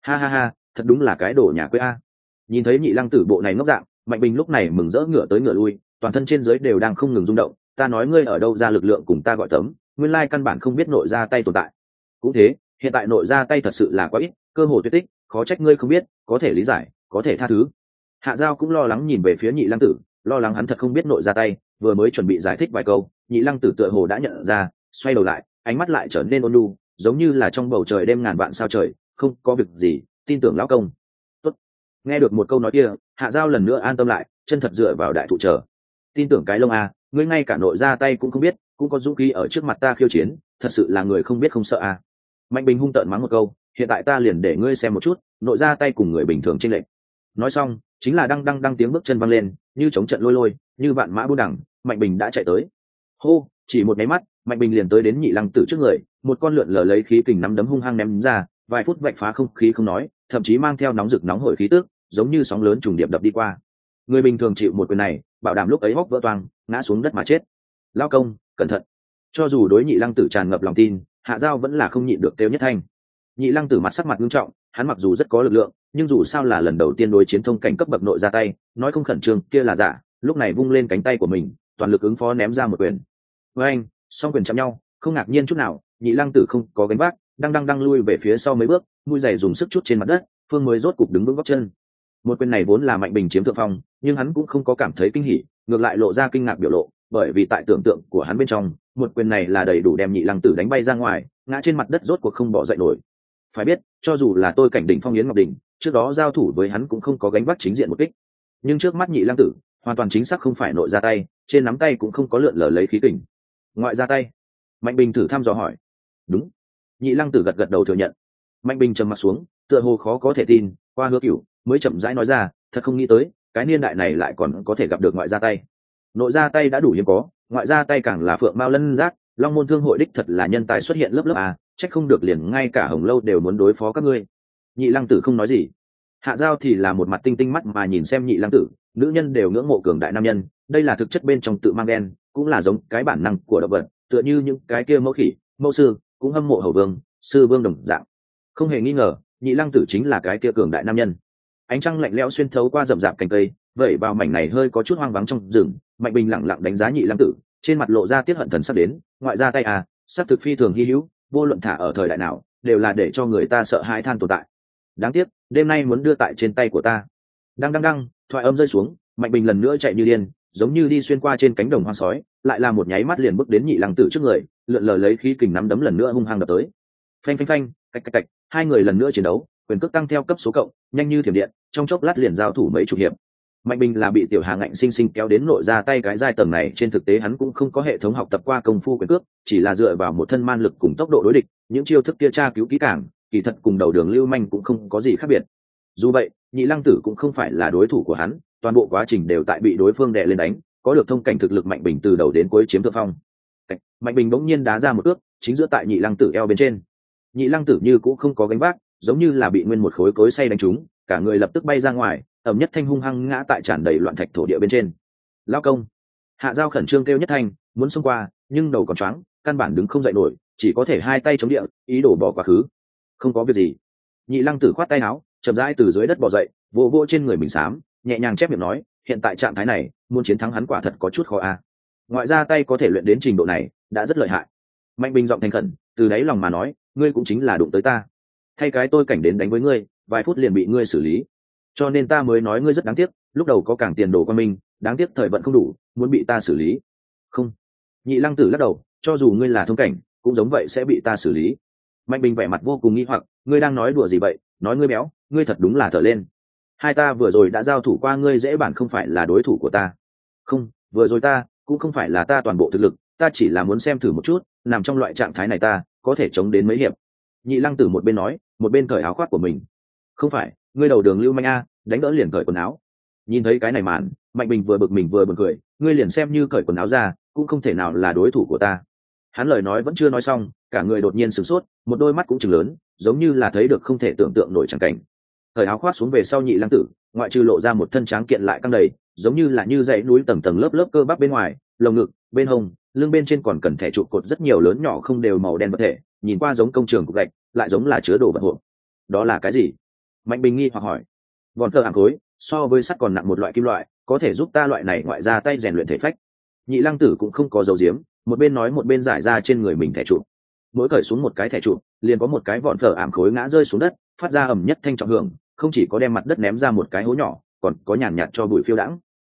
Ha ha ha, thật đúng là cái đồ nhà quê a. Nhìn thấy nhị lăng tử bộ này ngốc dạng, Mạnh Bình lúc này mừng rỡ ngửa tới ngửa lui, toàn thân trên dưới đều đang không ngừng rung động. Ta nói ngươi ở đâu ra lực lượng cùng ta gọi tấm, nguyên lai căn bản không biết nội ra tay tồn tại. Cũng thế, hiện tại nội ra tay thật sự là quá ít, cơ hồ tuyệt tích, khó trách ngươi không biết, có thể lý giải, có thể tha thứ. Hạ Giao cũng lo lắng nhìn về phía nhị lăng tử, lo lắng hắn thật không biết nội ra tay, vừa mới chuẩn bị giải thích vài câu, nhị lăng tử tựa hồ đã nhận ra, xoay đầu lại, ánh mắt lại trở nên ôn nhu, giống như là trong bầu trời đêm ngàn vạn sao trời, không có việc gì, tin tưởng lão công. Tốt. Nghe được một câu nói kia, Hạ Giao lần nữa an tâm lại, chân thật dựa vào đại thụ chờ. Tin tưởng cái lông a, ngươi ngay cả nội ra tay cũng không biết, cũng có dũng khí ở trước mặt ta khiêu chiến, thật sự là người không biết không sợ a. Mạnh Bình hung tợn mắng một câu, hiện tại ta liền để ngươi xem một chút, nội ra tay cùng người bình thường chênh lệch. Nói xong, chính là đăng đăng đăng tiếng bước chân văng lên, như chống trận lôi lôi, như vạn mã buôn đẳng, Mạnh Bình đã chạy tới. Hô, chỉ một cái mắt, Mạnh Bình liền tới đến nhị lăng tử trước người, một con lượn lờ lấy khí kình nắm đấm hung hăng ném ra, vài phút vạch phá không khí không nói, thậm chí mang theo nóng rực nóng hổi khí tức, giống như sóng lớn trùng điệp đập đi qua. Người bình thường chịu một quyền này, bảo đảm lúc ấy hốc vỡ toang, ngã xuống đất mà chết. Lao công, cẩn thận. Cho dù đối nhị lăng tử tràn ngập lòng tin, Hạ Giao vẫn là không nhịn được kêu nhất thanh. Nhị lăng tử mặt sắc mặt nghiêm trọng, hắn mặc dù rất có lực lượng, nhưng dù sao là lần đầu tiên đối chiến thông cảnh cấp bậc nội ra tay, nói không khẩn trương kia là giả. Lúc này vung lên cánh tay của mình, toàn lực ứng phó ném ra một quyền. Với anh, song quyền chạm nhau, không ngạc nhiên chút nào, nhị lăng tử không có gánh vác, đang lui về phía sau mấy bước, mũi giày dùng sức chút trên mặt đất, phương mới rốt cục đứng vững gót chân. Một quyền này vốn là Mạnh Bình chiếm thượng phong, nhưng hắn cũng không có cảm thấy kinh hỉ, ngược lại lộ ra kinh ngạc biểu lộ, bởi vì tại tưởng tượng của hắn bên trong, một quyền này là đầy đủ đem nhị lăng tử đánh bay ra ngoài, ngã trên mặt đất rốt cuộc không bỏ dậy nổi. Phải biết, cho dù là tôi cảnh đỉnh phong Yến Ngọc Đình, trước đó giao thủ với hắn cũng không có gánh vác chính diện một kích, nhưng trước mắt nhị lăng tử, hoàn toàn chính xác không phải nội ra tay, trên nắm tay cũng không có lượn lờ lấy khí kình. Ngoại ra tay. Mạnh Bình thử thăm dò hỏi. Đúng. Nhị lăng tử gật gật đầu thừa nhận. Mạnh Bình trầm mặt xuống, tựa hồ khó có thể tin, qua Hứa Cửu mới chậm rãi nói ra, thật không nghĩ tới, cái niên đại này lại còn có thể gặp được ngoại ra tay. Nội ra tay đã đủ hiếm có, ngoại ra tay càng là phượng mao lân giác, Long Môn Thương hội đích thật là nhân tài xuất hiện lớp lớp à, trách không được liền ngay cả Hồng Lâu đều muốn đối phó các ngươi. Nhị lăng tử không nói gì. Hạ Giao thì là một mặt tinh tinh mắt mà nhìn xem nhị lăng tử, nữ nhân đều ngưỡng mộ cường đại nam nhân, đây là thực chất bên trong tự mang đen, cũng là giống cái bản năng của động vật, tựa như những cái kia mẫu khỉ, mẫu sư cũng hâm mộ hầu vương, sư vương đồng dạng. Không hề nghi ngờ, nhị lăng tử chính là cái kia cường đại nam nhân. Ánh trăng lạnh lẽo xuyên thấu qua rậm rạp cành cây, vẩy vào mảnh này hơi có chút hoang vắng trong rừng. Mạnh Bình lặng lặng đánh giá nhị lăng tử, trên mặt lộ ra tiếc hận thần sắp đến, ngoại ra tay à, sắp thực phi thường hy hữu, vô luận thả ở thời đại nào, đều là để cho người ta sợ hãi than tồn tại. Đáng tiếc, đêm nay muốn đưa tại trên tay của ta. Đăng, thoại âm rơi xuống, Mạnh Bình lần nữa chạy như điên, giống như đi xuyên qua trên cánh đồng hoang sói, lại là một nháy mắt liền bước đến nhị lăng tử trước người, lượn lờ lấy khí kình nắm đấm lần nữa hung hăng đập tới. Phanh, cạch, hai người lần nữa chiến đấu, quyền cước tăng theo cấp số cộng, nhanh như thiểm điện, trong chốc lát liền giao thủ mấy chục hiệp. Mạnh Bình là bị tiểu Hà ngạnh sinh sinh kéo đến nội ra tay cái giai tầng này, trên thực tế hắn cũng không có hệ thống học tập qua công phu quyền cước, chỉ là dựa vào một thân man lực cùng tốc độ đối địch, những chiêu thức kia tra cứu kỹ càng, kỳ thật cùng đầu đường lưu manh cũng không có gì khác biệt. Dù vậy, nhị lăng tử cũng không phải là đối thủ của hắn, toàn bộ quá trình đều tại bị đối phương đè lên đánh, có được thông cảnh thực lực Mạnh Bình từ đầu đến cuối chiếm thượng phong. Mạnh Bình bỗng nhiên đá ra một cước, chính giữa tại nhị lăng tử eo bên trên. Nhị lăng tử như cũng không có gánh vác, giống như là bị nguyên một khối cối xay đánh trúng, cả người lập tức bay ra ngoài, ẩm nhất thanh hung hăng ngã tại tràn đầy loạn thạch thổ địa bên trên. Lao công. Hạ Giao khẩn trương kêu nhất thanh, muốn xông qua, nhưng đầu còn choáng, căn bản đứng không dậy nổi, chỉ có thể hai tay chống địa, ý đồ bỏ quá khứ. Không có việc gì. Nhị lăng tử khoát tay áo, chậm rãi từ dưới đất bò dậy, vỗ vỗ trên người mình xám, nhẹ nhàng chép miệng nói, hiện tại trạng thái này, muốn chiến thắng hắn quả thật có chút khó a. Ngoại ra tay có thể luyện đến trình độ này, đã rất lợi hại. Mạnh Bình giọng thành khẩn, từ đáy lòng mà nói, ngươi cũng chính là đụng tới ta, thay cái tôi cảnh đến đánh với ngươi, vài phút liền bị ngươi xử lý, cho nên ta mới nói ngươi rất đáng tiếc, lúc đầu có càng tiền đồ qua mình, đáng tiếc thời vận không đủ, muốn bị ta xử lý. Không. Nhị lăng tử lắc đầu, cho dù ngươi là thông cảnh, cũng giống vậy sẽ bị ta xử lý. Mạnh Bình vẻ mặt vô cùng nghi hoặc, ngươi đang nói đùa gì vậy, nói ngươi béo, ngươi thật đúng là thở lên. Hai ta vừa rồi đã giao thủ qua, ngươi dễ bản không phải là đối thủ của ta. Không, vừa rồi ta cũng không phải là ta toàn bộ thực lực, ta chỉ là muốn xem thử một chút, nằm trong loại trạng thái này ta có thể chống đến mấy hiệp. Nhị lăng tử một bên nói, một bên cởi áo khoác của mình. Không phải, ngươi đầu đường lưu manh a, đánh đỡ liền cởi quần áo. Nhìn thấy cái này màn, Mạnh Bình vừa bực mình vừa buồn cười, ngươi liền xem như cởi quần áo ra, cũng không thể nào là đối thủ của ta. Hắn lời nói vẫn chưa nói xong, cả người đột nhiên sửng sốt, một đôi mắt cũng trừng lớn, giống như là thấy được không thể tưởng tượng nổi chẳng cảnh. Cởi áo khoác xuống về sau nhị lăng tử, ngoại trừ lộ ra một thân tráng kiện lại căng đầy, giống như là như dãy núi tầng tầng lớp lớp cơ bắp bên ngoài, lồng ngực, bên hông, lưng bên trên còn cần thẻ trụ cột rất nhiều lớn nhỏ không đều màu đen vật thể, nhìn qua giống công trường cục gạch, lại giống là chứa đồ vật hộp. Đó là cái gì? Mạnh Bình nghi hoặc hỏi. Vòn thờ ảm khối so với sắt còn nặng một loại kim loại, có thể giúp ta loại này ngoại ra tay rèn luyện thể phách. Nhị lăng tử cũng không có dấu diếm, một bên nói một bên giải ra trên người mình thẻ trụ. Mỗi cởi xuống một cái thẻ trụ, liền có một cái vòn thờ ảm khối ngã rơi xuống đất, phát ra ầm nhất thanh trọng hưởng, không chỉ có đem mặt đất ném ra một cái hố nhỏ, còn có nhàn nhạt cho bụi phiêu đãng.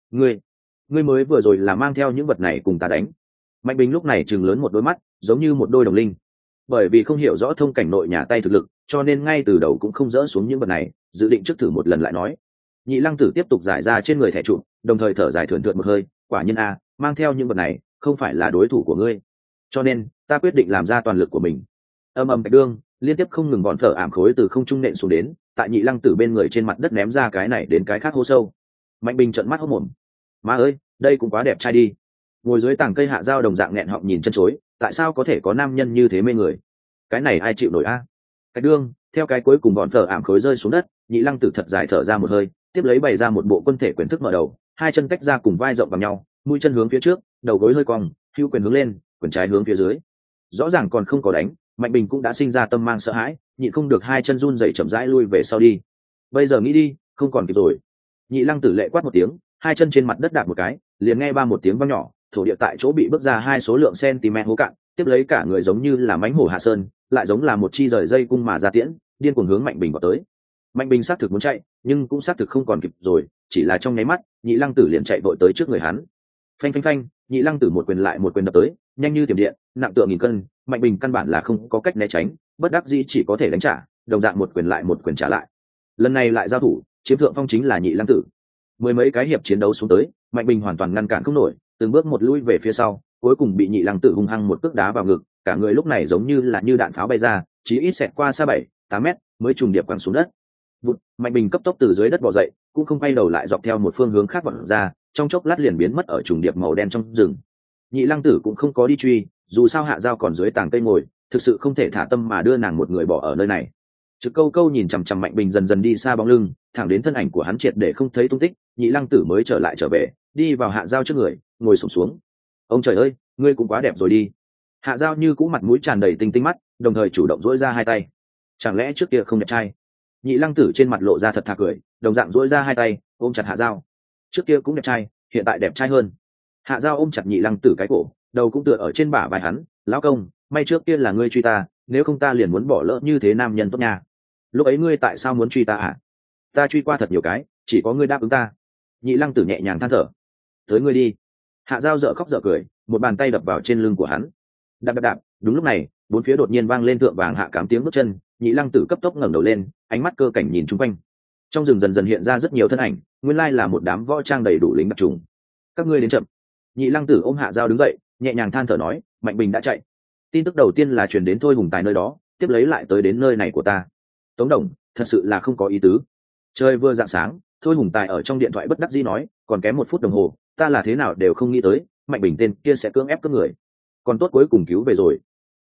Ngươi mới vừa rồi là mang theo những vật này cùng ta đánh. Mạnh Bình lúc này chừng lớn một đôi mắt, giống như một đôi đồng linh. Bởi vì không hiểu rõ thông cảnh nội nhà tay thực lực, cho nên ngay từ đầu cũng không dỡ xuống những vật này, dự định trước thử một lần lại nói. Nhị lăng tử tiếp tục giải ra trên người thẻ trụ, đồng thời thở dài thườn thượt một hơi, quả nhiên a, mang theo những vật này không phải là đối thủ của ngươi, cho nên ta quyết định làm ra toàn lực của mình. Âm ầm bạch đương, liên tiếp không ngừng bọn phở ảm khối từ không trung nện xuống đến, tại nhị lăng tử bên người trên mặt đất ném ra cái này đến cái khác hô sâu. Mạnh Bình trợn mắt hốt mồm. Má ơi, đây cũng quá đẹp trai đi. Ngồi dưới tảng cây hạ dao đồng dạng nghẹn họng nhìn chân chối, tại sao có thể có nam nhân như thế mê người? Cái này ai chịu nổi a? Cái đương, theo cái cuối cùng bọn phở ảm khối rơi xuống đất, nhị lăng tử thật dài thở ra một hơi, tiếp lấy bày ra một bộ quân thể quyền thức mở đầu, hai chân cách ra cùng vai rộng bằng nhau, mũi chân hướng phía trước, đầu gối hơi cong, hữu quyền hướng lên, quyền trái hướng phía dưới. Rõ ràng còn không có đánh, Mạnh Bình cũng đã sinh ra tâm mang sợ hãi, nhịn không được hai chân run rẩy chậm rãi lui về sau đi. Bây giờ nghĩ đi, không còn kịp rồi. Nhị lăng tử lệ quát một tiếng, hai chân trên mặt đất đạp một cái, liền nghe ba một tiếng vang nhỏ, thổ địa tại chỗ bị bước ra hai số lượng cm hố cạn, tiếp lấy cả người giống như là mãnh hổ hạ sơn, lại giống là một chi rời dây cung mà ra tiễn, điên cuồng hướng Mạnh Bình vào tới. Mạnh Bình xác thực muốn chạy, nhưng cũng xác thực không còn kịp rồi, chỉ là trong nháy mắt, nhị lăng tử liền chạy vội tới trước người hắn. Phanh phanh phanh, nhị lăng tử một quyền lại một quyền đập tới, nhanh như tiềm điện, nặng tựa nghìn cân, Mạnh Bình căn bản là không có cách né tránh, bất đắc dĩ chỉ có thể đánh trả, đồng dạng một quyền lại một quyền trả lại. Lần này lại giao thủ, chiếm thượng phong chính là nhị lăng tử. Mười mấy cái hiệp chiến đấu xuống tới, Mạnh Bình hoàn toàn ngăn cản không nổi, từng bước một lui về phía sau, cuối cùng bị nhị lăng tử hung hăng một cước đá vào ngực, cả người lúc này giống như là như đạn pháo bay ra, chỉ ít xẹt qua xa 7-8 mét, mới trùng điệp quẳng xuống đất. Vụt, Mạnh Bình cấp tốc từ dưới đất bò dậy, cũng không quay đầu lại dọc theo một phương hướng khác vọt ra, trong chốc lát liền biến mất ở trùng điệp màu đen trong rừng. Nhị lăng tử cũng không có đi truy, dù sao hạ dao còn dưới tàng cây ngồi, thực sự không thể thả tâm mà đưa nàng một người bỏ ở nơi này. Trực câu câu nhìn chằm chằm Mạnh Bình dần dần đi xa bóng lưng, thẳng đến thân ảnh của hắn triệt để không thấy tung tích, nhị lăng tử mới trở về, đi vào hạ dao trước người, ngồi xổm xuống. Ông trời ơi, ngươi cũng quá đẹp rồi đi. Hạ dao như cũ mặt mũi tràn đầy tinh tinh mắt, đồng thời chủ động duỗi ra hai tay. Chẳng lẽ trước kia không đẹp trai? Nhị lăng tử trên mặt lộ ra thật thà cười, đồng dạng duỗi ra hai tay ôm chặt hạ dao. Trước kia cũng đẹp trai, hiện tại đẹp trai hơn. Hạ dao ôm chặt nhị lăng tử cái cổ, đầu cũng tựa ở trên bả vai hắn. Lão công, may trước kia là ngươi truy ta, nếu không ta liền muốn bỏ lỡ như thế nam nhân tốt nha. Lúc ấy ngươi tại sao muốn truy ta à? Ta truy qua thật nhiều cái, chỉ có ngươi đáp ứng ta. Nhị lăng tử nhẹ nhàng than thở. Tới ngươi đi. Hạ dao dở khóc dở cười, một bàn tay đập vào trên lưng của hắn. Đạp đạp đạp, đúng lúc này, bốn phía đột nhiên vang lên thượng vàng hạ cám tiếng bước chân, nhị lăng tử cấp tốc ngẩng đầu lên, ánh mắt cơ cảnh nhìn chung quanh. Trong rừng dần dần hiện ra rất nhiều thân ảnh, nguyên lai là một đám võ trang đầy đủ lính đặc trùng. Các ngươi đến chậm. Nhị lăng tử ôm hạ dao đứng dậy, nhẹ nhàng than thở nói, Mạnh Bình đã chạy. Tin tức đầu tiên là truyền đến Thôi Hùng Tài nơi đó, tiếp lấy lại tới đến nơi này của ta. Tống Đồng, thật sự là không có ý tứ. Trời vừa rạng sáng, Thôi Hùng Tài ở trong điện thoại bất đắc dĩ nói, còn kém 1 phút đồng hồ, ta là thế nào đều không nghĩ tới, Mạnh Bình tên kia sẽ cưỡng ép cướp người. Còn tốt cuối cùng cứu về rồi.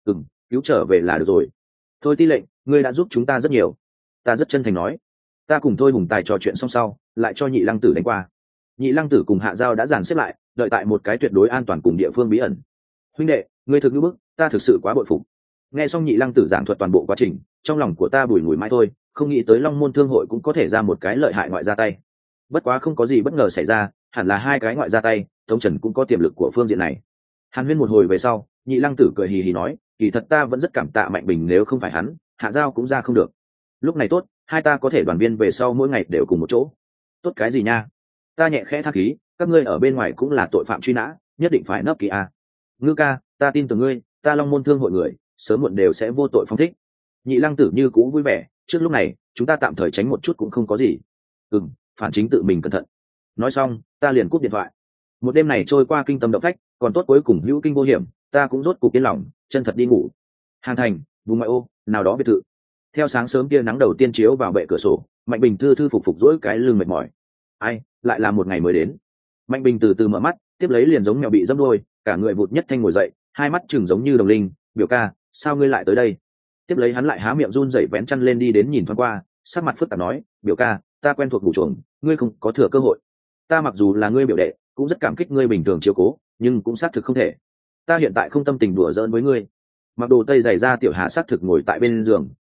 Cứu trở về là được rồi. Thôi Ti lệnh, ngươi đã giúp chúng ta rất nhiều. Ta rất chân thành nói. Ta cùng Thôi Hùng Tài trò chuyện xong sau, lại cho nhị lăng tử đánh qua. Nhị lăng tử cùng hạ dao đã dàn xếp lại, đợi tại một cái tuyệt đối an toàn cùng địa phương bí ẩn. Huynh đệ, ngươi thực như bức, ta thực sự quá bội phục. Nghe xong nhị lăng tử giảng thuật toàn bộ quá trình, trong lòng của ta bùi ngùi mãi thôi, không nghĩ tới Long Môn Thương hội cũng có thể ra một cái lợi hại ngoại ra tay. Bất quá không có gì bất ngờ xảy ra, hẳn là hai cái ngoại ra tay, Tống Trần cũng có tiềm lực của phương diện này. Hàn Huyên một hồi về sau, nhị lăng tử cười hì hì nói, kỳ thật ta vẫn rất cảm tạ Mạnh Bình, nếu không phải hắn, hạ dao cũng ra không được. Lúc này tốt, hai ta có thể đoàn viên về sau mỗi ngày đều cùng một chỗ. Tốt cái gì nha? Ta nhẹ khẽ thác khí, các ngươi ở bên ngoài cũng là tội phạm truy nã, nhất định phải nấp kỹ a. Ngư ca, ta tin tưởng ngươi, ta Long Môn Thương hội người, sớm muộn đều sẽ vô tội phong thích. Nhị lăng tử như cũ vui vẻ, trước lúc này chúng ta tạm thời tránh một chút cũng không có gì. Phản chính tự mình cẩn thận. Nói xong, ta liền cúp điện thoại. Một đêm này trôi qua kinh tâm động phách, còn tốt cuối cùng hữu kinh vô hiểm, ta cũng rốt cục yên lòng, chân thật đi ngủ. Hàng thành, vùng ngoại ô, nào đó biệt thự. Theo sáng sớm tia nắng đầu tiên chiếu vào bệ cửa sổ, Mạnh Bình thư thư phục phục duỗi cái lưng mệt mỏi. Ai, lại là một ngày mới đến. Mạnh Bình từ từ mở mắt, tiếp lấy liền giống mèo bị dẫm đuôi, cả người vụt nhất thanh ngồi dậy, hai mắt chừng giống như đồng linh. Biểu ca, sao ngươi lại tới đây? Tiếp lấy hắn lại há miệng run rẩy vén chăn lên đi đến nhìn thoáng qua, sắc mặt phức tạp nói, biểu ca, ta quen thuộc ngủ chuồng, ngươi không có thừa cơ hội. Ta mặc dù là ngươi biểu đệ, cũng rất cảm kích ngươi bình thường chiếu cố, nhưng cũng xác thực không thể. Ta hiện tại không tâm tình đùa giỡn với ngươi. Mặc đồ tây dày ra tiểu hạ xác thực ngồi tại bên giường,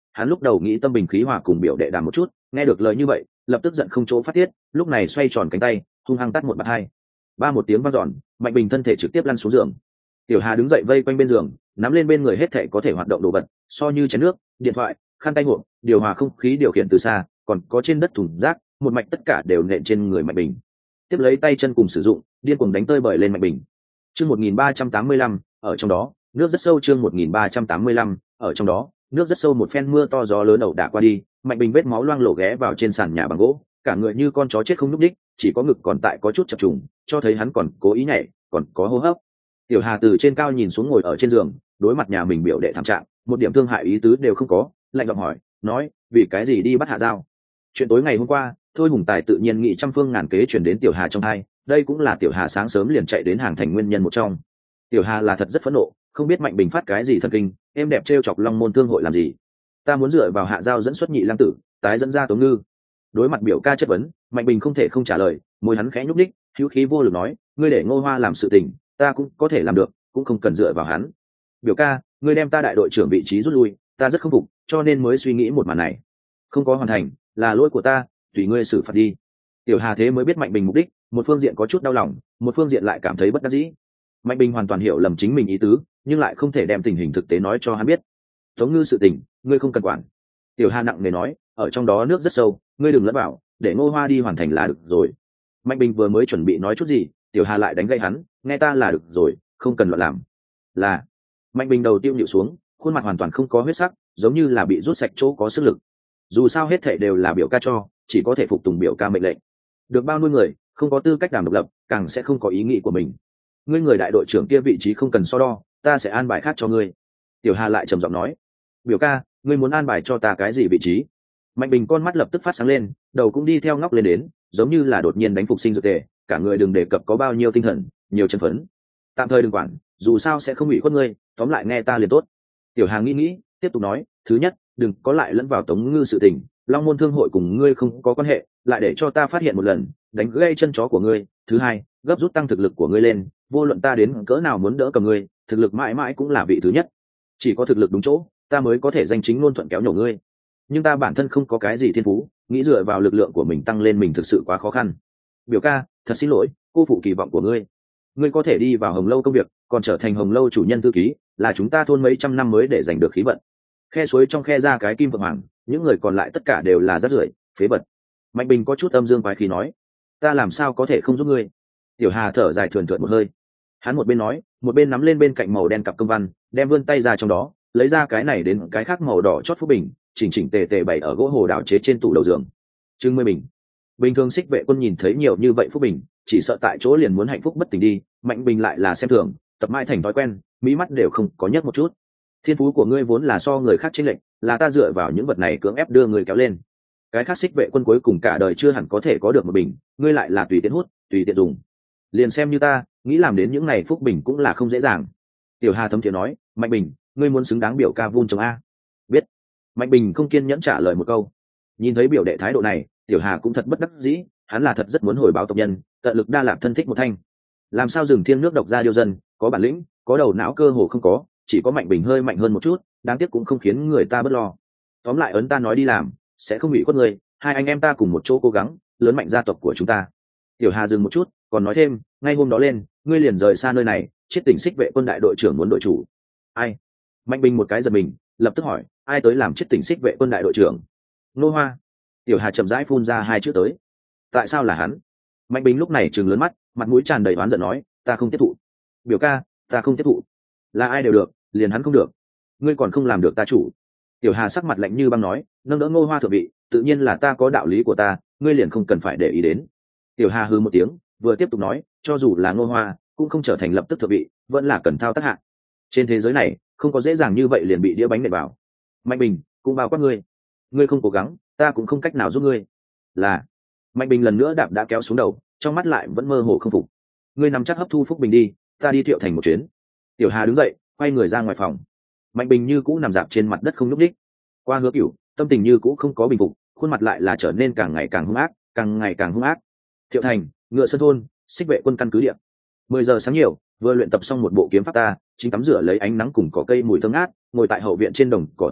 Hắn lúc đầu nghĩ tâm bình khí hòa cùng biểu đệ đàm một chút, nghe được lời như vậy lập tức giận không chỗ phát tiết, lúc này xoay tròn cánh tay hung hăng tắt một bạt hai. Ba một tiếng vang dọn, Mạnh Bình thân thể trực tiếp lăn xuống giường. Tiểu Hà đứng dậy vây quanh bên giường, nắm lên bên người hết thảy có thể hoạt động đồ vật, so như chén nước, điện thoại, khăn tay hộp, điều hòa không khí điều khiển từ xa, còn có trên đất thùng rác, một mạch tất cả đều nện trên người Mạnh Bình. Tiếp lấy tay chân cùng sử dụng, điên cuồng đánh tơi bời lên Mạnh Bình. Chương 1385, ở trong đó, nước rất sâu. Chương 1385, ở trong đó, nước rất sâu. Một phen mưa to gió lớn ẩu đả qua đi, Mạnh Bình vết máu loang lổ ghé vào trên sàn nhà bằng gỗ, cả người như con chó chết không nhúc nhích, chỉ có ngực còn tại có chút chập trùng, cho thấy hắn còn cố ý nhảy, còn có hô hấp. Tiểu Hà từ trên cao nhìn xuống ngồi ở trên giường, đối mặt nhà mình biểu đệ thảm trạng, một điểm thương hại ý tứ đều không có, lạnh giọng hỏi, nói, vì cái gì đi bắt Hạ Giao? Chuyện tối ngày hôm qua, Thôi Hùng Tài tự nhiên nghị trăm phương ngàn kế chuyển đến Tiểu Hà trong hai, đây cũng là Tiểu Hà sáng sớm liền chạy đến hàng thành nguyên nhân một trong. Tiểu Hà là thật rất phẫn nộ, không biết Mạnh Bình phát cái gì thần kinh, em đẹp trêu chọc Long Môn Thương hội làm gì? Ta muốn dựa vào Hạ Giao dẫn xuất nhị lang tử, tái dẫn ra Tống Ngư. Đối mặt biểu ca chất vấn, Mạnh Bình không thể không trả lời, môi hắn khẽ nhúc nhích, hữu khí vô lực nói, ngươi để Ngô Hoa làm sự tình, ta cũng có thể làm được, cũng không cần dựa vào hắn. Biểu ca, ngươi đem ta đại đội trưởng vị trí rút lui, ta rất không phục, cho nên mới suy nghĩ một màn này. Không có hoàn thành, là lỗi của ta, tùy ngươi xử phạt đi. Tiểu Hà thế mới biết Mạnh Bình mục đích, một phương diện có chút đau lòng, một phương diện lại cảm thấy bất đắc dĩ. Mạnh Bình hoàn toàn hiểu lầm chính mình ý tứ, nhưng lại không thể đem tình hình thực tế nói cho hắn biết. Tống Ngư sự tình, ngươi không cần quản. Tiểu Hà nặng nề nói, ở trong đó nước rất sâu, ngươi đừng lẫn vào, để Ngô Hoa đi hoàn thành là được rồi. Mạnh Bình vừa mới chuẩn bị nói chút gì, Tiểu Hà lại đánh gậy hắn, nghe ta là được rồi, không cần loạn làm. Là. Mạnh Bình đầu tiêu nhịu xuống, khuôn mặt hoàn toàn không có huyết sắc, giống như là bị rút sạch chỗ có sức lực. Dù sao hết thảy đều là biểu ca cho, chỉ có thể phục tùng biểu ca mệnh lệnh. Được bao nuôi người, không có tư cách đảm độc lập, càng sẽ không có ý nghĩ của mình. Ngươi người đại đội trưởng kia vị trí không cần so đo, ta sẽ an bài khác cho ngươi. Tiểu Hà lại trầm giọng nói, biểu ca, ngươi muốn an bài cho ta cái gì vị trí? Mạnh Bình con mắt lập tức phát sáng lên, đầu cũng đi theo ngóc lên đến, giống như là đột nhiên đánh phục sinh dược tề, cả người đừng đề cập có bao nhiêu tinh thần, nhiều chân phấn. Tạm thời đừng quản, dù sao sẽ không bị khuất ngươi, tóm lại nghe ta liền tốt. Tiểu Hà nghĩ, tiếp tục nói, thứ nhất, đừng có lại lẫn vào Tống Ngư sự tình, Long Môn Thương hội cùng ngươi không có quan hệ, lại để cho ta phát hiện một lần, đánh gãy chân chó của ngươi. Thứ hai, gấp rút tăng thực lực của ngươi lên, vô luận ta đến cỡ nào muốn đỡ cầm ngươi, thực lực mãi mãi cũng là vị thứ nhất. Chỉ có thực lực đúng chỗ, ta mới có thể danh chính ngôn thuận kéo nhổ ngươi. Nhưng ta bản thân không có cái gì thiên phú, nghĩ dựa vào lực lượng của mình tăng lên mình thực sự quá khó khăn. Biểu ca, thật xin lỗi, cô phụ kỳ vọng của ngươi. Ngươi có thể đi vào Hồng Lâu công việc, còn trở thành Hồng Lâu chủ nhân thư ký, là chúng ta thôn mấy trăm năm mới để giành được khí vận. Khe suối trong khe ra cái kim vượng hoàng, những người còn lại tất cả đều là rác rưởi, phế vật. Mạnh Bình có chút âm dương quái khí nói, ta làm sao có thể không giúp ngươi? Tiểu Hà thở dài thườn thượt một hơi. Hắn một bên nói, một bên nắm lên bên cạnh màu đen cặp công văn, đem vươn tay ra trong đó, lấy ra cái này đến cái khác màu đỏ chót phúc bình, chỉnh chỉnh tề tề bày ở gỗ hồ đảo chế trên tủ đầu giường. Chừng 10 bình. Bình thường Xích Vệ Quân nhìn thấy nhiều như vậy phúc bình, chỉ sợ tại chỗ liền muốn hạnh phúc bất tỉnh đi. Mạnh Bình lại là xem thường, tập mãi thành thói quen, mỹ mắt đều không có nhấc một chút. Thiên phú của ngươi vốn là so người khác chênh lệch, là ta dựa vào những vật này cưỡng ép đưa người kéo lên. Cái khác Xích Vệ Quân cuối cùng cả đời chưa hẳn có thể có được một bình, ngươi lại là tùy tiện hút, tùy tiện dùng. Liền xem như ta, nghĩ làm đến những này phúc bình cũng là không dễ dàng. Tiểu Hà thấm thiế nói, Mạnh Bình, ngươi muốn xứng đáng biểu ca vun trồng a. Biết. Mạnh Bình không kiên nhẫn trả lời một câu. Nhìn thấy biểu đệ thái độ này, Tiểu Hà cũng thật bất đắc dĩ, hắn là thật rất muốn hồi báo tộc nhân, tận lực đa lạc thân thích một thanh. Làm sao rừng thiên nước độc ra điêu dân, có bản lĩnh, có đầu não cơ hồ không có, chỉ có Mạnh Bình hơi mạnh hơn một chút, đáng tiếc cũng không khiến người ta bất lo. Tóm lại ấn ta nói đi làm, sẽ không bị khuất người, hai anh em ta cùng một chỗ cố gắng, lớn mạnh gia tộc của chúng ta. Tiểu Hà dừng một chút, còn nói thêm, ngay hôm đó lên, ngươi liền rời xa nơi này, chết tỉnh Xích Vệ Quân đại đội trưởng muốn đội chủ. Ai? Mạnh Bình một cái giật mình, lập tức hỏi, ai tới làm chết tỉnh Xích Vệ Quân đại đội trưởng? Nô Hoa. Tiểu Hà chậm rãi phun ra hai chữ tới. Tại sao là hắn? Mạnh Bình lúc này trừng lớn mắt, mặt mũi tràn đầy oán giận nói, ta không tiếp thụ. Biểu ca, ta không tiếp thụ. Là ai đều được, liền hắn không được. Ngươi còn không làm được ta chủ. Tiểu Hà sắc mặt lạnh như băng nói, nâng đỡ Ngô Hoa thượng vị, tự nhiên là ta có đạo lý của ta, ngươi liền không cần phải để ý đến. Tiểu Hà hừ một tiếng, vừa tiếp tục nói, cho dù là Ngô Hoa, cũng không trở thành lập tức thượng vị, vẫn là cần thao tác hạ. Trên thế giới này, không có dễ dàng như vậy liền bị đĩa bánh nện vào. Mạnh Bình, cũng bao quát ngươi. Ngươi không cố gắng, ta cũng không cách nào giúp ngươi. Là. Mạnh Bình lần nữa đạp đã kéo xuống đầu, trong mắt lại vẫn mơ hồ không phục. Ngươi nằm chắc hấp thu phúc bình đi, ta đi Thiệu Thành một chuyến. Tiểu Hà đứng dậy, quay người ra ngoài phòng. Mạnh Bình như cũ nằm dạp trên mặt đất không nhúc nhích. Qua Hứa Cửu, tâm tình như cũ không có bình phục, khuôn mặt lại là trở nên càng ngày càng hung ác, càng ngày càng hung ác. Thiệu Thành, Ngựa Sơn thôn, Xích Vệ Quân căn cứ địa. 10 giờ sáng nhiều, vừa luyện tập xong một bộ kiếm pháp ta, chính tắm rửa lấy ánh nắng cùng cỏ cây mùi thơm ngát, ngồi tại hậu viện trên đồng cỏ thổ nạp,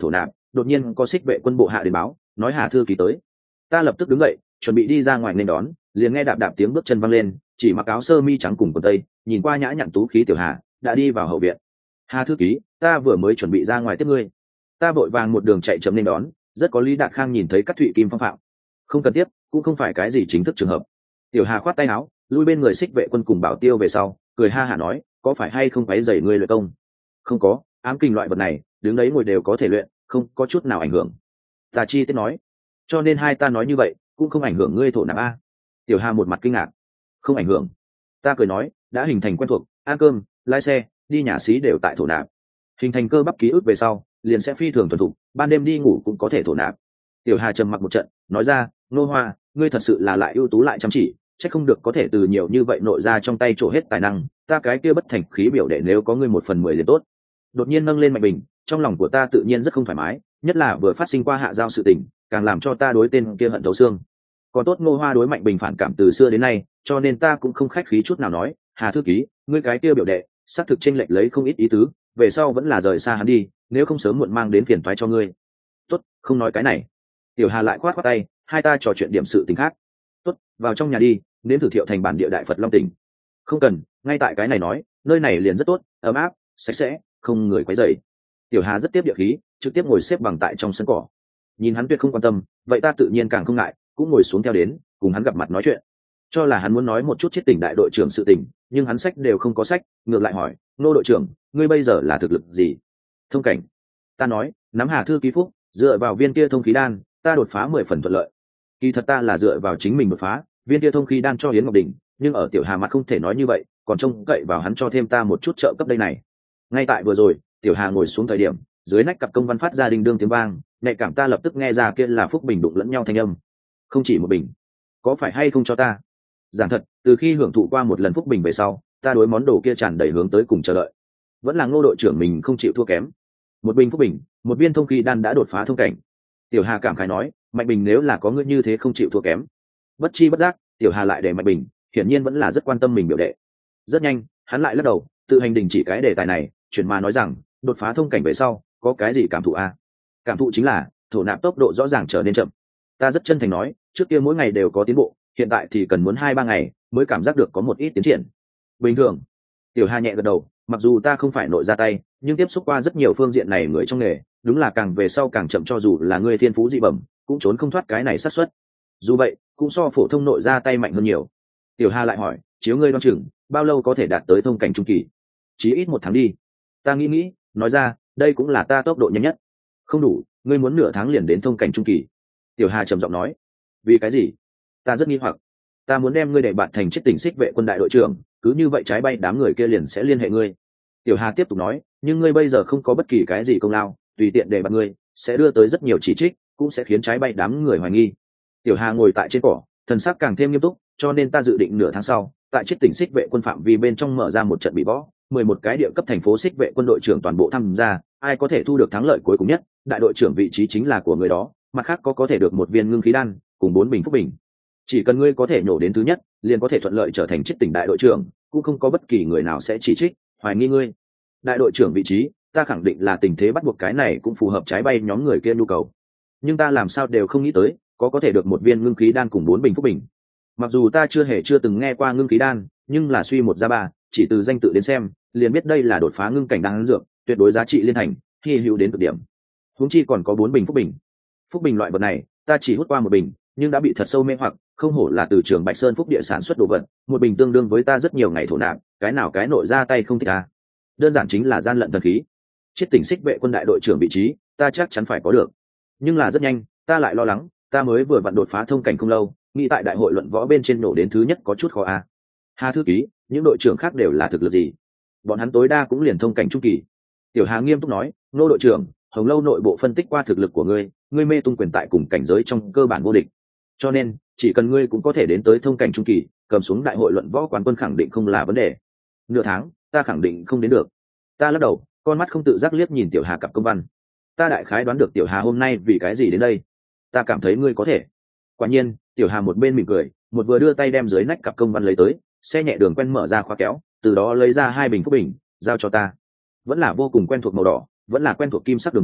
đột nhiên có xích vệ quân bộ hạ đến báo nói Hà thư ký tới. Ta lập tức đứng dậy chuẩn bị đi ra ngoài nên đón, liền nghe đạp đạp tiếng bước chân văng lên, chỉ mặc áo sơ mi trắng cùng quần tây, nhìn qua nhã nhặn tú khí tiểu Hà đã đi vào hậu viện. Hà thư ký, ta vừa mới chuẩn bị ra ngoài tiếp ngươi. Ta vội vàng một đường chạy chậm nên đón, rất có Lý Đạt Khang nhìn thấy các thụy kim phong phạm. Không cần tiếp, cũng không phải cái gì chính thức trường hợp. Tiểu Hà khoát tay áo, lui bên người xích vệ quân cùng bảo tiêu về sau, cười ha hả nói, có phải hay không quấy rầy ngươi luyện công? Không có, ám kinh loại vật này đứng đấy ngồi đều có thể luyện, không có chút nào ảnh hưởng. Ta chi tiết nói, cho nên hai ta nói như vậy cũng không ảnh hưởng ngươi thổ nạp a. Tiểu Hà một mặt kinh ngạc. Không ảnh hưởng. Ta cười nói, đã hình thành quen thuộc, ăn cơm, lái xe, đi nhà xí đều tại thổ nạp. Hình thành cơ bắp ký ức về sau liền sẽ phi thường thuần thục, ban đêm đi ngủ cũng có thể thổ nạp. Tiểu Hà trầm mặc một trận, nói ra, Nô Hoa, ngươi thật sự là lại ưu tú lại chăm chỉ, chắc không được có thể từ nhiều như vậy nội ra trong tay trổ hết tài năng, ta cái kia bất thành khí biểu đệ nếu có ngươi 1/10 liền tốt. Đột nhiên nâng lên Mạnh Bình, trong lòng của ta tự nhiên rất không thoải mái, nhất là vừa phát sinh qua hạ giao sự tình, càng làm cho ta đối tên kia hận thấu xương. Còn tốt Ngô Hoa đối Mạnh Bình phản cảm từ xưa đến nay, cho nên ta cũng không khách khí chút nào nói, Hà thư ký, ngươi cái kia biểu đệ xác thực chênh lệch lấy không ít ý tứ, về sau vẫn là rời xa hắn đi, nếu không sớm muộn mang đến phiền toái cho ngươi. Tốt, không nói cái này. Tiểu Hà lại khoát khoát tay, hai ta trò chuyện điểm sự tình khác. Tốt, vào trong nhà đi, đến thử Thiệu thành bản địa đại Phật Long tỉnh. Không cần, ngay tại cái này nói, nơi này liền rất tốt, ấm áp, sạch sẽ, không người quấy rầy. Tiểu Hà rất tiếp địa khí, trực tiếp ngồi xếp bằng tại trong sân cỏ. Nhìn hắn tuyệt không quan tâm, vậy ta tự nhiên càng không ngại, cũng ngồi xuống theo đến, cùng hắn gặp mặt nói chuyện. Cho là hắn muốn nói một chút chiết tỉnh đại đội trưởng sự tình, nhưng hắn sách đều không có sách, ngược lại hỏi, Nô đội trưởng, ngươi bây giờ là thực lực gì? Thông cảnh. Ta nói, nắm Hà thư ký phúc, dựa vào viên kia thông khí đan, ta đột phá 10 phần thuận lợi. Kỳ thật ta là dựa vào chính mình đột phá, viên kia thông khí đan cho Yến Ngọc Đình, nhưng ở Tiểu Hà mặt không thể nói như vậy, còn trông cậy vào hắn cho thêm ta một chút trợ cấp đây này. Ngay tại vừa rồi, Tiểu Hà ngồi xuống thời điểm, dưới nách cặp công văn phát ra đinh đương tiếng vang, nhạy cảm ta lập tức nghe ra kia là phúc bình đụng lẫn nhau thanh âm. Không chỉ một bình, có phải hay không cho ta? Giảng thật, từ khi hưởng thụ qua một lần phúc bình về sau, ta đối món đồ kia tràn đầy hướng tới cùng chờ đợi. Vẫn là Ngô đội trưởng mình không chịu thua kém. Một bình phúc bình, một viên thông khí đan đã đột phá thông cảnh. Tiểu Hà cảm khái nói, Mạnh Bình nếu là có ngươi như thế không chịu thua kém. Bất chi bất giác, Tiểu Hà lại để Mạnh Bình, hiển nhiên vẫn là rất quan tâm mình biểu đệ. Rất nhanh, hắn lại lắc đầu, tự hành đình chỉ cái đề tài này, chuyển mà nói rằng, đột phá thông cảnh về sau, có cái gì cảm thụ a? Cảm thụ chính là thổ nạp tốc độ rõ ràng trở nên chậm. Ta rất chân thành nói, trước kia mỗi ngày đều có tiến bộ, hiện tại thì cần muốn 2-3 ngày mới cảm giác được có một ít tiến triển. Bình thường. Tiểu Hà nhẹ gật đầu, mặc dù ta không phải nội ra tay, nhưng tiếp xúc qua rất nhiều phương diện này người trong nghề, đúng là càng về sau càng chậm, cho dù là người thiên phú dị bẩm, cũng trốn không thoát cái này xác suất. Dù vậy, cũng so phổ thông nội ra tay mạnh hơn nhiều. Tiểu Hà lại hỏi, chiếu ngươi đoán chừng, bao lâu có thể đạt tới thông cảnh trung kỳ? Chí ít 1 tháng đi. Ta nghĩ, nói ra, đây cũng là ta tốc độ nhanh nhất. Không đủ, ngươi muốn nửa tháng liền đến thông cảnh trung kỳ. Tiểu Hà trầm giọng nói. Vì cái gì? Ta rất nghi hoặc. Ta muốn đem ngươi để bạn thành chiết tỉnh xích vệ quân đại đội trưởng, cứ như vậy trái bay đám người kia liền sẽ liên hệ ngươi. Tiểu Hà tiếp tục nói, nhưng ngươi bây giờ không có bất kỳ cái gì công lao, tùy tiện để bạn ngươi sẽ đưa tới rất nhiều chỉ trích, cũng sẽ khiến trái bay đám người hoài nghi. Tiểu Hà ngồi tại trên cỏ, thần sắc càng thêm nghiêm túc, cho nên ta dự định nửa tháng sau, tại chiết tỉnh xích vệ quân phạm vi bên trong mở ra một trận bị võ, 11 cái địa cấp thành phố xích vệ quân đội trưởng toàn bộ tham gia, ai có thể thu được thắng lợi cuối cùng nhất, đại đội trưởng vị trí chính là của người đó, mặt khác có thể được 1 viên ngưng khí đan cùng 4 bình phúc bình. Chỉ cần ngươi có thể nhổ đến thứ nhất, liền có thể thuận lợi trở thành chiết tỉnh đại đội trưởng, cũng không có bất kỳ người nào sẽ chỉ trích, hoài nghi ngươi. Đại đội trưởng vị trí, ta khẳng định là tình thế bắt buộc, cái này cũng phù hợp trái bay nhóm người kia nhu cầu. Nhưng ta làm sao đều không nghĩ tới, có thể được 1 viên ngưng khí đan cùng 4 bình phúc bình. Mặc dù ta chưa từng nghe qua ngưng khí đan, nhưng là suy 1 ra 3, chỉ từ danh tự đến xem, liền biết đây là đột phá ngưng cảnh đan dược, tuyệt đối giá trị liên thành, hy hữu đến cực điểm. Huống chi còn có 4 bình phúc bình. Phúc bình loại vật này, ta chỉ hút qua 1 bình, nhưng đã bị thật sâu mê hoặc, không hổ là từ trường Bạch Sơn Phúc địa sản xuất đồ vật, 1 bình tương đương với ta rất nhiều ngày thổ nạp, cái nào cái nội ra tay không thích ta. Đơn giản chính là gian lận thần khí. Chiết tỉnh xích vệ quân đại đội trưởng vị trí, ta chắc chắn phải có được. Nhưng là rất nhanh, ta lại lo lắng, ta mới vừa vặn đột phá thông cảnh không lâu, nghĩ tại đại hội luận võ bên trên nổ đến thứ nhất có chút khó a. Hà thư ký, những đội trưởng khác đều là thực lực gì? Bọn hắn tối đa cũng liền thông cảnh trung kỳ. Tiểu Hà nghiêm túc nói, Nô đội trưởng, Hồng Lâu nội bộ phân tích qua thực lực của ngươi mê tung quyền tại cùng cảnh giới trong cơ bản vô địch. Cho nên, chỉ cần ngươi cũng có thể đến tới thông cảnh trung kỳ, cầm xuống đại hội luận võ quán quân khẳng định không là vấn đề. Nửa tháng, ta khẳng định không đến được. Ta lắc đầu, con mắt không tự giác liếc nhìn Tiểu Hà cặp công văn. Ta đại khái đoán được Tiểu Hà hôm nay vì cái gì đến đây. Ta cảm thấy ngươi có thể. Quả nhiên, Tiểu Hà một bên mỉm cười, một vừa đưa tay đem dưới nách cặp công văn lấy tới, xe nhẹ đường quen mở ra khóa kéo, từ đó lấy ra 2 bình phúc bình, giao cho ta. Vẫn là vô cùng quen thuộc màu đỏ, vẫn là quen thuộc kim sắc đường vân,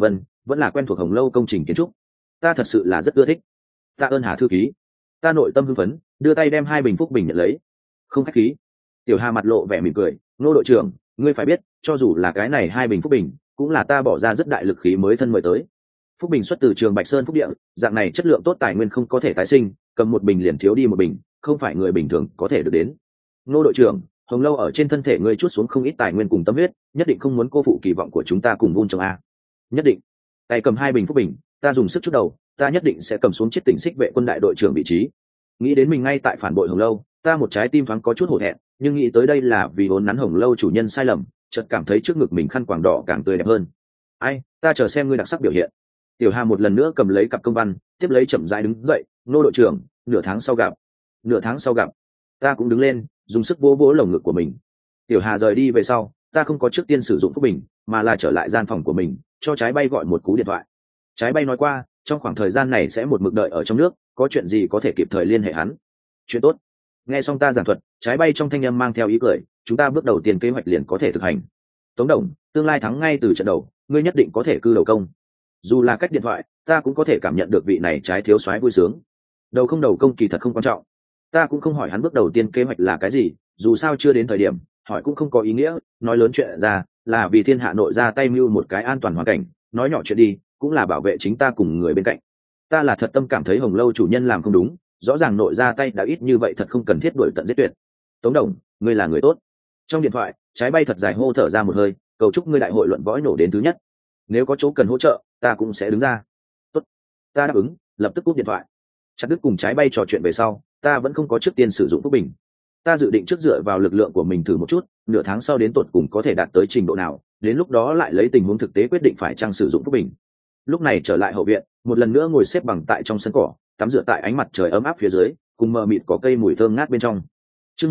vẫn là quen thuộc Hồng Lâu công trình kiến trúc. Ta thật sự là rất ưa thích. Tạ ơn Hà thư ký. Ta nội tâm hưng phấn, đưa tay đem 2 bình phúc bình nhận lấy. Không khách khí. Tiểu Hà mặt lộ vẻ mỉm cười, Ngô đội trưởng, ngươi phải biết, cho dù là cái này 2 bình phúc bình, cũng là ta bỏ ra rất đại lực khí mới thân mời tới. Phúc bình xuất từ trường Bạch Sơn Phúc Địa, dạng này chất lượng tốt tài nguyên không có thể tái sinh, cầm một bình liền thiếu đi một bình, không phải người bình thường có thể được đến. Ngô đội trưởng, Hồng Lâu ở trên thân thể ngươi chút xuống không ít tài nguyên cùng tâm huyết, nhất định không muốn cô phụ kỳ vọng của chúng ta cùng vun trồng a. Nhất định. Tay cầm 2 bình phúc bình, ta dùng sức chút đầu, ta nhất định sẽ cầm xuống chiếc tỉnh xích vệ quân đại đội trưởng vị trí. Nghĩ đến mình ngay tại phản bội Hồng Lâu, ta một trái tim thoáng có chút hổ thẹn, nhưng nghĩ tới đây là vì vốn nắn Hồng Lâu chủ nhân sai lầm, chợt cảm thấy trước ngực mình khăn quàng đỏ càng tươi đẹp hơn. Ai, ta chờ xem ngươi đặc sắc biểu hiện. Tiểu Hà một lần nữa cầm lấy cặp công văn, tiếp lấy chậm rãi đứng dậy, Ngô đội trưởng, nửa tháng sau gặp. Nửa tháng sau gặp. Ta cũng đứng lên, dùng sức vỗ vỗ lồng ngực của mình. Tiểu Hà rời đi về sau, ta không có trước tiên sử dụng phúc bình, mà là trở lại gian phòng của mình, cho Trái Bay gọi một cú điện thoại. Trái Bay nói qua, trong khoảng thời gian này sẽ một mực đợi ở trong nước, có chuyện gì có thể kịp thời liên hệ hắn. Chuyện tốt. Nghe xong ta giảng thuật, Trái Bay trong thanh âm mang theo ý cười, chúng ta bước đầu tiên kế hoạch liền có thể thực hành. Tống Đồng, tương lai thắng ngay từ trận đầu, ngươi nhất định có thể cư đầu công. Dù là cách điện thoại, ta cũng có thể cảm nhận được vị này Trái thiếu soái vui sướng. Đầu không đầu công kỳ thật không quan trọng. Ta cũng không hỏi hắn bước đầu tiên kế hoạch là cái gì, dù sao chưa đến thời điểm, hỏi cũng không có ý nghĩa, nói lớn chuyện ra, là vì thiên hạ nội ra tay mưu một cái an toàn hoàn cảnh, nói nhỏ chuyện đi, cũng là bảo vệ chính ta cùng người bên cạnh. Ta là thật tâm cảm thấy Hồng Lâu chủ nhân làm không đúng, rõ ràng nội ra tay đã ít như vậy, thật không cần thiết đuổi tận giết tuyệt. Tống Đồng, ngươi là người tốt. Trong điện thoại, Trái Bay thật dài hô thở ra một hơi, cầu chúc ngươi đại hội luận võ nổ đến thứ nhất. Nếu có chỗ cần hỗ trợ, ta cũng sẽ đứng ra. Tốt, ta đáp ứng, lập tức cúp điện thoại. Chặt đứt cùng Trái Bay trò chuyện về sau, ta vẫn không có trước tiên sử dụng phúc bình. Ta dự định trước dựa vào lực lượng của mình thử một chút, nửa tháng sau đến tột cùng có thể đạt tới trình độ nào, đến lúc đó lại lấy tình huống thực tế quyết định phải chăng sử dụng phúc bình. Lúc này trở lại hậu viện, một lần nữa ngồi xếp bằng tại trong sân cỏ, tắm rửa tại ánh mặt trời ấm áp phía dưới, cùng mờ mịt có cây mùi thơm ngát bên trong. Chương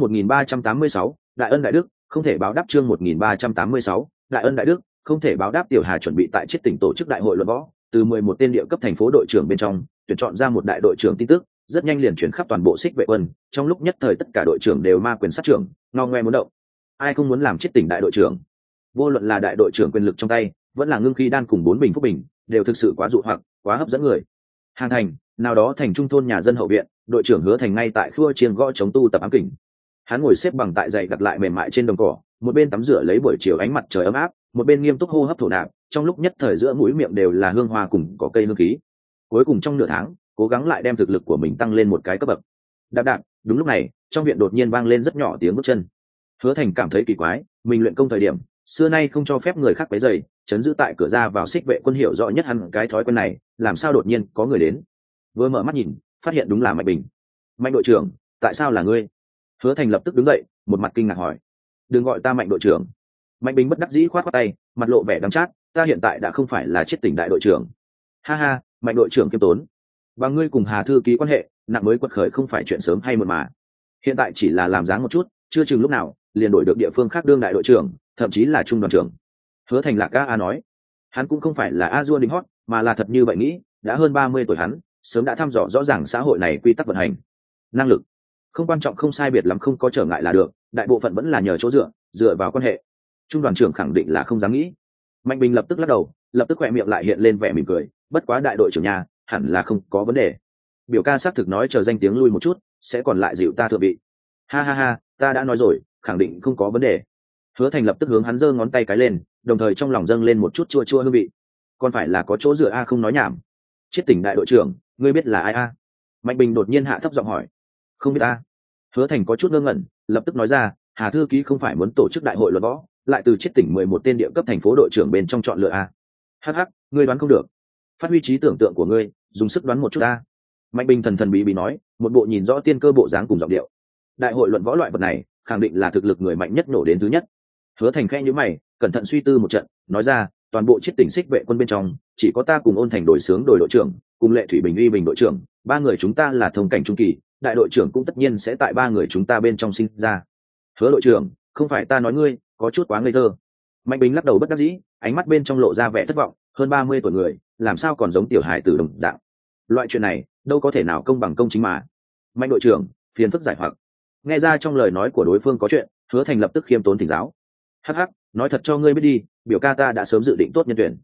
1386, Đại ân đại đức, không thể báo đáp. Chương 1386, Đại ân đại đức, không thể báo đáp. Tiểu Hà chuẩn bị tại Chiết Tỉnh tổ chức đại hội luận võ, từ 11 tên địa cấp thành phố đội trưởng bên trong tuyển chọn ra một đại đội trưởng tin tức, rất nhanh liền chuyển khắp toàn bộ xích vệ quân. Trong lúc nhất thời tất cả đội trưởng đều ma quyền sát trưởng, ngao ngoe muốn động. Ai không muốn làm Chiết Tỉnh đại đội trưởng? Vô luận là đại đội trưởng quyền lực trong tay, vẫn là ngưng khí đan cùng 4 bình phúc bình, đều thực sự quá dụ hoặc, quá hấp dẫn người. Hàng thành, nào đó thành trung thôn nhà dân hậu viện, đội trưởng Hứa Thành ngay tại khua chiêng gõ chống tu tập ám kình. Hắn ngồi xếp bằng tại dậy đặt lại mềm mại trên đồng cỏ, một bên tắm rửa lấy buổi chiều ánh mặt trời ấm áp, một bên nghiêm túc hô hấp thổ nạp, trong lúc nhất thời giữa mũi miệng đều là hương hoa cùng có cây hương khí. Cuối cùng trong nửa tháng, cố gắng lại đem thực lực của mình tăng lên một cái cấp bậc. Đạp đạp, đúng lúc này, trong viện đột nhiên vang lên rất nhỏ tiếng bước chân. Hứa Thành cảm thấy kỳ quái, mình luyện công thời điểm, xưa nay không cho phép người khác quấy rầy, chấn giữ tại cửa ra vào xích vệ quân hiểu rõ nhất hắn cái thói quen này, làm sao đột nhiên có người đến. Vừa mở mắt nhìn, phát hiện đúng là Mạnh Bình. Mạnh đội trưởng, tại sao là ngươi? Hứa Thành lập tức đứng dậy, một mặt kinh ngạc hỏi. Đừng gọi ta Mạnh đội trưởng. Mạnh Bình bất đắc dĩ khoát khoát tay, mặt lộ vẻ đắng chát, ta hiện tại đã không phải là Chiết Tỉnh đại đội trưởng. Ha ha, Mạnh đội trưởng kiêm tốn. Và ngươi cùng Hà thư ký quan hệ, nặng mới quật khởi không phải chuyện sớm hay muộn mà. Hiện tại chỉ là làm dáng một chút, chưa chừng lúc nào liền đổi được địa phương khác đương đại đội trưởng, thậm chí là trung đoàn trưởng. Hứa Thành lạc a nói, hắn cũng không phải là a dua đính hót, mà là thật như vậy nghĩ, đã hơn 30 tuổi hắn, sớm đã thăm dò rõ ràng xã hội này quy tắc vận hành. Năng lực không quan trọng, không sai biệt lắm, không có trở ngại là được, đại bộ phận vẫn là nhờ chỗ dựa vào quan hệ. Trung đoàn trưởng khẳng định là không dám nghĩ. Mạnh Bình lập tức lắc đầu, lập tức khỏe miệng lại hiện lên vẻ mỉm cười, bất quá đại đội trưởng nhà hẳn là không có vấn đề. Biểu ca xác thực nói chờ danh tiếng lui một chút, sẽ còn lại dịu ta thượng vị. Ha ha ha, ta đã nói rồi, khẳng định không có vấn đề. Hứa Thành lập tức hướng hắn giơ ngón tay cái lên, đồng thời trong lòng dâng lên một chút chua chua hương vị. Còn phải là có chỗ dựa a, không nói nhảm. Chiết Tỉnh đại đội trưởng, ngươi biết là ai a? Mạnh Bình đột nhiên hạ thấp giọng hỏi. Không biết a. Hứa Thành có chút ngơ ngẩn, lập tức nói ra, Hà thư ký không phải muốn tổ chức đại hội luận võ, lại từ Chiết Tỉnh 11 tên địa cấp thành phố đội trưởng bên trong chọn lựa a? Hắc hắc, ngươi đoán không được. Phát huy trí tưởng tượng của ngươi, dùng sức đoán một chút a. Mạnh Bình thần thần bí bí nói, một bộ nhìn rõ tiên cơ bộ dáng cùng giọng điệu. Đại hội luận võ loại vật này, khẳng định là thực lực người mạnh nhất nổ đến thứ nhất. Hứa Thành khẽ nhíu mày, cẩn thận suy tư một trận, nói ra, toàn bộ Chiết Tỉnh xích vệ quân bên trong, chỉ có ta cùng Ôn Thành đội sướng đội trưởng, cùng Lệ Thủy Bình uy bình đội trưởng, ba người chúng ta là thông cảnh trung kỳ, đại đội trưởng cũng tất nhiên sẽ tại ba người chúng ta bên trong sinh ra. Hứa đội trưởng, không phải ta nói ngươi, có chút quá ngây thơ. Mạnh Bình lắc đầu bất đắc dĩ, ánh mắt bên trong lộ ra vẻ thất vọng, hơn 30 tuổi người, làm sao còn giống tiểu hài tử đồng dạng. Loại chuyện này, đâu có thể nào công bằng công chính mà. Mạnh đội trưởng, phiền phức giải hoặc. Nghe ra trong lời nói của đối phương có chuyện, Hứa Thành lập tức khiêm tốn thỉnh giáo. Hắc hắc, nói thật cho ngươi biết đi, biểu ca ta đã sớm dự định tốt nhân tuyển.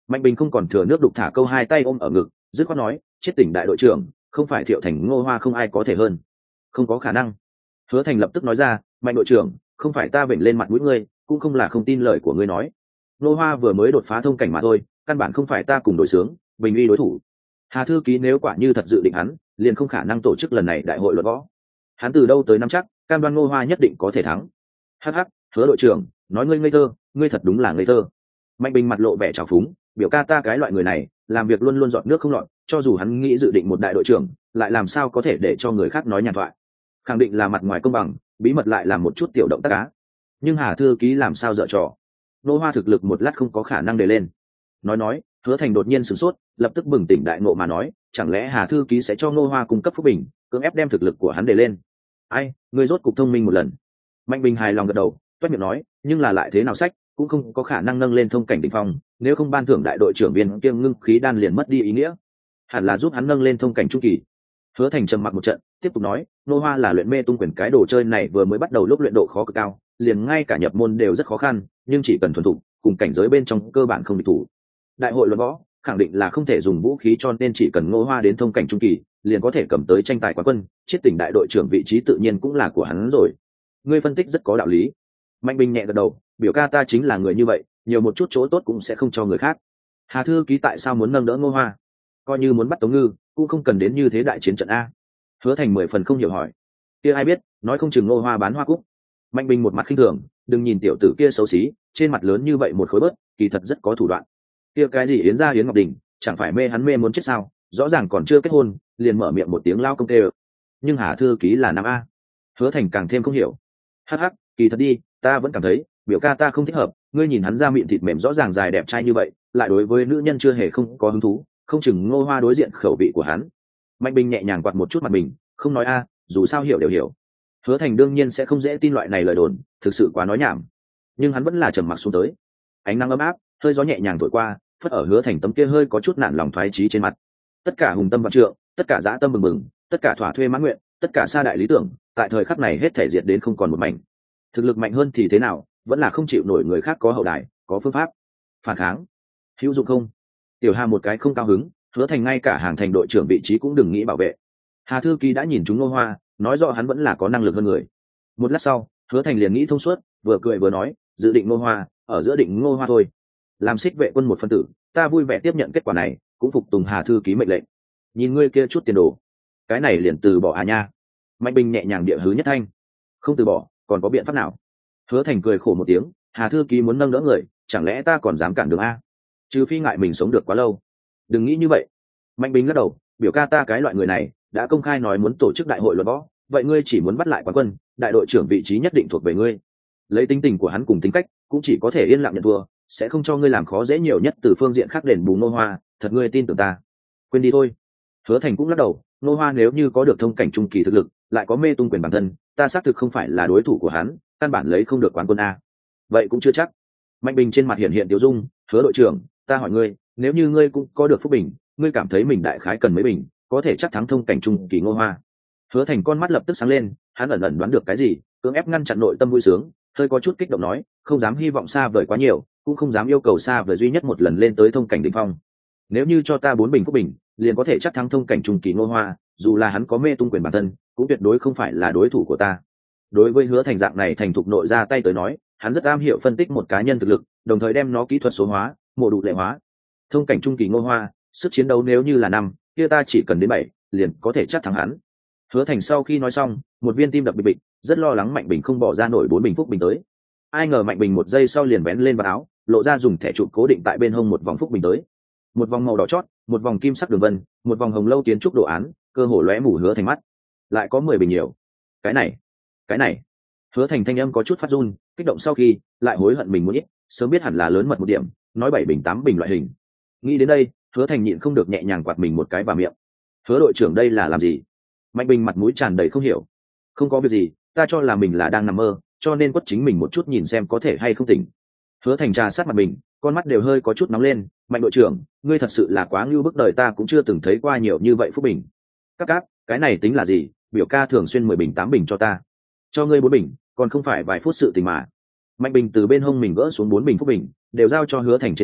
Mạnh Bình không còn thừa nước đục thả câu, hai tay ôm ở ngực dứt khoát nói, chết tỉnh đại đội trưởng, không phải Thiệu Thành Ngô Hoa không ai có thể hơn. Không có khả năng. Hứa Thành lập tức nói ra, Mạnh đội trưởng, không phải ta vểnh lên mặt mũi ngươi, cũng không là không tin lời của ngươi nói. Ngô Hoa vừa mới đột phá thông cảnh mà thôi, căn bản không phải ta cùng đối sướng Bình uy đối thủ. Hà thư ký nếu quả như thật dự định hắn, liền không khả năng tổ chức lần này đại hội luận võ. Hắn từ đâu tới nắm chắc cam đoan Ngô Hoa nhất định có thể thắng? Hắc hắc, Hứa đội trưởng, nói ngươi ngây thơ, ngươi thật đúng là ngây thơ. Mạnh Bình mặt lộ vẻ trào phúng, biểu ca ta cái loại người này làm việc luôn luôn dọn nước không lọt, cho dù hắn nghĩ dự định một đại đội trưởng, lại làm sao có thể để cho người khác nói nhàn thoại. Khẳng định là mặt ngoài công bằng, bí mật lại làm một chút tiểu động tác cá. Nhưng Hà thư ký làm sao dở trò? Ngô Hoa thực lực một lát không có khả năng đề lên. Nói, Hứa Thành đột nhiên sửng sốt, lập tức bừng tỉnh đại ngộ mà nói, chẳng lẽ Hà thư ký sẽ cho Ngô Hoa cung cấp phúc bình, cưỡng ép đem thực lực của hắn đề lên? Ai, ngươi rốt cục thông minh một lần. Mạnh Bình hài lòng gật đầu, toét miệng nói, nhưng là lại thế nào sách cũng không có khả năng nâng lên thông cảnh đỉnh phong, nếu không ban thưởng đại đội trưởng viên kiêng ngưng khí đan liền mất đi ý nghĩa, hẳn là giúp hắn nâng lên thông cảnh trung kỳ. Hứa Thành trầm mặc một trận, tiếp tục nói, Ngô Hoa là luyện mê tung quyền, cái đồ chơi này vừa mới bắt đầu lúc luyện độ khó cực cao, liền ngay cả nhập môn đều rất khó khăn, nhưng chỉ cần thuần thục, cùng cảnh giới bên trong cơ bản không địch thủ. Đại hội luận võ khẳng định là không thể dùng vũ khí, cho nên chỉ cần Ngô Hoa đến thông cảnh trung kỳ, liền có thể cầm tới tranh tài quán quân, chiết tỉnh đại đội trưởng vị trí tự nhiên cũng là của hắn rồi. Ngươi phân tích rất có đạo lý. Mạnh Bình nhẹ gật đầu, biểu ca ta chính là người như vậy, nhiều một chút chỗ tốt cũng sẽ không cho người khác. Hà thư ký tại sao muốn nâng đỡ Ngô Hoa? Coi như muốn bắt Tống Ngư, cũng không cần đến như thế đại chiến trận a. Hứa Thành 10 phần không hiểu hỏi. Kia ai biết, nói không chừng Ngô Hoa bán hoa cúc. Mạnh Bình một mặt khinh thường, đừng nhìn tiểu tử kia xấu xí, trên mặt lớn như vậy một khối bớt, kỳ thật rất có thủ đoạn. Kia cái gì Yến gia Yến Ngọc Đình, chẳng phải mê hắn mê muốn chết sao? Rõ ràng còn chưa kết hôn, liền mở miệng một tiếng lao công tê. Nhưng Hà thư ký là nam a. Hứa Thành càng thêm không hiểu. Hắc hắc, kỳ thật đi, ta vẫn cảm thấy biểu ca ta không thích hợp, ngươi nhìn hắn da mịn thịt mềm rõ ràng dài đẹp trai như vậy, lại đối với nữ nhân chưa hề không có hứng thú, không chừng Ngô Hoa đối diện khẩu vị của hắn. Mạnh Bình nhẹ nhàng quạt một chút mặt mình, không nói a, dù sao hiểu đều hiểu. Hứa Thành đương nhiên sẽ không dễ tin loại này lời đồn, thực sự quá nói nhảm. Nhưng hắn vẫn là trầm mặc xuống tới. Ánh nắng ấm áp, hơi gió nhẹ nhàng thổi qua, phất ở Hứa Thành tấm kia hơi có chút nản lòng thoái chí trên mặt. Tất cả hùng tâm vạn trượng, tất cả dã tâm bừng bừng, tất cả thỏa thuê mãn nguyện, tất cả xa đại lý tưởng, tại thời khắc này hết thể diệt đến không còn một mảnh. Thực lực mạnh hơn thì thế nào, vẫn là không chịu nổi người khác có hậu đài, có phương pháp phản kháng, hữu dụng không? Tiểu Hà một cái không cao hứng, Hứa Thành ngay cả hàng thành đội trưởng vị trí cũng đừng nghĩ bảo vệ. Hà thư ký đã nhìn chúng Ngô Hoa, nói rõ hắn vẫn là có năng lực hơn người. Một lát sau, Hứa Thành liền nghĩ thông suốt, vừa cười vừa nói, dự định Ngô Hoa, ở giữa định Ngô Hoa thôi. Làm xích vệ quân một phân tử, ta vui vẻ tiếp nhận kết quả này, cũng phục tùng Hà thư ký mệnh lệnh. Nhìn ngươi kia chút tiền đồ, cái này liền từ bỏ à nha? Mạnh Bình nhẹ nhàng địa hứ nhất thanh. Không từ bỏ, còn có biện pháp nào? Hứa Thành cười khổ một tiếng, Hà thư ký muốn nâng đỡ người, chẳng lẽ ta còn dám cản đường a? Trừ phi ngại mình sống được quá lâu. Đừng nghĩ như vậy. Mạnh Bình lắc đầu, biểu ca ta cái loại người này đã công khai nói muốn tổ chức đại hội luận võ, vậy ngươi chỉ muốn bắt lại quán quân, đại đội trưởng vị trí nhất định thuộc về ngươi. Lấy tính tình của hắn cùng tính cách, cũng chỉ có thể yên lặng nhận thua, sẽ không cho ngươi làm khó dễ nhiều nhất từ phương diện khác đền bù Ngô Hoa, thật ngươi tin tưởng ta. Quên đi thôi. Hứa Thành cũng lắc đầu, Ngô Hoa nếu như có được thông cảnh trung kỳ thực lực, lại có mê tung quyền bản thân, ta xác thực không phải là đối thủ của hắn, căn bản lấy không được quán quân a. Vậy cũng chưa chắc. Mạnh Bình trên mặt hiện hiện tiêu dung, Hứa đội trưởng, ta hỏi ngươi, nếu như ngươi cũng có được phúc bình, ngươi cảm thấy mình đại khái cần mấy bình, có thể chắc thắng thông cảnh trung kỳ Ngô Hoa? Hứa Thành con mắt lập tức sáng lên, hắn ẩn ẩn đoán được cái gì, cưỡng ép ngăn chặn nội tâm vui sướng, hơi có chút kích động nói, không dám hy vọng xa vời quá nhiều, cũng không dám yêu cầu xa vời duy nhất một lần lên tới thông cảnh đỉnh phong. Nếu như cho ta 4 bình phúc bình, liền có thể chắc thắng thông cảnh trung kỳ Ngô Hoa, dù là hắn có mê tung quyền bản thân, cũng tuyệt đối không phải là đối thủ của ta. Đối với Hứa Thành dạng này thành thục nội ra tay tới nói, hắn rất am hiểu phân tích một cá nhân thực lực, đồng thời đem nó kỹ thuật số hóa, mổ đủ lệ hóa. Thông cảnh trung kỳ Ngô Hoa, sức chiến đấu nếu như là 5, kia ta chỉ cần đến 7, liền có thể chắc thắng hắn. Hứa Thành sau khi nói xong, một viên tim đập bịch bịch, rất lo lắng Mạnh Bình không bỏ ra nổi 4 bình phúc bình tới. Ai ngờ Mạnh Bình một giây sau liền vén lên vào áo, lộ ra dùng thẻ trụ cố định tại bên hông một vòng phúc bình tới. Một vòng màu đỏ chót, một vòng kim sắc đường vân, một vòng hồng lâu kiến trúc đồ án, cơ hồ lóe mù Hứa Thành mắt. Lại có 10 bình nhiều. Cái này. Hứa Thành thanh âm có chút phát run, kích động sau khi lại hối hận mình muốn ít, sớm biết hẳn là lớn mật một điểm, nói 7 bình 8 bình loại hình. Nghĩ đến đây, Hứa Thành nhịn không được nhẹ nhàng quạt mình một cái vào miệng. Hứa đội trưởng đây là làm gì? Mạnh Bình mặt mũi tràn đầy không hiểu. Không có việc gì, ta cho là mình là đang nằm mơ, cho nên quất chính mình một chút nhìn xem có thể hay không tỉnh. Hứa Thành trà sát mặt mình, con mắt đều hơi có chút nóng lên. Mạnh đội trưởng, ngươi thật sự là quá ngưu bức, đời ta cũng chưa từng thấy qua nhiều như vậy phúc bình. Các, cái này tính là gì? Biểu ca thường xuyên 10 bình 8 bình cho ta, cho ngươi 4 bình, còn không phải vài phút sự tình mà. Mạnh Bình từ bên hông mình gỡ xuống 4 bình phúc bình, đều giao cho Hứa Thành trên tay,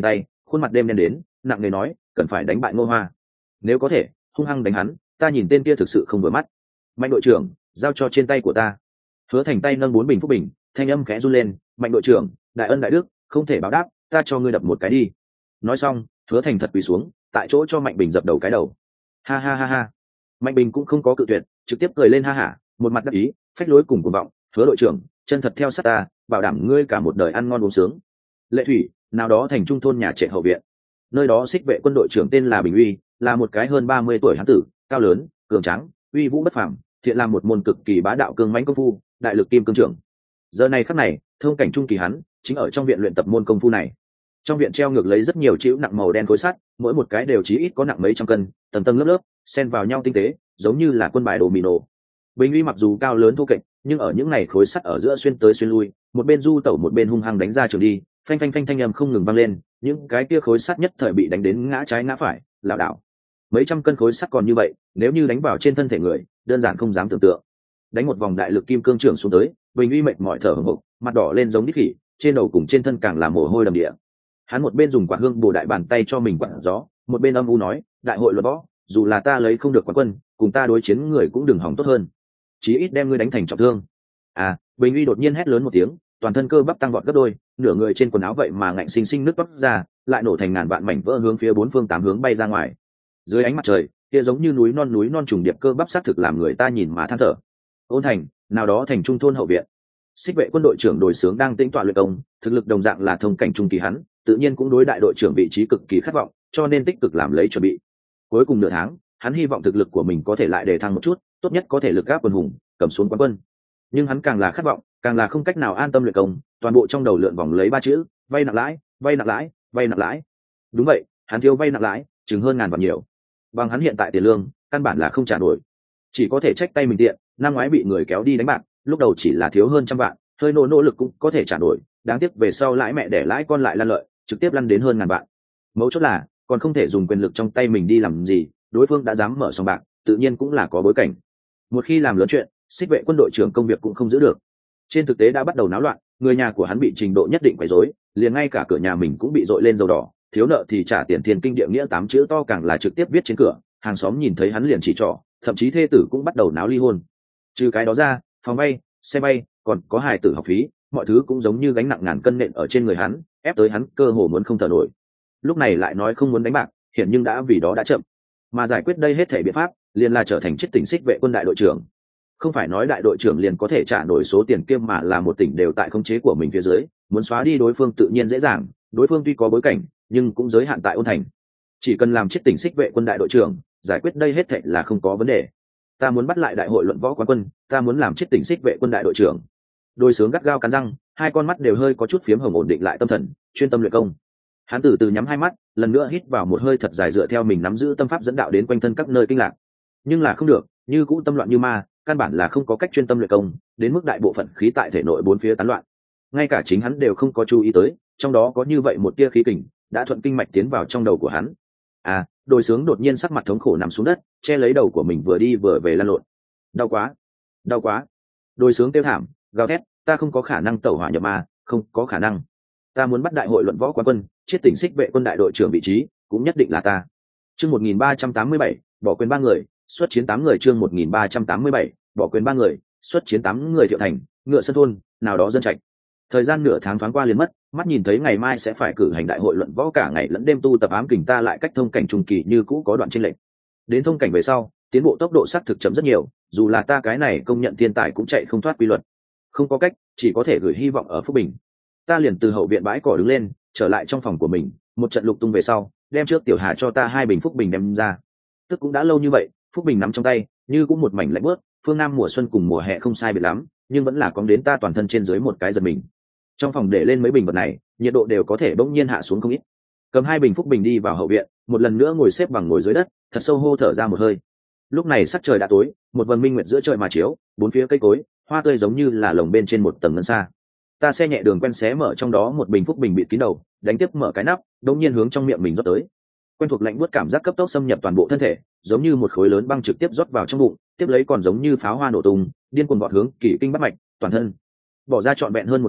khuôn mặt đêm đen đến nặng nề nói cần phải đánh bại Ngô Hoa, nếu có thể hung hăng đánh hắn, ta nhìn tên kia thực sự không vừa mắt. Mạnh đội trưởng, giao cho trên tay của ta. Hứa Thành tay nâng 4 bình phúc bình, thanh âm khẽ run lên. Mạnh đội trưởng, đại ân đại đức, không thể báo đáp, ta cho ngươi đập một cái đi. Nói xong, Hứa Thành thật quỳ xuống, tại chỗ cho Mạnh Bình dập đầu cái đầu. Ha ha ha ha. Mạnh Bình cũng không có cự tuyệt, trực tiếp cười lên ha hả, một mặt đắc ý, phách lối cùng cuồng vọng. Hứa đội trưởng, chân thật theo sát ta, bảo đảm ngươi cả một đời ăn ngon uống sướng. Lệ Thủy, nào đó thành trung thôn nhà trệ hậu viện. Nơi đó xích vệ quân đội trưởng tên là Bình Uy, là một cái hơn 30 tuổi hán tử, cao lớn, cường tráng, uy vũ bất phàm, thiện làm một môn cực kỳ bá đạo cương mãnh công phu, đại lực kim cương trưởng. Giờ này khắc này, thông cảnh trung kỳ hắn chính ở trong viện luyện tập môn công phu này. Trong viện treo ngược lấy rất nhiều chịu nặng màu đen khối sắt, mỗi một cái đều chí ít có nặng mấy trăm cân, tầng tầng lớp lớp, xen vào nhau tinh tế, giống như là quân bài đồ mì nổ. Bình Uy mặc dù cao lớn thô kệch, nhưng ở những này khối sắt ở giữa xuyên tới xuyên lui, một bên du tẩu một bên hung hăng đánh ra trường đi, phanh phanh phanh thanh âm không ngừng vang lên, những cái kia khối sắt nhất thời bị đánh đến ngã trái ngã phải, lảo đảo. Mấy trăm cân khối sắt còn như vậy, nếu như đánh vào trên thân thể người, đơn giản không dám tưởng tượng. Đánh một vòng đại lực kim cương trưởng xuống tới, Bình Uy mệt mỏi thở hổn hộc, mặt đỏ lên giống đít khỉ, trên đầu cùng trên thân càng là mồ hôi đầm địa. Hắn một bên dùng quả hương bổ đại bàn tay cho mình quặn gió, một bên âm u nói, đại hội luận võ, dù là ta lấy không được quán quân, cùng ta đối chiến người cũng đừng hỏng tốt hơn, chí ít đem ngươi đánh thành trọng thương. À, Bình Uy đột nhiên hét lớn một tiếng, toàn thân cơ bắp tăng vọt gấp đôi, nửa người trên quần áo vậy mà ngạnh sinh sinh nứt bắp ra, lại nổ thành ngàn vạn mảnh vỡ hướng phía 4 phương 8 hướng bay ra ngoài. Dưới ánh mặt trời, kia giống như núi non trùng điệp cơ bắp xác thực làm người ta nhìn mà than thở. Ôn Thành, nào đó thành trung thôn hậu viện. Xích vệ quân đội trưởng Đồi Sướng đang tĩnh tọa luyện công, thực lực đồng dạng là thông cảnh trung kỳ hắn, tự nhiên cũng đối đại đội trưởng vị trí cực kỳ khát vọng, cho nên tích cực làm lấy chuẩn bị. Cuối cùng nửa tháng, hắn hy vọng thực lực của mình có thể lại đề thăng một chút, tốt nhất có thể lực gáp quân hùng, cầm xuống quán quân. Nhưng hắn càng là khát vọng, càng là không cách nào an tâm luyện công, toàn bộ trong đầu lượn vòng lấy 3 chữ: vay nặng lãi, vay nặng lãi, vay nặng lãi. Đúng vậy, hắn thiếu vay nặng lãi, chừng hơn ngàn vạn nhiều. Bằng hắn hiện tại tiền lương, căn bản là không trả nổi, chỉ có thể trách tay mình tiện, năm ngoái bị người kéo đi đánh bạc, lúc đầu chỉ là thiếu hơn trăm vạn, hơi nỗ lực cũng có thể trả nổi, đáng tiếc về sau lãi mẹ để lãi con lại lăn lợi, trực tiếp lăn đến hơn ngàn vạn. Mấu chốt là còn không thể dùng quyền lực trong tay mình đi làm gì, đối phương đã dám mở sòng bạc, tự nhiên cũng là có bối cảnh. Một khi làm lớn chuyện, xích vệ quân đội trưởng công việc cũng không giữ được. Trên thực tế đã bắt đầu náo loạn, người nhà của hắn bị trình độ nhất định quấy rối, liền ngay cả cửa nhà mình cũng bị dội lên dầu đỏ, thiếu nợ thì trả tiền, thiên kinh địa nghĩa 8 chữ to càng là trực tiếp viết trên cửa, hàng xóm nhìn thấy hắn liền chỉ trỏ, thậm chí thê tử cũng bắt đầu náo ly hôn. Trừ cái đó ra, phòng bay, xe bay, còn có hài tử học phí, mọi thứ cũng giống như gánh nặng ngàn cân nện ở trên người hắn, ép tới hắn cơ hồ muốn không thở nổi. Lúc này lại nói không muốn đánh bạc, hiện nhưng đã vì đó đã chậm. Mà giải quyết đây hết thảy biện pháp, liền là trở thành chiếc tỉnh xích vệ quân đại đội trưởng. Không phải nói đại đội trưởng liền có thể trả nổi số tiền kia, mà là một tỉnh đều tại khống chế của mình phía dưới, muốn xóa đi đối phương tự nhiên dễ dàng, đối phương tuy có bối cảnh, nhưng cũng giới hạn tại Ôn Thành. Chỉ cần làm chiếc tỉnh xích vệ quân đại đội trưởng, giải quyết đây hết thảy là không có vấn đề. Ta muốn bắt lại đại hội luận võ quán quân, ta muốn làm chiếc tỉnh xích vệ quân đại đội trưởng. Đôi Sướng gắt gao cắn răng, hai con mắt đều hơi có chút phiếm hồng, ổn định lại tâm thần, chuyên tâm luyện công. Hắn từ từ nhắm hai mắt, lần nữa hít vào một hơi thật dài, dựa theo mình nắm giữ tâm pháp dẫn đạo đến quanh thân các nơi kinh lạc. Nhưng là không được, như cũ tâm loạn như ma, căn bản là không có cách chuyên tâm luyện công, đến mức đại bộ phận khí tại thể nội bốn phía tán loạn. Ngay cả chính hắn đều không có chú ý tới, trong đó có như vậy một tia khí kình đã thuận kinh mạch tiến vào trong đầu của hắn. À, Đôi Sướng đột nhiên sắc mặt thống khổ nằm xuống đất, che lấy đầu của mình vừa đi vừa về lăn lộn. Đau quá, đau quá. Đôi Sướng kêu thảm, gào thét, ta không có khả năng tẩu hỏa nhập ma, không có khả năng. Ta muốn bắt đại hội luận võ quán quân, chiết tỉnh xích vệ quân đại đội trưởng vị trí, cũng nhất định là ta. Chương 1387, bỏ quyền 3 người, xuất chiến 8 người. Chương 1387, bỏ quyền 3 người, xuất chiến 8 người. Thiệu Thành, Ngựa Sơn thôn, nào đó dân trạch. Thời gian nửa tháng thoáng qua liền mất, mắt nhìn thấy ngày mai sẽ phải cử hành đại hội luận võ, cả ngày lẫn đêm tu tập ám kình, ta lại cách thông cảnh trung kỳ như cũ có đoạn chênh lệch. Đến thông cảnh về sau, tiến bộ tốc độ xác thực chậm rất nhiều, dù là ta cái này công nhận thiên tài cũng chạy không thoát quy luật. Không có cách, chỉ có thể gửi hy vọng ở Phúc Bình. Ta liền từ hậu viện bãi cỏ đứng lên, trở lại trong phòng của mình, một trận lục tung về sau, đem trước Tiểu Hà cho ta 2 bình Phúc Bình đem ra. Tức cũng đã lâu như vậy, Phúc Bình nắm trong tay, như cũng một mảnh lạnh bước, phương Nam mùa xuân cùng mùa hè không sai biệt lắm, nhưng vẫn là cóng đến ta toàn thân trên dưới một cái giật mình. Trong phòng để lên mấy bình vật này, nhiệt độ đều có thể bỗng nhiên hạ xuống không ít. Cầm 2 bình Phúc Bình đi vào hậu viện, một lần nữa ngồi xếp bằng ngồi dưới đất, thật sâu hô thở ra một hơi. Lúc này sắc trời đã tối, một vầng minh nguyệt giữa trời mà chiếu, bốn phía cây cối, hoa tươi giống như là lồng bên trên một tầng ngân sa. Ta xe nhẹ đường quen xé mở trong đó một bình Phúc Bình bịt kín đầu, đánh tiếp mở cái nắp, đột nhiên hướng trong miệng mình rót tới. Quen thuộc lạnh buốt cảm giác cấp tốc xâm nhập toàn bộ thân thể, giống như một khối lớn băng trực tiếp rót vào trong bụng, tiếp lấy còn giống như pháo hoa nổ tung, điên cuồng vọt hướng kỳ kinh bát mạch, toàn thân. Bỏ ra trọn vẹn hơn 1 giờ,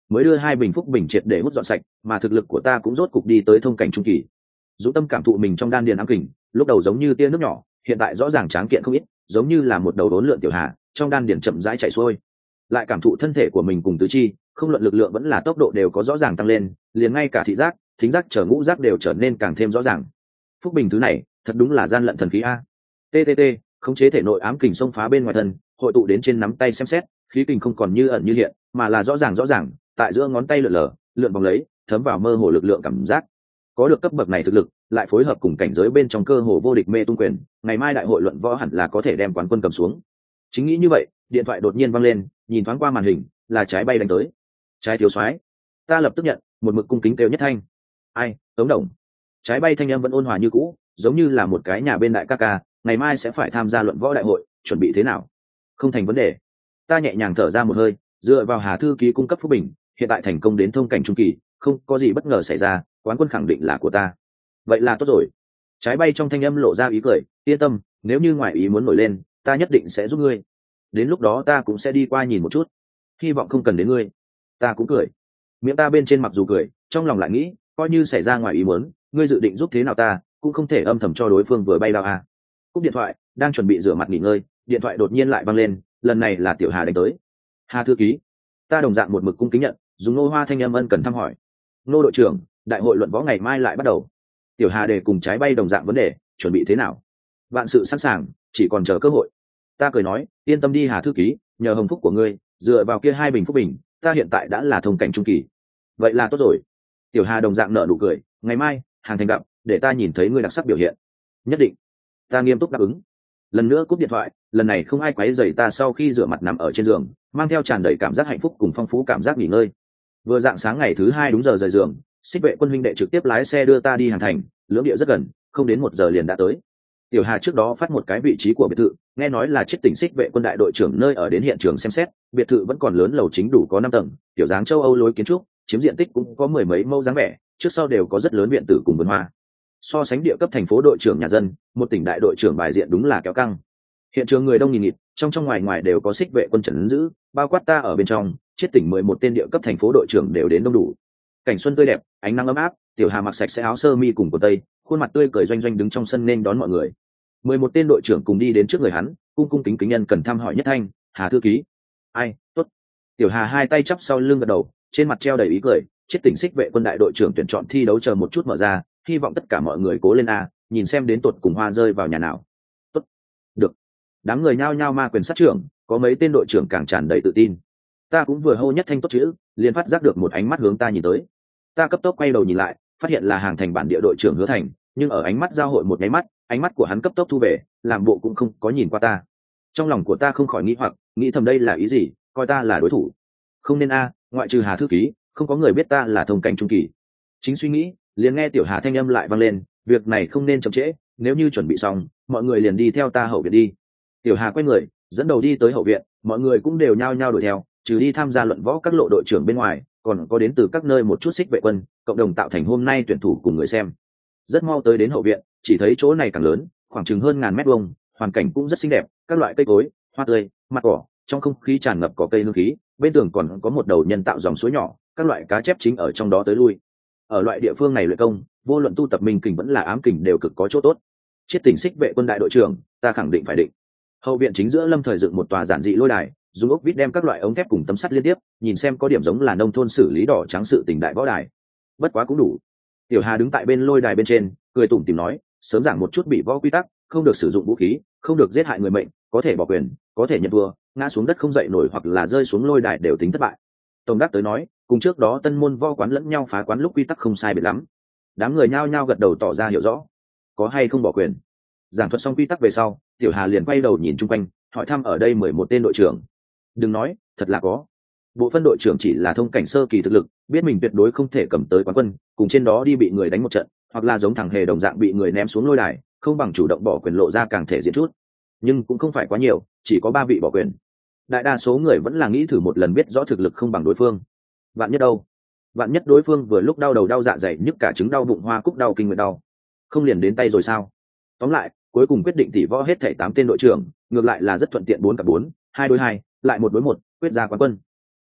mới đưa 2 bình phúc bình triệt để hút dọn sạch, mà thực lực của ta cũng rốt cục đi tới thông cảnh trung kỳ. Dũng Tâm cảm thụ mình trong đan điền ám kình, lúc đầu giống như tia nước nhỏ, hiện tại rõ ràng tráng kiện không ít, giống như là một đầu đốn lượn tiểu hà, trong đan điền chậm rãi chảy xuôi. Lại cảm thụ thân thể của mình cùng tứ chi, không luận lực lượng vẫn là tốc độ đều có rõ ràng tăng lên, liền ngay cả thị giác, thính giác trở ngũ giác đều trở nên càng thêm rõ ràng. Phúc bình thứ này, thật đúng là gian lận thần khí a. TTT, khống chế thể nội ám kình xông phá bên ngoài thân, hội tụ đến trên nắm tay xem xét, khí kình không còn như ẩn như hiện, mà là rõ ràng, tại giữa ngón tay lượn lờ, lượn vòng lấy, thấm vào mơ hồ lực lượng cảm giác. Có được cấp bậc này thực lực, lại phối hợp cùng cảnh giới bên trong cơ hồ vô địch mê tung quyền, ngày mai đại hội luận võ hẳn là có thể đem quán quân cầm xuống. Chính nghĩ như vậy, điện thoại đột nhiên vang lên, nhìn thoáng qua màn hình, là Trái Bay đánh tới. Trái thiếu soái, ta lập tức nhận, một mực cung kính kêu nhất thanh. Ai, Tống Đồng. Trái Bay thanh âm vẫn ôn hòa như cũ, giống như là một cái nhà bên đại ca ca, ngày mai sẽ phải tham gia luận võ đại hội, chuẩn bị thế nào? Không thành vấn đề. Ta nhẹ nhàng thở ra một hơi, dựa vào Hà thư ký cung cấp phúc bình, hiện tại thành công đến thông cảnh trung kỳ, không có gì bất ngờ xảy ra, quán quân khẳng định là của ta. Vậy là tốt rồi. Trái Bay trong thanh âm lộ ra ý cười, yên tâm, nếu như ngoại ý muốn nổi lên, ta nhất định sẽ giúp ngươi. Đến lúc đó ta cũng sẽ đi qua nhìn một chút, hy vọng không cần đến ngươi. Ta cũng cười, miệng ta bên trên mặc dù cười, trong lòng lại nghĩ, coi như xảy ra ngoài ý muốn, ngươi dự định giúp thế nào ta, cũng không thể âm thầm cho đối phương vừa bay đao à. Cúp điện thoại, đang chuẩn bị rửa mặt nghỉ ngơi, điện thoại đột nhiên lại vang lên, lần này là Tiểu Hà đánh tới. Hà thư ký. Ta đồng dạng một mực cung kính nhận, dùng nô hoa thanh âm ân cần thăm hỏi. Nô đội trưởng, đại hội luận võ ngày mai lại bắt đầu. Tiểu Hà để cùng Trái Bay đồng dạng vấn đề, chuẩn bị thế nào? Vạn sự sẵn sàng, chỉ còn chờ cơ hội. Ta cười nói, yên tâm đi Hà thư ký, nhờ hồng phúc của ngươi, dựa vào kia 2 bình phúc bình, ta hiện tại đã là thông cảnh trung kỳ. Vậy là tốt rồi. Tiểu Hà đồng dạng nở nụ cười, ngày mai hàng thành gặp, để ta nhìn thấy ngươi đặc sắc biểu hiện. Nhất định. Ta nghiêm túc đáp ứng. Lần nữa cúp điện thoại, lần này không ai quấy rầy ta sau khi rửa mặt nằm ở trên giường, mang theo tràn đầy cảm giác hạnh phúc cùng phong phú cảm giác nghỉ ngơi. Vừa dạng sáng ngày thứ 2 đúng giờ rời giường, Xích Vệ Quân huynh đệ trực tiếp lái xe đưa ta đi hàng thành, lưỡng địa rất gần, không đến 1 giờ liền đã tới. Tiểu Hà trước đó phát một cái vị trí của biệt thự, nghe nói là chiếc tỉnh Xích Vệ Quân đại đội trưởng nơi ở đến hiện trường xem xét, biệt thự vẫn còn lớn, lầu chính đủ có 5 tầng, tiểu dáng châu Âu lối kiến trúc, chiếm diện tích cũng có 10 mấy mẫu dáng vẻ, trước sau đều có rất lớn viện tử cùng vườn hoa. So sánh địa cấp thành phố đội trưởng nhà dân, một tỉnh đại đội trưởng bài diện đúng là kéo căng. Hiện trường người đông nghìn nghịt, trong ngoài ngoài đều có Xích Vệ Quân trấn giữ, bao quát ta ở bên trong, chiếc tỉnh 11 tên địa cấp thành phố đội trưởng đều đến đông đủ. Cảnh xuân tươi đẹp, ánh nắng ấm áp, Tiểu Hà mặc sạch sẽ áo sơ mi cùng quần tây, khuôn mặt tươi cười doanh doanh đứng trong sân nên đón mọi người. 11 tên đội trưởng cùng đi đến trước người hắn, cung kính kính nhân cần thăm hỏi nhất thanh, Hà thư ký. Ai, tốt. Tiểu Hà hai tay chắp sau lưng gật đầu, trên mặt treo đầy ý cười, chiếc tỉnh Xích Vệ Quân đại đội trưởng tuyển chọn thi đấu chờ một chút mở ra, hy vọng tất cả mọi người cố lên a, nhìn xem đến tột cùng hoa rơi vào nhà nào. Tốt. Được. Đám người nhao nhao ma quyền sát trưởng, có mấy tên đội trưởng càng tràn đầy tự tin. Ta cũng vừa hô nhất thanh tốt chữ, liền phát giác được một ánh mắt hướng ta nhìn tới. Ta cấp tốc quay đầu nhìn lại, phát hiện là hàng thành bản địa đội trưởng Hứa Thành, nhưng ở ánh mắt giao hội một nháy mắt, ánh mắt của hắn cấp tốc thu về, làm bộ cũng không có nhìn qua ta. Trong lòng của ta không khỏi nghĩ hoặc, nghĩ thầm đây là ý gì, coi ta là đối thủ. Không nên a, ngoại trừ Hà thư ký, không có người biết ta là thông cảnh trung kỳ. Chính suy nghĩ, liền nghe Tiểu Hà thanh âm lại vang lên, việc này không nên chậm trễ, nếu như chuẩn bị xong, mọi người liền đi theo ta hậu viện đi. Tiểu Hà quay người, dẫn đầu đi tới hậu viện, mọi người cũng đều nhao nhao đuổi theo, trừ đi tham gia luận võ các lộ đội trưởng bên ngoài, còn có đến từ các nơi một chút Xích Vệ Quân, cộng đồng tạo thành hôm nay tuyển thủ cùng người xem. Rất mau tới đến hậu viện, chỉ thấy chỗ này càng lớn, khoảng chừng hơn 1000 mét vuông, hoàn cảnh cũng rất xinh đẹp, các loại cây cối, hoa tươi, mặt cỏ, trong không khí tràn ngập cỏ cây hương khí, bên tường còn có một đầu nhân tạo dòng suối nhỏ, các loại cá chép chính ở trong đó tới lui. Ở loại địa phương này luyện công, vô luận tu tập minh kình vẫn là ám kình đều cực có chỗ tốt. Chiết tỉnh Xích Vệ Quân đại đội trưởng, ta khẳng định phải định. Hậu viện chính giữa lâm thời dựng một tòa giản dị lôi đài, dùng ốc vít đem các loại ống thép cùng tấm sắt liên tiếp, nhìn xem có điểm giống là nông thôn xử lý đỏ trắng sự tình đại võ đài. Bất quá cũng đủ. Tiểu Hà đứng tại bên lôi đài bên trên, cười tủm tỉm nói, sớm giảng một chút bị võ quy tắc, không được sử dụng vũ khí, không được giết hại người mệnh, có thể bỏ quyền, có thể nhận thua, ngã xuống đất không dậy nổi hoặc là rơi xuống lôi đài đều tính thất bại. Tổng đắc tới nói, cùng trước đó tân môn võ quán lẫn nhau phá quán lúc quy tắc không sai biệt lắm. Đám người nhao nhao gật đầu tỏ ra hiểu rõ. Có hay không bỏ quyền? Giảng thuật xong quy tắc về sau, Tiểu Hà liền quay đầu nhìn chung quanh, hỏi thăm ở đây 11 tên đội trưởng. Đừng nói, thật là có. Bộ phân đội trưởng chỉ là thông cảnh sơ kỳ thực lực, biết mình tuyệt đối không thể cầm tới quán quân, cùng trên đó đi bị người đánh một trận, hoặc là giống thằng hề đồng dạng bị người ném xuống lôi đài, không bằng chủ động bỏ quyền lộ ra càng thể diện chút. Nhưng cũng không phải quá nhiều, chỉ có 3 vị bỏ quyền. Đại đa số người vẫn là nghĩ thử một lần biết rõ thực lực không bằng đối phương. Vạn nhất đâu? Vạn nhất đối phương vừa lúc đau đầu đau dạ dày nhức cả trứng đau bụng hoa cúc đau kinh nguyệt đau, không liền đến tay rồi sao? Tóm lại, cuối cùng quyết định tỷ võ hết thảy 8 tên đội trưởng, ngược lại là rất thuận tiện, 4 cặp 4, 2 đối 2, lại 1 đối 1, quyết ra quán quân.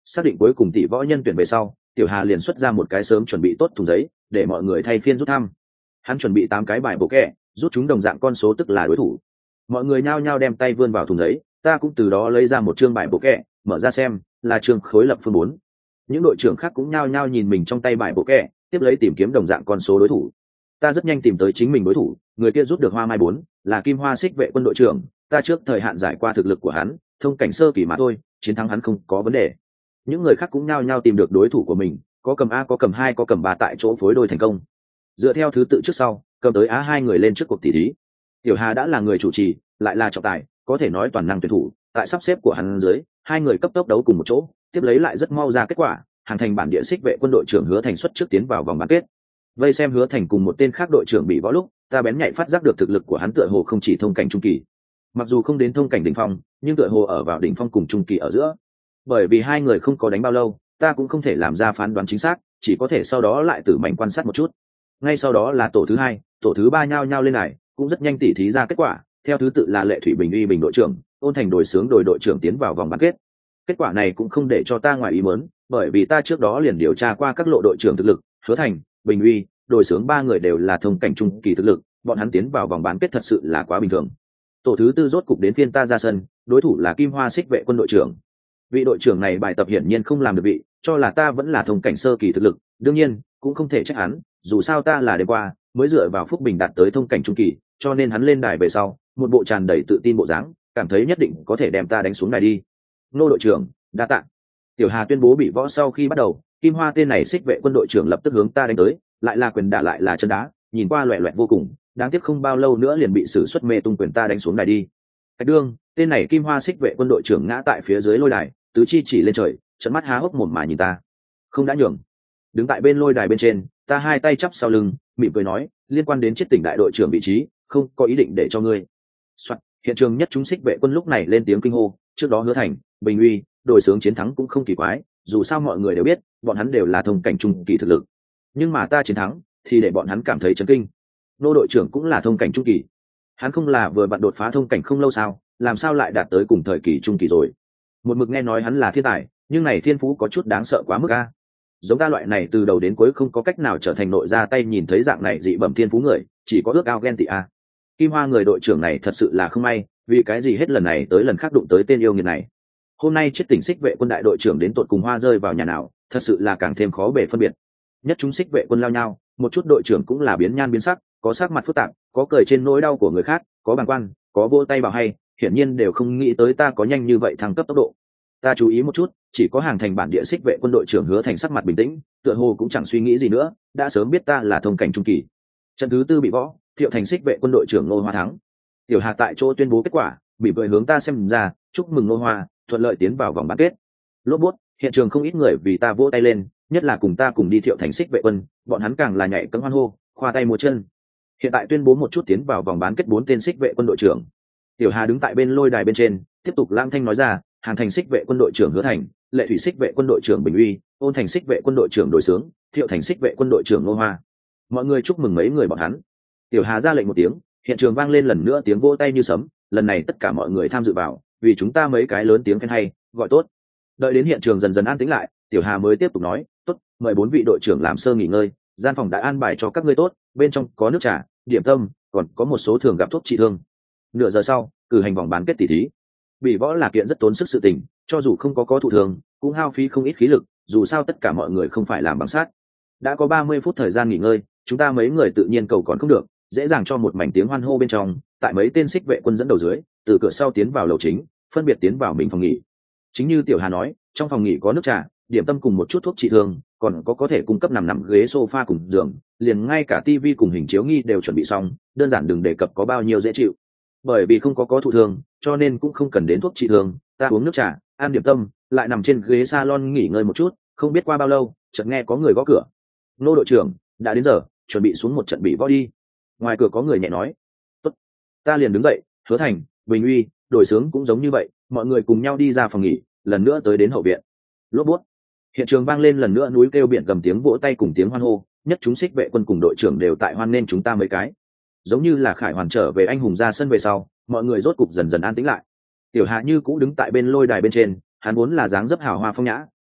Xác định cuối cùng tỷ võ nhân tuyển về sau, Tiểu Hà liền xuất ra một cái sớm chuẩn bị tốt thùng giấy để mọi người thay phiên rút thăm. Hắn chuẩn bị 8 cái bài bộ kẹ, rút chúng đồng dạng con số tức là đối thủ. Mọi người nhao nhao đem tay vươn vào thùng giấy, ta cũng từ đó lấy ra một chương bài bộ kẹ, mở ra xem, là chương khối lập phương 4. Những đội trưởng khác cũng nhao nhao nhìn mình trong tay bài bộ kẹ, tiếp lấy tìm kiếm đồng dạng con số đối thủ. Ta rất nhanh tìm tới chính mình đối thủ, người kia rút được hoa mai 4, là Kim Hoa Xích Vệ quân đội trưởng, ta trước thời hạn giải qua thực lực của hắn, thông cảnh sơ kỳ mà thôi, chiến thắng hắn không có vấn đề. Những người khác cũng nhao nhao tìm được đối thủ của mình, có cầm A, có cầm 2, có cầm 3 tại chỗ phối đôi thành công. Dựa theo thứ tự trước sau, cầm tới Á 2 người lên trước cuộc tỷ thí. Tiểu Hà đã là người chủ trì, lại là trọng tài, có thể nói toàn năng tuyển thủ, tại sắp xếp của hắn dưới, hai người cấp tốc đấu cùng một chỗ, tiếp lấy lại rất mau ra kết quả, hàng thành bản địa Xích Vệ quân đội trưởng Hứa Thành xuất trước tiến vào vòng bán kết. Vây xem Hứa Thành cùng một tên khác đội trưởng bị võ lúc, ta bén nhạy phát giác được thực lực của hắn tựa hồ không chỉ thông cảnh trung kỳ, mặc dù không đến thông cảnh đỉnh phong, nhưng tựa hồ ở vào đỉnh phong cùng trung kỳ ở giữa. Bởi vì hai người không có đánh bao lâu, ta cũng không thể làm ra phán đoán chính xác, chỉ có thể sau đó lại tử mạnh quan sát một chút. Ngay sau đó là tổ thứ 2, tổ thứ 3 nhao nhao lên này, cũng rất nhanh tỉ thí ra kết quả, theo thứ tự là Lệ Thủy Bình Uy Bình đội trưởng, Ôn Thành Đồi Sướng đội trưởng tiến vào vòng bán kết. Kết quả này cũng không để cho ta ngoài ý muốn, bởi vì ta trước đó liền điều tra qua các lộ đội trưởng thực lực, Hứa Thành, Bình Uy, Đồi Sướng ba người đều là thông cảnh trung kỳ thực lực, bọn hắn tiến vào vòng bán kết thật sự là quá bình thường. Tổ thứ 4 rốt cục đến phiên ta ra sân, đối thủ là Kim Hoa Xích Vệ quân đội trưởng. Vị đội trưởng này bài tập hiển nhiên không làm được vị, cho là ta vẫn là thông cảnh sơ kỳ thực lực, đương nhiên cũng không thể trách hắn, dù sao ta là đêm qua mới dựa vào Phúc Bình đạt tới thông cảnh trung kỳ, cho nên hắn lên đài về sau, một bộ tràn đầy tự tin bộ dáng, cảm thấy nhất định có thể đem ta đánh xuống đài đi. Nô đội trưởng, đa tạ. Tiểu Hà tuyên bố bị võ sau khi bắt đầu, Kim Hoa tên này Xích Vệ quân đội trưởng lập tức hướng ta đánh tới, lại là quyền đả lại là chân đá, nhìn qua loẻ loẹt vô cùng, đáng tiếc không bao lâu nữa liền bị sử xuất mê tung quyền ta đánh xuống đài đi. Cách đương, tên này Kim Hoa Xích Vệ quân đội trưởng ngã tại phía dưới lôi đài, tứ chi chỉ lên trời, trận mắt há hốc mồm mà nhìn ta. Không đã nhường. Đứng tại bên lôi đài bên trên, ta hai tay chắp sau lưng, mỉm cười nói, liên quan đến chiết tỉnh đại đội trưởng vị trí, không có ý định để cho ngươi. Soạn, hiện trường nhất chúng Xích Vệ quân lúc này lên tiếng kinh hô, trước đó Hứa Thành, Bình Uy, Đồi Sướng chiến thắng cũng không kỳ quái, dù sao mọi người đều biết, bọn hắn đều là thông cảnh trung kỳ thực lực. Nhưng mà ta chiến thắng, thì để bọn hắn cảm thấy chấn kinh. Nô đội trưởng cũng là thông cảnh trung kỳ. Hắn không là vừa bạn đột phá thông cảnh không lâu sao, làm sao lại đạt tới cùng thời kỳ trung kỳ rồi? Một mực nghe nói hắn là thiên tài, nhưng này thiên phú có chút đáng sợ quá mức a. Giống ta loại này từ đầu đến cuối không có cách nào trở thành nội ra tay nhìn thấy dạng này dị bẩm thiên phú người, chỉ có ước ao ghen tị a. Kim Hoa người đội trưởng này thật sự là không may, vì cái gì hết lần này tới lần khác đụng tới tên yêu nghiệt này. Hôm nay chết tỉnh Xích Vệ quân đại đội trưởng đến tột cùng hoa rơi vào nhà nào, thật sự là càng thêm khó bề phân biệt. Nhất chúng Xích Vệ quân lao nhau, một chút đội trưởng cũng là biến nhan biến sắc, có sắc mặt phức tạp, có cười trên nỗi đau của người khác, có bàng quan, có vỗ tay bảo hay, hiển nhiên đều không nghĩ tới ta có nhanh như vậy thăng cấp tốc độ. Ta chú ý một chút, chỉ có hàng thành bản địa Xích Vệ quân đội trưởng Hứa Thành sắc mặt bình tĩnh, tựa hồ cũng chẳng suy nghĩ gì nữa, đã sớm biết ta là thông cảnh trung kỳ. Trận thứ 4 bị võ, Thiệu Thành Xích Vệ quân đội trưởng Ngô Hoa thắng. Tiểu Hà tại chỗ tuyên bố kết quả, bị vội hướng ta xem ra, chúc mừng Ngô Hoa, thuận lợi tiến vào vòng bán kết. Lốp bút, hiện trường không ít người vì ta vỗ tay lên, nhất là cùng ta cùng đi Thiệu Thành Xích Vệ quân, bọn hắn càng là nhảy cẫng hoan hô, khoa tay múa chân. Hiện tại tuyên bố một chút tiến vào vòng bán kết 4 tên Xích Vệ quân đội trưởng. Tiểu Hà đứng tại bên lôi đài bên trên, tiếp tục lang thanh nói ra, Hàn Thành Xích Vệ quân đội trưởng Hứa Thành, Lệ Thủy Xích Vệ quân đội trưởng Bình Uy, Ôn Thành Xích Vệ quân đội trưởng Đồi Sướng, Thiệu Thành Xích Vệ quân đội trưởng Ngô Hoa. Mọi người chúc mừng mấy người bọn hắn. Tiểu Hà ra lệnh một tiếng, hiện trường vang lên lần nữa tiếng vỗ tay như sấm, lần này tất cả mọi người tham dự vào, vì chúng ta mấy cái lớn tiếng khen hay, gọi tốt. Đợi đến hiện trường dần dần an tĩnh lại, Tiểu Hà mới tiếp tục nói, tốt, mời 4 vị đội trưởng làm sơ nghỉ ngơi, gian phòng đã an bài cho các ngươi tốt, bên trong có nước trà, điểm tâm, còn có một số thường gặp thuốc trị thương. Nửa giờ sau, cử hành vòng bán kết tỷ thí. Bị võ là kiện rất tốn sức sự tình, cho dù không có thụ thường, cũng hao phí không ít khí lực, dù sao tất cả mọi người không phải làm bằng sát. Đã có 30 phút thời gian nghỉ ngơi, chúng ta mấy người tự nhiên cầu còn không được, dễ dàng cho một mảnh tiếng hoan hô bên trong, tại mấy tên Xích Vệ quân dẫn đầu dưới, từ cửa sau tiến vào lầu chính, phân biệt tiến vào mình phòng nghỉ. Chính như Tiểu Hà nói, trong phòng nghỉ có nước trà, điểm tâm cùng một chút thuốc trị thương, còn có thể cung cấp nằm ghế sofa cùng giường, liền ngay cả tivi cùng hình chiếu nghi đều chuẩn bị xong, đơn giản đừng đề cập có bao nhiêu dễ chịu. Bởi vì không có thụ thương, cho nên cũng không cần đến thuốc trị thương, ta uống nước trà, ăn điểm tâm, lại nằm trên ghế salon nghỉ ngơi một chút, không biết qua bao lâu, chợt nghe có người gõ cửa. Nô đội trưởng, đã đến giờ, chuẩn bị xuống một trận bị võ đi. Ngoài cửa có người nhẹ nói. Tốt. Ta liền đứng dậy, Hứa Thành, Bình Uy, Đồi Sướng cũng giống như vậy, mọi người cùng nhau đi ra phòng nghỉ, lần nữa tới đến hậu viện. Lốp bút. Hiện trường vang lên lần nữa núi kêu biển gầm tiếng vỗ tay cùng tiếng hoan hô, nhất chúng Xích Vệ quân cùng đội trưởng đều tại hoan nên chúng ta mấy cái. Giống như là khải hoàn trở về anh hùng ra sân về sau, mọi người rốt cục dần dần an tĩnh lại. Tiểu Hạ như cũ đứng tại bên lôi đài bên trên, hắn vốn là dáng dấp hào hoa phong nhã,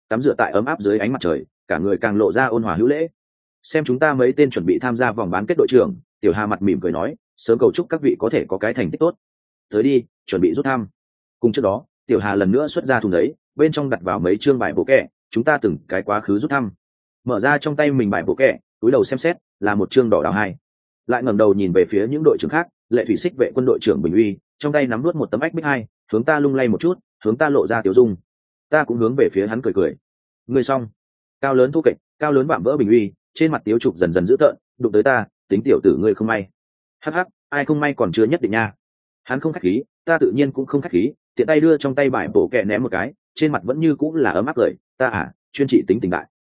tắm rửa tại ấm áp dưới ánh mặt trời, cả người càng lộ ra ôn hòa hữu lễ. Xem chúng ta mấy tên chuẩn bị tham gia vòng bán kết đội trưởng, Tiểu Hà mặt mỉm cười nói, sớm cầu chúc các vị có thể có cái thành tích tốt. Tới đi, chuẩn bị rút thăm. Cùng trước đó, Tiểu Hà lần nữa xuất ra thùng giấy, bên trong đặt vào mấy chương bài bộ kẹ, chúng ta từng cái quá khứ rút thăm. Mở ra trong tay mình bài bộ kẹ, túi đầu xem xét, là một chương đỏ đào hai. Lại ngẩng đầu nhìn về phía những đội trưởng khác, Lệ Thủy Xích vệ quân đội trưởng Bình Uy, trong tay nắm nuốt một tấm ách bích hai, hướng ta lung lay một chút, hướng ta lộ ra tiểu dung. Ta cũng hướng về phía hắn cười cười. Ngươi xong. Cao lớn thu kịch, cao lớn vạm vỡ Bình Uy, trên mặt tiếu trục dần dần dữ tợn, đụng tới ta, tính tiểu tử ngươi không may. Hắc hắc, ai không may còn chưa nhất định nha. Hắn không khách khí, ta tự nhiên cũng không khách khí, tiện tay đưa trong tay bài bổ kẹ ném một cái, trên mặt vẫn như cũng là ấm áp cười, ta chuyên trị tính tình đại.